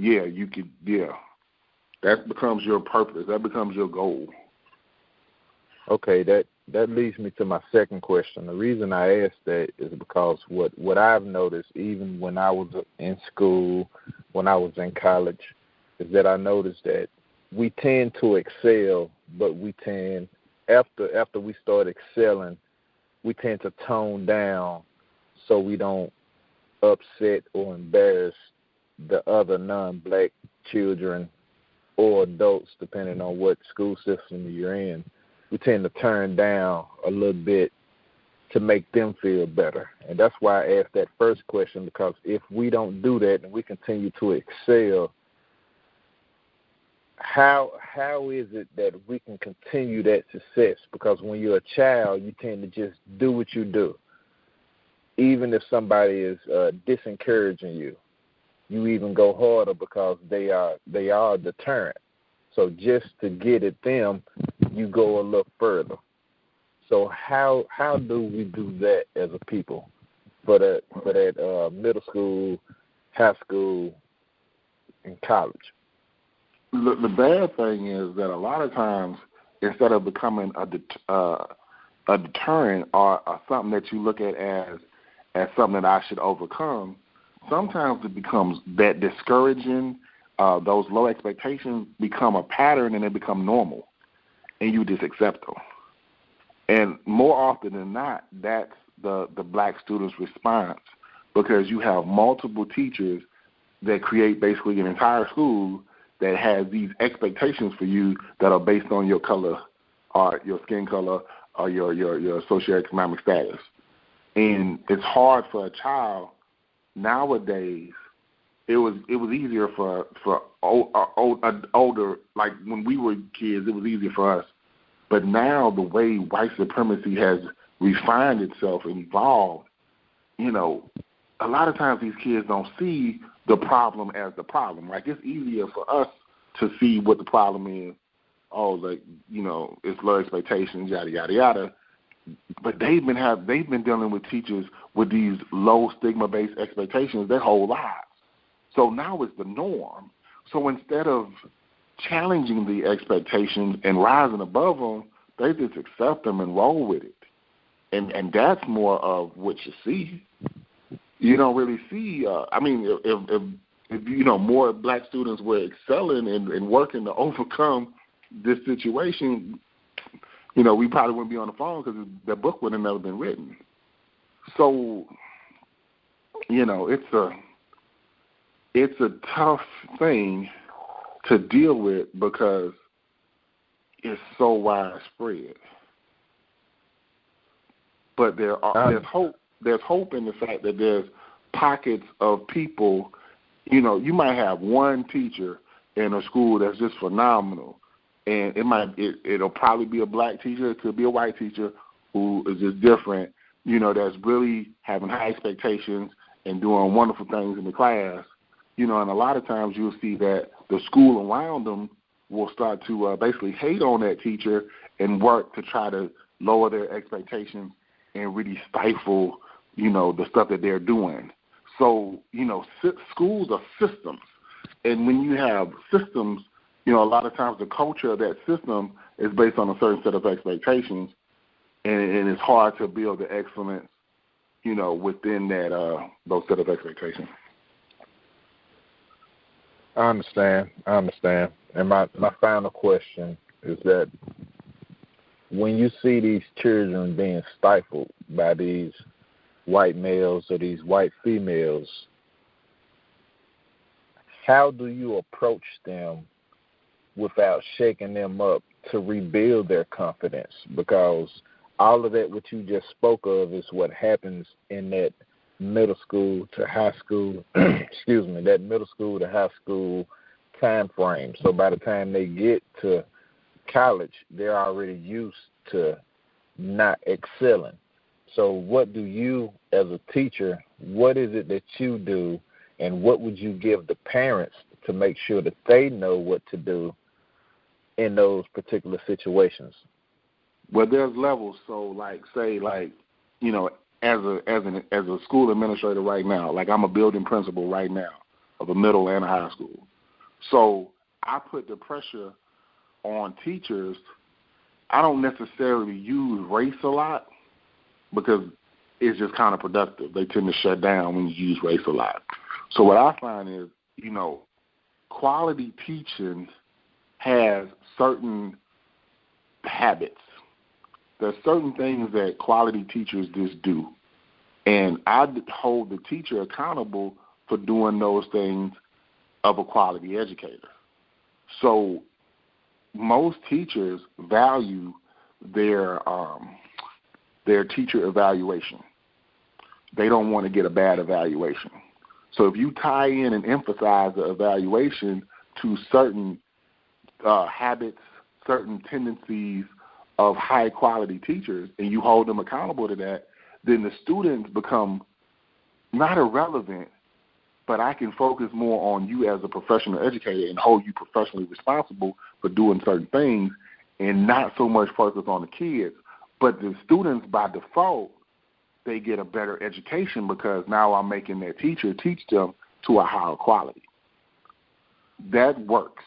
that becomes your purpose. That becomes your goal. Okay, that leads me to my second question. The reason I asked that is because what I've noticed, even when I was in school, when I was in college, is that I noticed that we tend to excel, but we tend, after we start excelling, we tend to tone down so we don't upset or embarrass the other non-black children or adults, depending on what school system you're in. We tend to turn down a little bit to make them feel better. And that's why I asked that first question, because if we don't do that and we continue to excel, how is it that we can continue that success? Because when you're a child, you tend to just do what you do. Even if somebody is disencouraging you, you even go harder because they are a deterrent. So just to get at them, you go a little further. So how do we do that as a people for that middle school, high school, and college? The bad thing is that a lot of times, instead of becoming a deterrent or something that you look at as something that I should overcome, sometimes it becomes that discouraging. Those low expectations become a pattern and they become normal, and you just accept them. And more often than not, that's the black student's response, because you have multiple teachers that create basically an entire school that has these expectations for you that are based on your color or your skin color or your socioeconomic status. And it's hard for a child nowadays. It was easier for older, like when we were kids, it was easier for us. But now the way white supremacy has refined itself and evolved, a lot of times these kids don't see the problem as the problem. Like, it's easier for us to see what the problem is. Oh, it's low expectations, yada yada yada. But they've been dealing with teachers with these low stigma-based expectations their whole lives. So now it's the norm. So instead of challenging the expectations and rising above them, they just accept them and roll with it. And that's more of what you see. You don't really see. If more black students were excelling and working to overcome this situation, we probably wouldn't be on the phone because the book would have never been written. So, it's a tough thing to deal with because it's so widespread. But there's hope. There's hope in the fact that there's pockets of people. You might have one teacher in a school that's just phenomenal, and it'll probably be a black teacher. It could be a white teacher who is just different. That's really having high expectations and doing wonderful things in the class. And a lot of times you'll see that the school around them will start to basically hate on that teacher and work to try to lower their expectations and really stifle, the stuff that they're doing. So, schools are systems. And when you have systems, a lot of times the culture of that system is based on a certain set of expectations, and it's hard to build the excellence, within that those set of expectations. I understand. And my final question is that when you see these children being stifled by these white males or these white females, how do you approach them without shaking them up to rebuild their confidence? Because all of that, what you just spoke of, is what happens in that middle school to high school, that middle school to high school time frame. So by the time they get to college, they're already used to not excelling. So what do you, as a teacher, what is it that you do, and what would you give the parents to make sure that they know what to do in those particular situations? Well, there's levels. So, as a school administrator right now, like I'm a building principal right now of a middle and a high school. So I put the pressure on teachers. I don't necessarily use race a lot because it's just counterproductive. They tend to shut down when you use race a lot. So what I find is, quality teaching has certain habits. There's certain things that quality teachers just do. And I hold the teacher accountable for doing those things of a quality educator. So most teachers value their teacher evaluation. They don't want to get a bad evaluation. So if you tie in and emphasize the evaluation to certain habits, certain tendencies of high-quality teachers, and you hold them accountable to that, then the students become not irrelevant, but I can focus more on you as a professional educator and hold you professionally responsible for doing certain things and not so much focus on the kids. But the students, by default, they get a better education because now I'm making their teacher teach them to a higher quality. That works.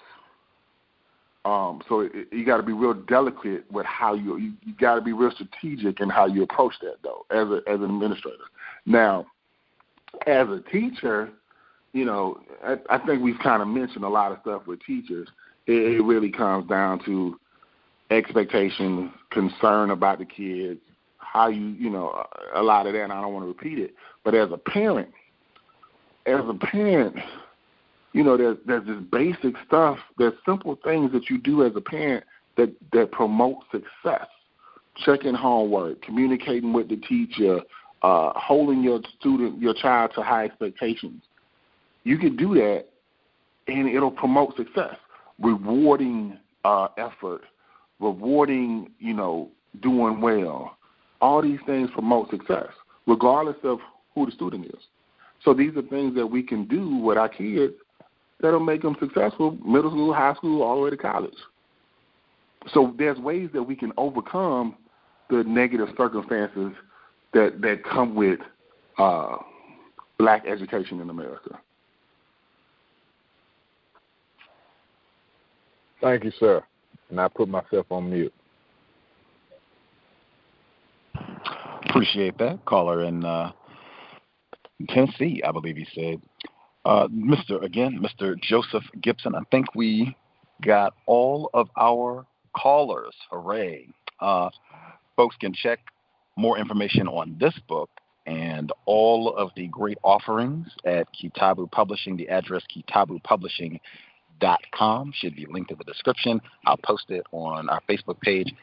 So you got to be real delicate with how you got to be real strategic in how you approach that, though, as an administrator. Now, as a teacher, I think we've kind of mentioned a lot of stuff with teachers. It really comes down to expectations, concern about the kids, how a lot of that, and I don't want to repeat it. But as a parent, there's this basic stuff, there's simple things that you do as a parent that promote success. Checking homework, communicating with the teacher, holding your child to high expectations. You can do that, and it'll promote success. Rewarding effort, rewarding, doing well. All these things promote success, regardless of who the student is. So these are things that we can do with our kids that'll make them successful, middle school, high school, all the way to college. So there's ways that we can overcome the negative circumstances that come with black education in America. Thank you, sir. And I put myself on mute. Appreciate that. Caller in Tennessee, I believe he said. Mr. Joseph Gibson, I think we got all of our callers. Hooray. Folks can check more information on this book and all of the great offerings at Kitabu Publishing. The address kitabupublishing.com should be linked in the description. I'll post it on our Facebook page,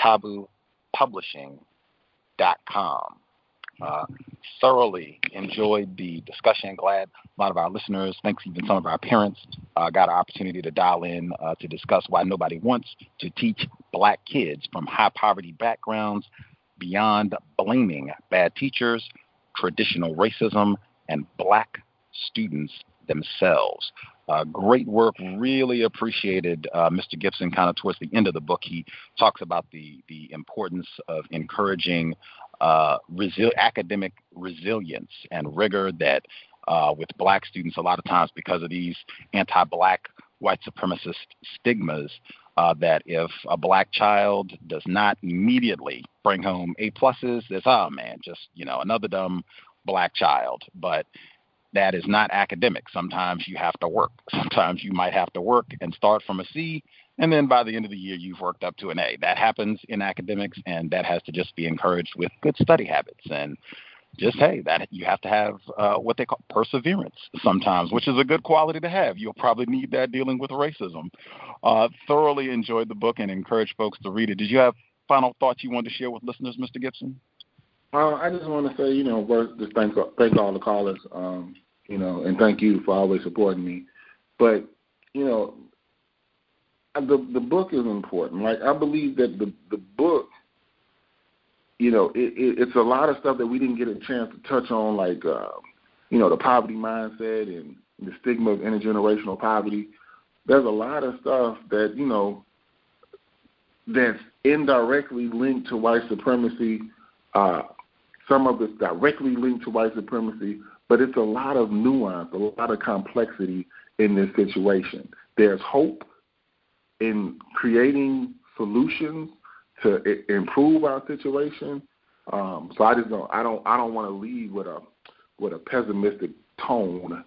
kitabupublishing.com. Thoroughly enjoyed the discussion. Glad a lot of our listeners, thanks even some of our parents, got an opportunity to dial in to discuss why nobody wants to teach black kids from high poverty backgrounds beyond blaming bad teachers, traditional racism, and black students themselves. Great work. Really appreciated Mr. Gibson kind of towards the end of the book. He talks about the importance of encouraging academic resilience and rigor that with black students, a lot of times because of these anti-black white supremacist stigmas, that if a black child does not immediately bring home A+, it's, oh man, just, another dumb black child. But that is not academic. Sometimes you have to work. Sometimes you might have to work and start from a C, and then by the end of the year, you've worked up to an A. That happens in academics, and that has to just be encouraged with good study habits. And just, hey, that you have to have what they call perseverance sometimes, which is a good quality to have. You'll probably need that dealing with racism. Thoroughly enjoyed the book and encourage folks to read it. Did you have final thoughts you wanted to share with listeners, Mr. Gibson? I just want to say, first, just thank all the callers, and thank you for always supporting me. But, the book is important. Like, I believe that the book, it's a lot of stuff that we didn't get a chance to touch on, like, the poverty mindset and the stigma of intergenerational poverty. There's a lot of stuff that, that's indirectly linked to white supremacy. Some of it's directly linked to white supremacy, but it's a lot of nuance, a lot of complexity in this situation. There's hope in creating solutions to improve our situation. So I don't want to lead with a pessimistic tone.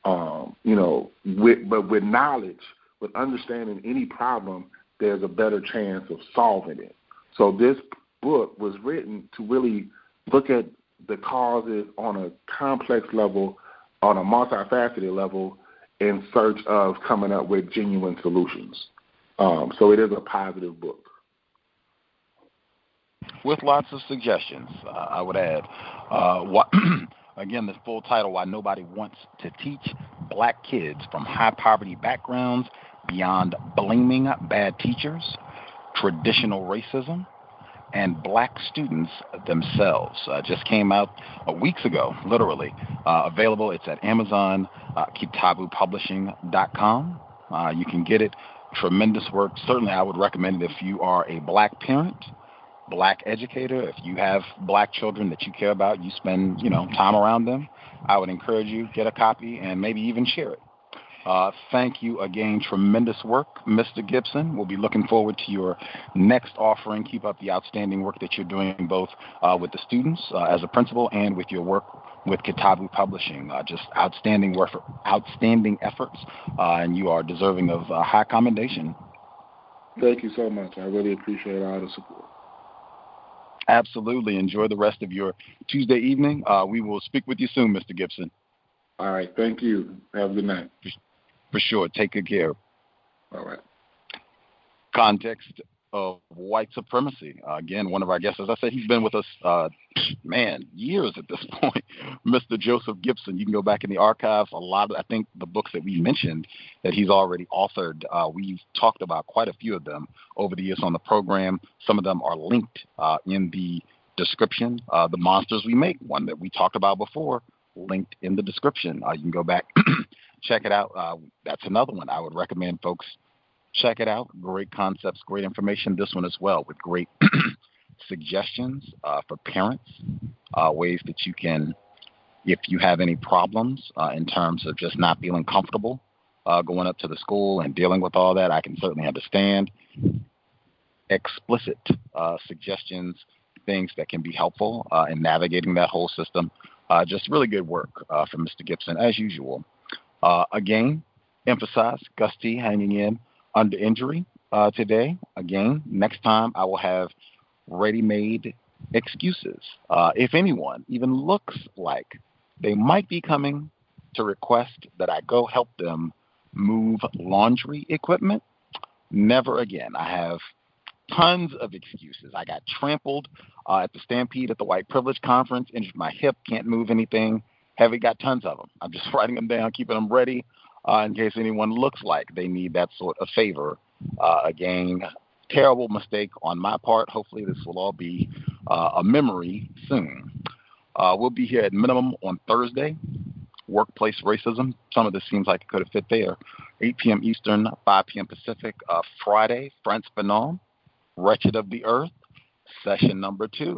But with knowledge, with understanding any problem, there's a better chance of solving it. So this book was written to really look at the causes on a complex level, on a multifaceted level, in search of coming up with genuine solutions. So it is a positive book. With lots of suggestions, I would add. Again, the full title, Why Nobody Wants to Teach Black Kids from High Poverty Backgrounds Beyond Blaming Bad Teachers, Traditional Racism, and Black Students Themselves. Just came out weeks ago, literally. Available, it's at Amazon, KitabuPublishing.com. You can get it. Tremendous work. Certainly, I would recommend it if you are a Black parent, Black educator. If you have Black children that you care about, you spend time around them, I would encourage you, get a copy and maybe even share it. Thank you again. Tremendous work, Mr. Gibson. We'll be looking forward to your next offering. Keep up the outstanding work that you're doing both with the students as a principal and with your work with Kitabu Publishing. Just outstanding efforts, and you are deserving of high commendation. Thank you so much. I really appreciate all the support. Absolutely. Enjoy the rest of your Tuesday evening. We will speak with you soon, Mr. Gibson. All right. Thank you. Have a good night. For sure. Take good care. All right. Context of white supremacy. Again, one of our guests, as I said, he's been with us, years at this point. Mr. Joseph Gibson. You can go back in the archives. I think the books that we mentioned that he's already authored, we've talked about quite a few of them over the years on the program. Some of them are linked in the description. The Monsters We Make, one that we talked about before, linked in the description. You can go back, check it out. That's another one I would recommend folks check it out. Great concepts, great information. This one as well with great suggestions for parents, ways that you can, if you have any problems in terms of just not feeling comfortable going up to the school and dealing with all that, I can certainly understand. Explicit suggestions, things that can be helpful in navigating that whole system. Just really good work from Mr. Gibson, as usual. Again, emphasize Gus T hanging in under injury today. Again, next time I will have ready-made excuses. If anyone even looks like they might be coming to request that I go help them move laundry equipment, never again. I have tons of excuses. I got trampled at the Stampede at the White Privilege Conference, injured my hip, can't move anything. Heavy, got tons of them. I'm just writing them down, keeping them ready in case anyone looks like they need that sort of favor. Again, terrible mistake on my part. Hopefully this will all be a memory soon. We'll be here at minimum on Thursday. Workplace racism. Some of this seems like it could have fit there. 8 p.m. Eastern, 5 p.m. Pacific. Friday, Frantz Fanon, Wretched of the Earth, session number 2.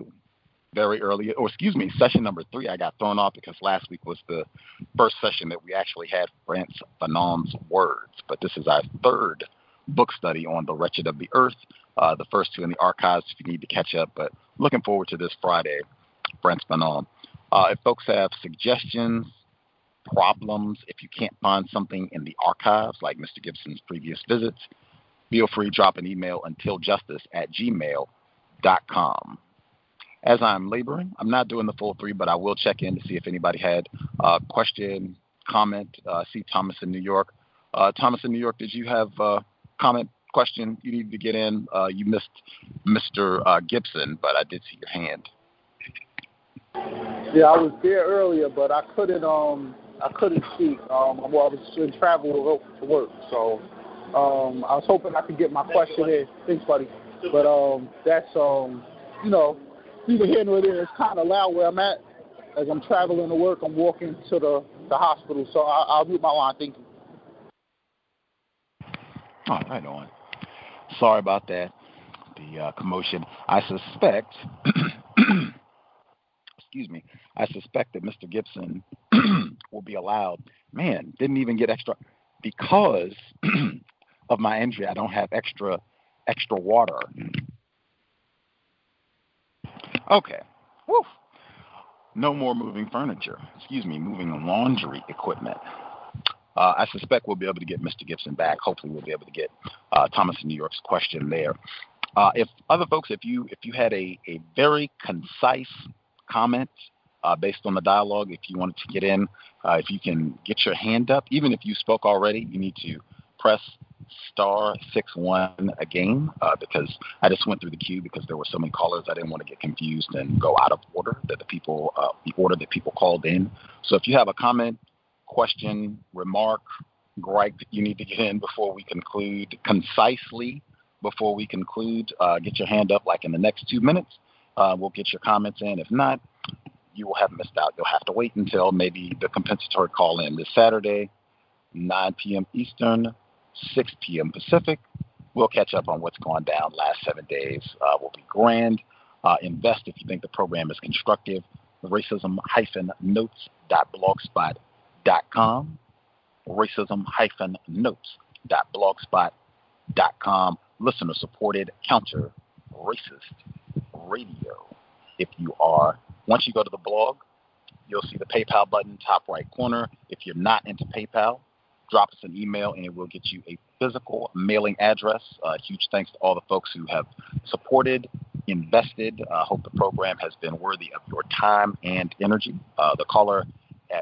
Session number 3. I got thrown off because last week was the first session that we actually had Frantz Fanon's words. But this is our third book study on the Wretched of the Earth. The first 2 in the archives if you need to catch up. But looking forward to this Friday, Frantz Fanon. If folks have suggestions, problems, if you can't find something in the archives like Mr. Gibson's previous visits, feel free to drop an email untiljustice@gmail.com. as I'm laboring, I'm not doing the full 3, but I will check in to see if anybody had a question, comment. See Thomas in New York. Thomas in New York, did you have a comment, question you needed to get in? You missed Mr. Gibson, but I did see your hand. Yeah, I was there earlier, but I couldn't speak. I was in travel for work, so I was hoping I could get my question in. Thanks, buddy. But that's you can hear it. It's kind of loud where I'm at. As I'm traveling to work, I'm walking to the hospital, so I'll mute my line. Thank you. Oh, right on. Sorry about that. The commotion. I suspect. Excuse me. I suspect that Mr. Gibson will be allowed. Man, didn't even get extra because of my injury. I don't have extra water. Okay. Woo. No more moving furniture. Moving laundry equipment. I suspect we'll be able to get Mr. Gibson back. Hopefully we'll be able to get Thomas in New York's question there. If other folks, if you had a very concise comment based on the dialogue, if you wanted to get in, if you can get your hand up, even if you spoke already, you need to press *61 again because I just went through the queue because there were so many callers. I didn't want to get confused and go out of order that the order that people called in. So if you have a comment, question, remark, gripe, you need to get in before we conclude, concisely before we conclude. Get your hand up like in the next 2 minutes. We'll get your comments in. If not, you will have missed out. You'll have to wait until maybe the compensatory call in this Saturday, 9 p.m. Eastern, 6 p.m. Pacific. We'll catch up on what's gone down last 7 days. Will be grand. Invest if you think the program is constructive. Racism-notes.blogspot.com. Racism-notes.blogspot.com. Listener supported counter racist radio. If you are, once you go to the blog, you'll see the PayPal button top right corner. If you're not into PayPal, drop us an email and we'll get you a physical mailing address. Huge thanks to all the folks who have supported, invested. I hope the program has been worthy of your time and energy. The caller at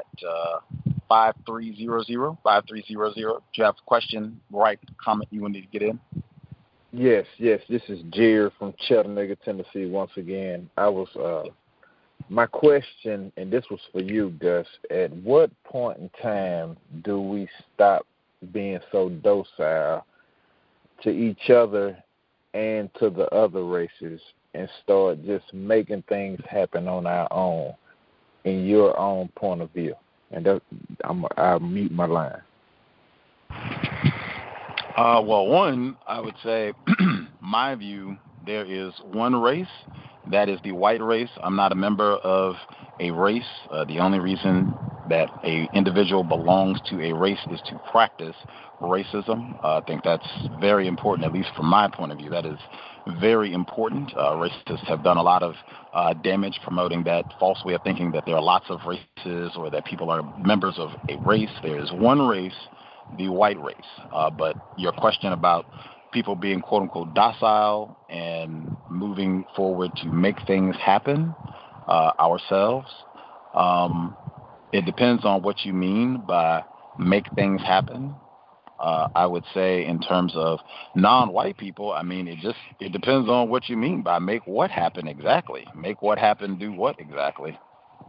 5300, do you have a question, right, comment you wanted to get in? Yes. This is Jerry from Chattanooga, Tennessee. Once again, my question, and this was for you, Gus. At what point in time do we stop being so docile to each other and to the other races and start just making things happen on our own, in your own point of view? And I'll mute my line. Well, one, I would say, my view, there is one race, that is the white race. I'm not a member of a race. The only reason that an individual belongs to a race is to practice racism. I think that's very important, at least from my point of view. That is very important. Racists have done a lot of damage promoting that false way of thinking that there are lots of races or that people are members of a race. There is one race, the white race. But your question about people being quote unquote docile and moving forward to make things happen ourselves, it depends on what you mean by make things happen. I would say in terms of non-white people, I mean, it depends on what you mean by make what happen exactly. Make what happen, do what exactly?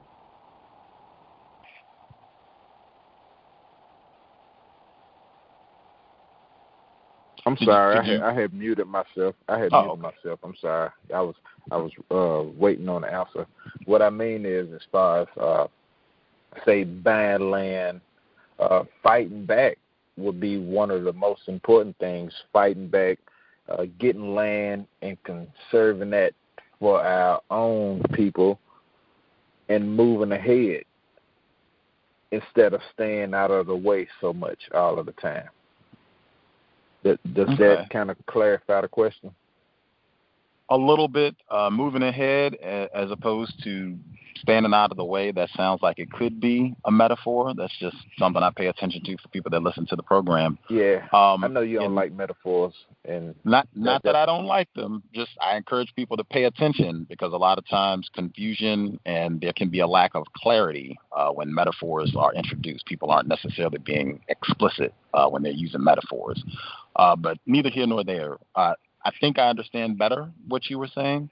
I'm sorry, I had muted myself. Myself. I'm sorry. I was waiting on the answer. What I mean is, as far as say buying land, fighting back would be one of the most important things. Fighting back, getting land and conserving that for our own people, and moving ahead instead of staying out of the way so much all of the time. Does that kind of clarify the question? a little bit moving ahead as opposed to standing out of the way. That sounds like it could be a metaphor. That's just something I pay attention to for people that listen to the program. Yeah, I know you don't like metaphors, and not that I don't like them. Just I encourage people to pay attention, because a lot of times confusion and there can be a lack of clarity when metaphors are introduced. People aren't necessarily being explicit when they're using metaphors. But neither here nor there. I think I understand better what you were saying.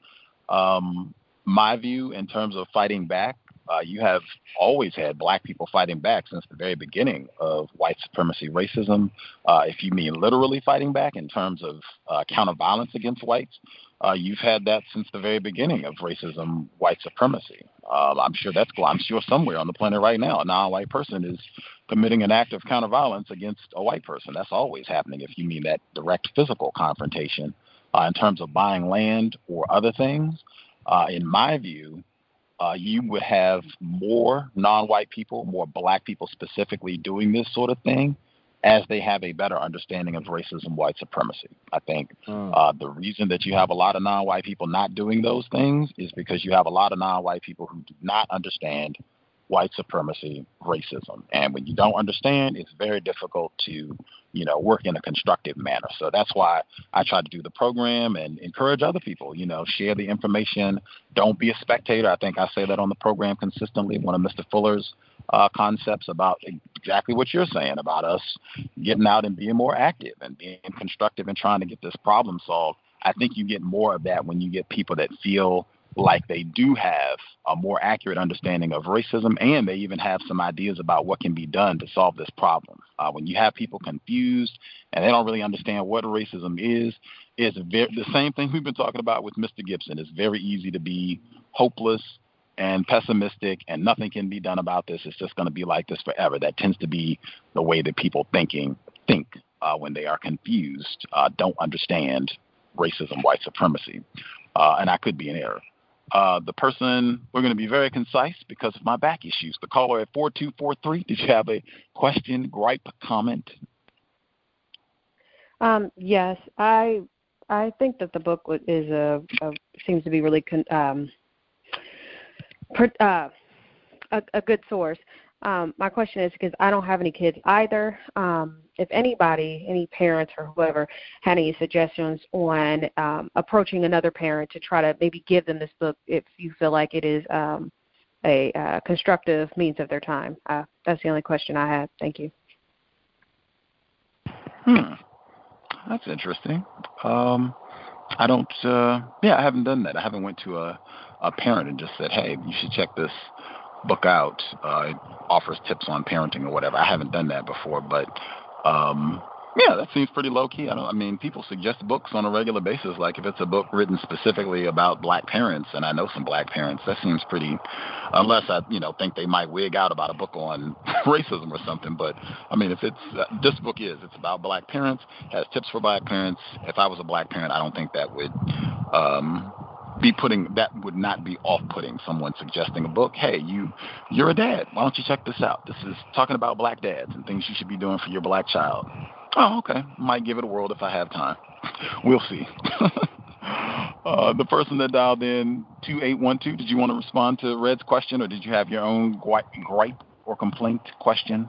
My view in terms of fighting back, you have always had black people fighting back since the very beginning of white supremacy racism. If you mean literally fighting back in terms of counter-violence against whites, you've had that since the very beginning of racism, white supremacy. I'm sure somewhere on the planet right now, a non-white person is committing an act of counter-violence against a white person. That's always happening if you mean that direct physical confrontation. In terms of buying land or other things, in my view, you would have more non-white people, more black people specifically, doing this sort of thing as they have a better understanding of racism, white supremacy. I think the reason that you have a lot of non-white people not doing those things is because you have a lot of non-white people who do not understand white supremacy, racism. And when you don't understand, it's very difficult to, work in a constructive manner. So that's why I try to do the program and encourage other people, share the information. Don't be a spectator. I think I say that on the program consistently. One of Mr. Fuller's concepts about exactly what you're saying about us getting out and being more active and being constructive and trying to get this problem solved. I think you get more of that when you get people that feel like they do have a more accurate understanding of racism, and they even have some ideas about what can be done to solve this problem. When you have people confused and they don't really understand what racism is, it's the same thing we've been talking about with Mr. Gibson. It's very easy to be hopeless and pessimistic, and nothing can be done about this. It's just going to be like this forever. That tends to be the way that people think when they are confused, don't understand racism, white supremacy. And I could be in error. The person, we're going to be very concise because of my back issues. The caller at 4243, did you have a question, gripe, comment? Yes, I think that the book is seems to be really a good source. My question is, because I don't have any kids either, if anybody, any parents or whoever, had any suggestions on approaching another parent to try to maybe give them this book if you feel like it is a constructive means of their time. That's the only question I had. Thank you. That's interesting. I haven't done that. I haven't went to a parent and just said, hey, you should check this book out. It offers tips on parenting or whatever. I haven't done that before, but that seems pretty low key. People suggest books on a regular basis. Like if it's a book written specifically about black parents, and I know some black parents, that seems pretty, unless I, think they might wig out about a book on racism or something. But if it's, this book it's about black parents, has tips for black parents. If I was a black parent, I don't think that would, that would not be off-putting, someone suggesting a book. Hey, you're a dad. Why don't you check this out? This is talking about black dads and things you should be doing for your black child. Oh, okay. Might give it a whirl if I have time. We'll see. The person that dialed in 2812, did you want to respond to Red's question, or did you have your own gripe or complaint question?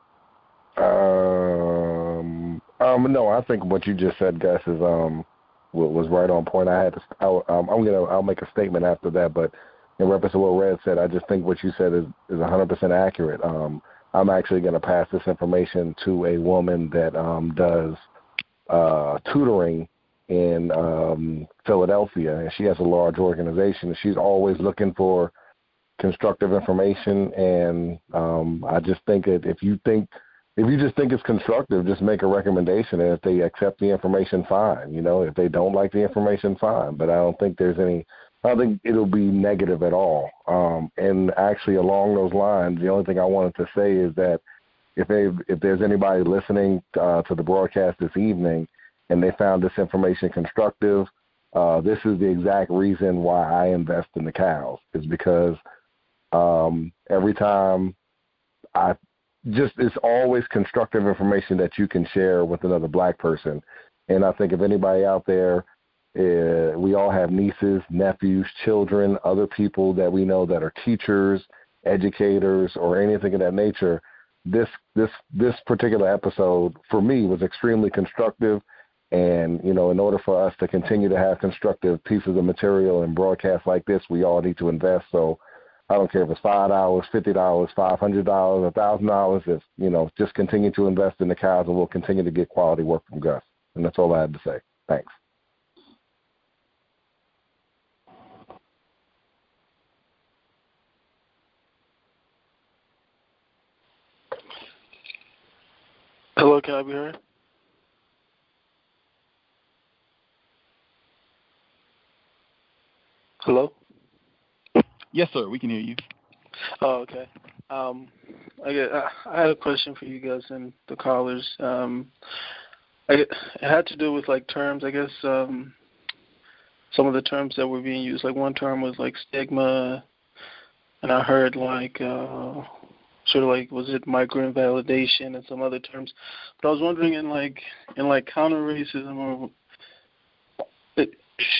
No, I think what you just said, Gus, is was right on point. I'll make a statement after that, but in reference to what Red said, I just think what you said is 100% accurate. I'm actually going to pass this information to a woman that does tutoring in Philadelphia, and she has a large organization. She's always looking for constructive information, and I just think that if you just think it's constructive, just make a recommendation, and if they accept the information, fine. If they don't like the information, fine. But I don't think it'll be negative at all. And actually, along those lines, the only thing I wanted to say is that if there's anybody listening to the broadcast this evening and they found this information constructive, this is the exact reason why I invest in the cows, is because every time it's always constructive information that you can share with another black person. And I think if anybody out there We all have nieces, nephews, children, other people that we know that are teachers, educators, or anything of that nature. This particular episode for me was extremely constructive, and in order for us to continue to have constructive pieces of material and broadcasts like this, we all need to invest. So I don't care if it's $5, $50, $500, $1,000. If just continue to invest in the cause, and we'll continue to get quality work from Gus. And that's all I had to say. Thanks. Hello, can I be heard? Hello? Yes, sir. We can hear you. Oh, okay. I had a question for you guys and the callers. It had to do with terms. I guess some of the terms that were being used. One term was stigma, and I heard was it microinvalidation and some other terms. But I was wondering in counter racism, or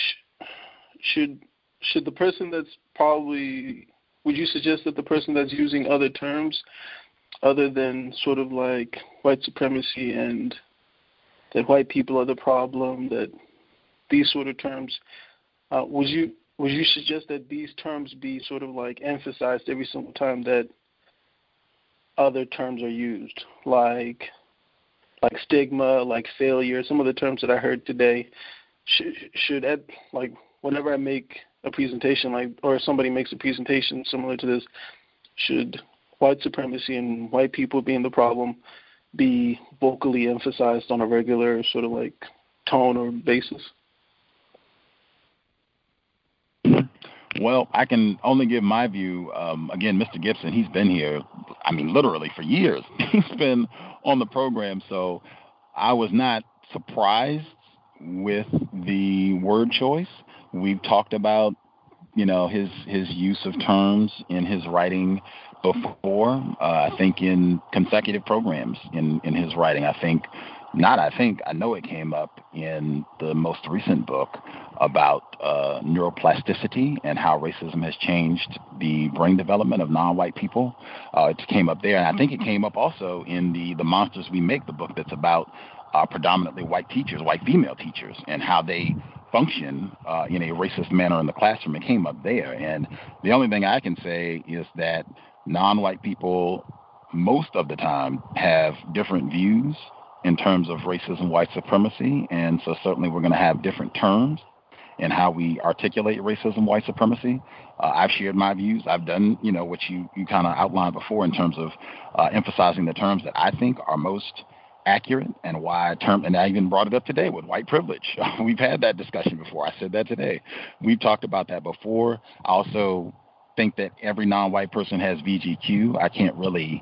should the person that's probably, would you suggest that the person that's using other terms other than white supremacy and that white people are the problem, that these sort of terms, would you suggest that these terms be emphasized every single time that other terms are used, like stigma, like failure, some of the terms that I heard today? Should whenever I make a presentation, or somebody makes a presentation similar to this, should white supremacy and white people being the problem be vocally emphasized on a regular tone or basis? Well, I can only give my view. Again, Mr. Gibson, he's been here, literally for years. He's been on the program, so I was not surprised with the word choice. We've talked about, his use of terms in his writing before. I think in consecutive programs in his writing. I know it came up in the most recent book about neuroplasticity and how racism has changed the brain development of non-white people. It came up there, and I think it came up also in the Monsters We Make, the book that's about predominantly white teachers, white female teachers, and how they function in a racist manner in the classroom. It came up there, and the only thing I can say is that non-white people most of the time have different views in terms of racism, white supremacy, and so certainly we're going to have different terms in how we articulate racism, white supremacy. I've shared my views. I've done, what you kind of outlined before in terms of emphasizing the terms that I think are most accurate, and and I even brought it up today with white privilege. We've had that discussion before. I said that today. We've talked about that before. I also think that every non-white person has VGQ. I can't really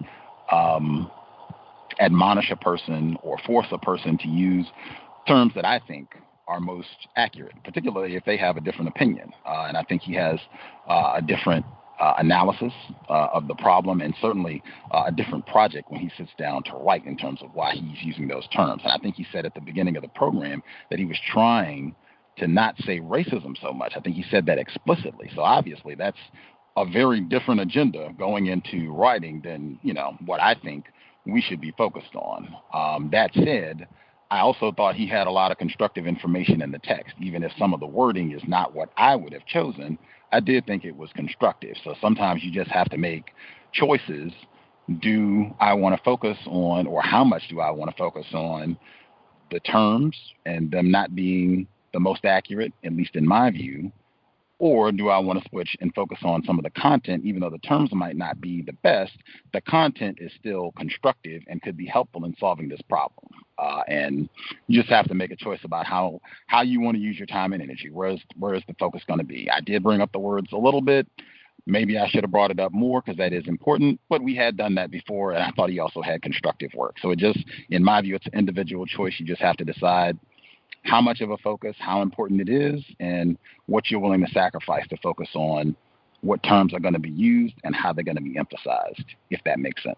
admonish a person or force a person to use terms that I think are most accurate, particularly if they have a different opinion. And I think he has a different analysis of the problem, and certainly a different project when he sits down to write in terms of why he's using those terms. And I think he said at the beginning of the program that he was trying to not say racism so much. I think he said that explicitly. So obviously that's a very different agenda going into writing than, what I think we should be focused on. That said, I also thought he had a lot of constructive information in the text. Even if some of the wording is not what I would have chosen, I did think it was constructive. So sometimes you just have to make choices. Do I want to focus on, or how much do I want to focus on the terms and them not being the most accurate, at least in my view, or do I want to switch and focus on some of the content? Even though the terms might not be the best, the content is still constructive and could be helpful in solving this problem. And you just have to make a choice about how you want to use your time and energy. Where is the focus going to be? I did bring up the words a little bit. Maybe I should have brought it up more because that is important, but we had done that before, and I thought he also had constructive work. So it just, in my view, it's an individual choice. You just have to decide how much of a focus, how important it is, and what you're willing to sacrifice to focus on what terms are going to be used and how they're going to be emphasized, if that makes sense.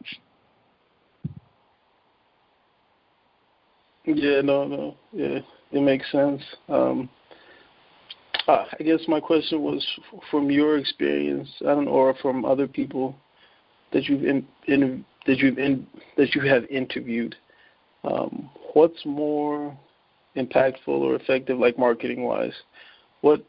Yeah, no. Yeah, it makes sense. I guess my question was from your experience, I don't know, or from other people that you have interviewed. What's more impactful or effective, like marketing wise? What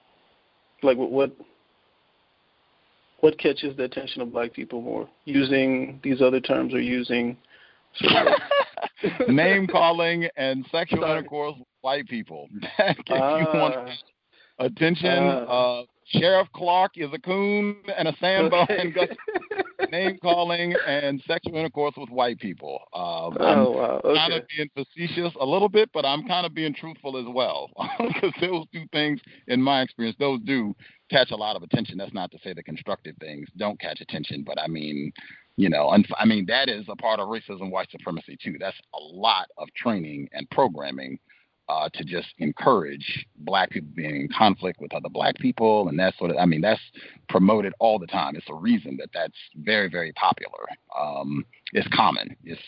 catches the attention of black people more? Using these other terms or using sort of name calling and sexual intercourse with white people. If you want attention, Sheriff Clark is a coon and a Sambo and name calling and sexual intercourse with white people. I'm kind of being facetious a little bit, but I'm kind of being truthful as well. Because those two things, in my experience, those do catch a lot of attention. That's not to say the constructive things don't catch attention, but I mean, that is a part of racism, white supremacy too. That's a lot of training and programming to just encourage black people being in conflict with other black people, and that sort of, that's promoted all the time. It's a reason that's very, very popular. It's common. It's,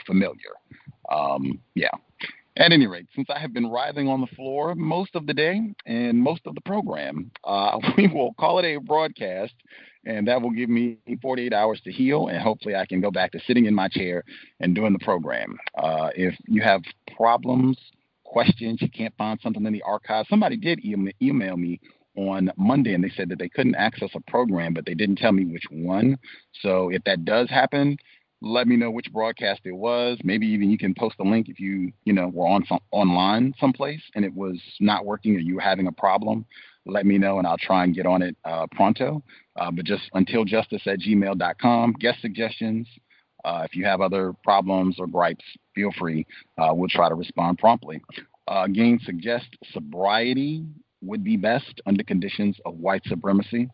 familiar. Yeah. At any rate, since I have been writhing on the floor most of the day and most of the program, we will call it a broadcast, and that will give me 48 hours to heal, and hopefully I can go back to sitting in my chair and doing the program. If you have problems, questions, you can't find something in the archive. Somebody did email me on Monday, and they said that they couldn't access a program, but they didn't tell me which one. So if that does happen, let me know which broadcast it was. Maybe even you can post a link if you were online someplace and it was not working or you were having a problem. Let me know and I'll try and get on it pronto. But just untiljustice@gmail.com. Guest suggestions. If you have other problems or gripes, feel free. We'll try to respond promptly. Again, suggest sobriety would be best under conditions of white supremacy.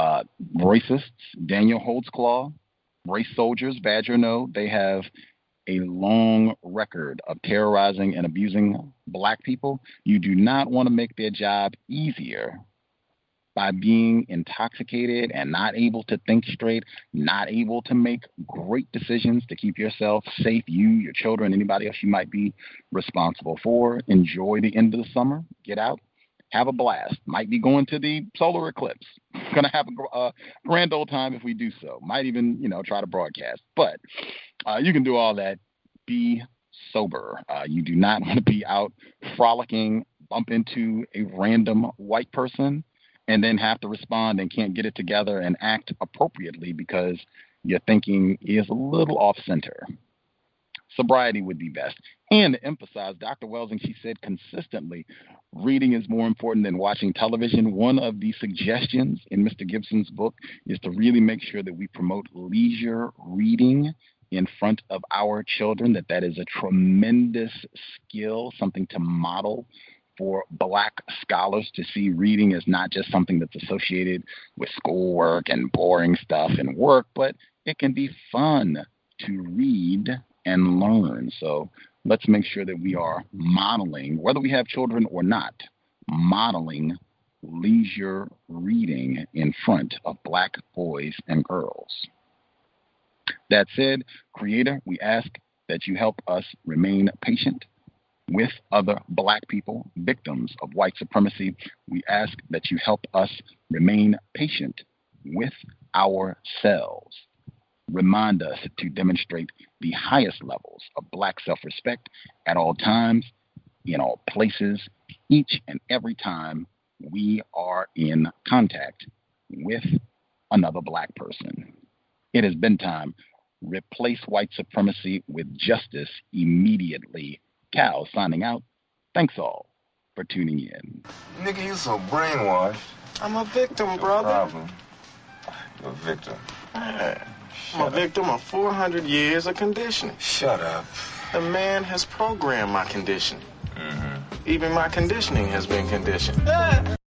Racists, Daniel Holtzclaw, race soldiers, Badger No, they have a long record of terrorizing and abusing black people. You do not want to make their job easier by being intoxicated and not able to think straight, not able to make great decisions to keep yourself safe, you, your children, anybody else you might be responsible for. Enjoy the end of the summer. Get out. Have a blast. Might be going to the solar eclipse. Going to have a grand old time if we do so. Might even, try to broadcast. But you can do all that. Be sober. You do not want to be out frolicking, bump into a random white person, and then have to respond and can't get it together and act appropriately because your thinking is a little off center. Sobriety would be best. And to emphasize, Dr. Welsing, she said consistently, reading is more important than watching television. One of the suggestions in Mr. Gibson's book is to really make sure that we promote leisure reading in front of our children, that is a tremendous skill, something to model for black scholars to see reading as not just something that's associated with schoolwork and boring stuff and work, but it can be fun to read and learn. So let's make sure that we are modeling, whether we have children or not, modeling leisure reading in front of black boys and girls. That said, Creator, we ask that you help us remain patient with other black people, victims of white supremacy. We ask that you help us remain patient with ourselves. Remind us to demonstrate the highest levels of black self-respect at all times, in all places, each and every time we are in contact with another black person. It has been time. Replace white supremacy with justice immediately. Cal signing out. Thanks all for tuning in. Nigga, you so brainwashed. I'm a victim, brother. Problem. You're a victim. I'm a victim of 400 years of conditioning. Shut up. The man has programmed my conditioning. Mm-hmm. Even my conditioning has been conditioned.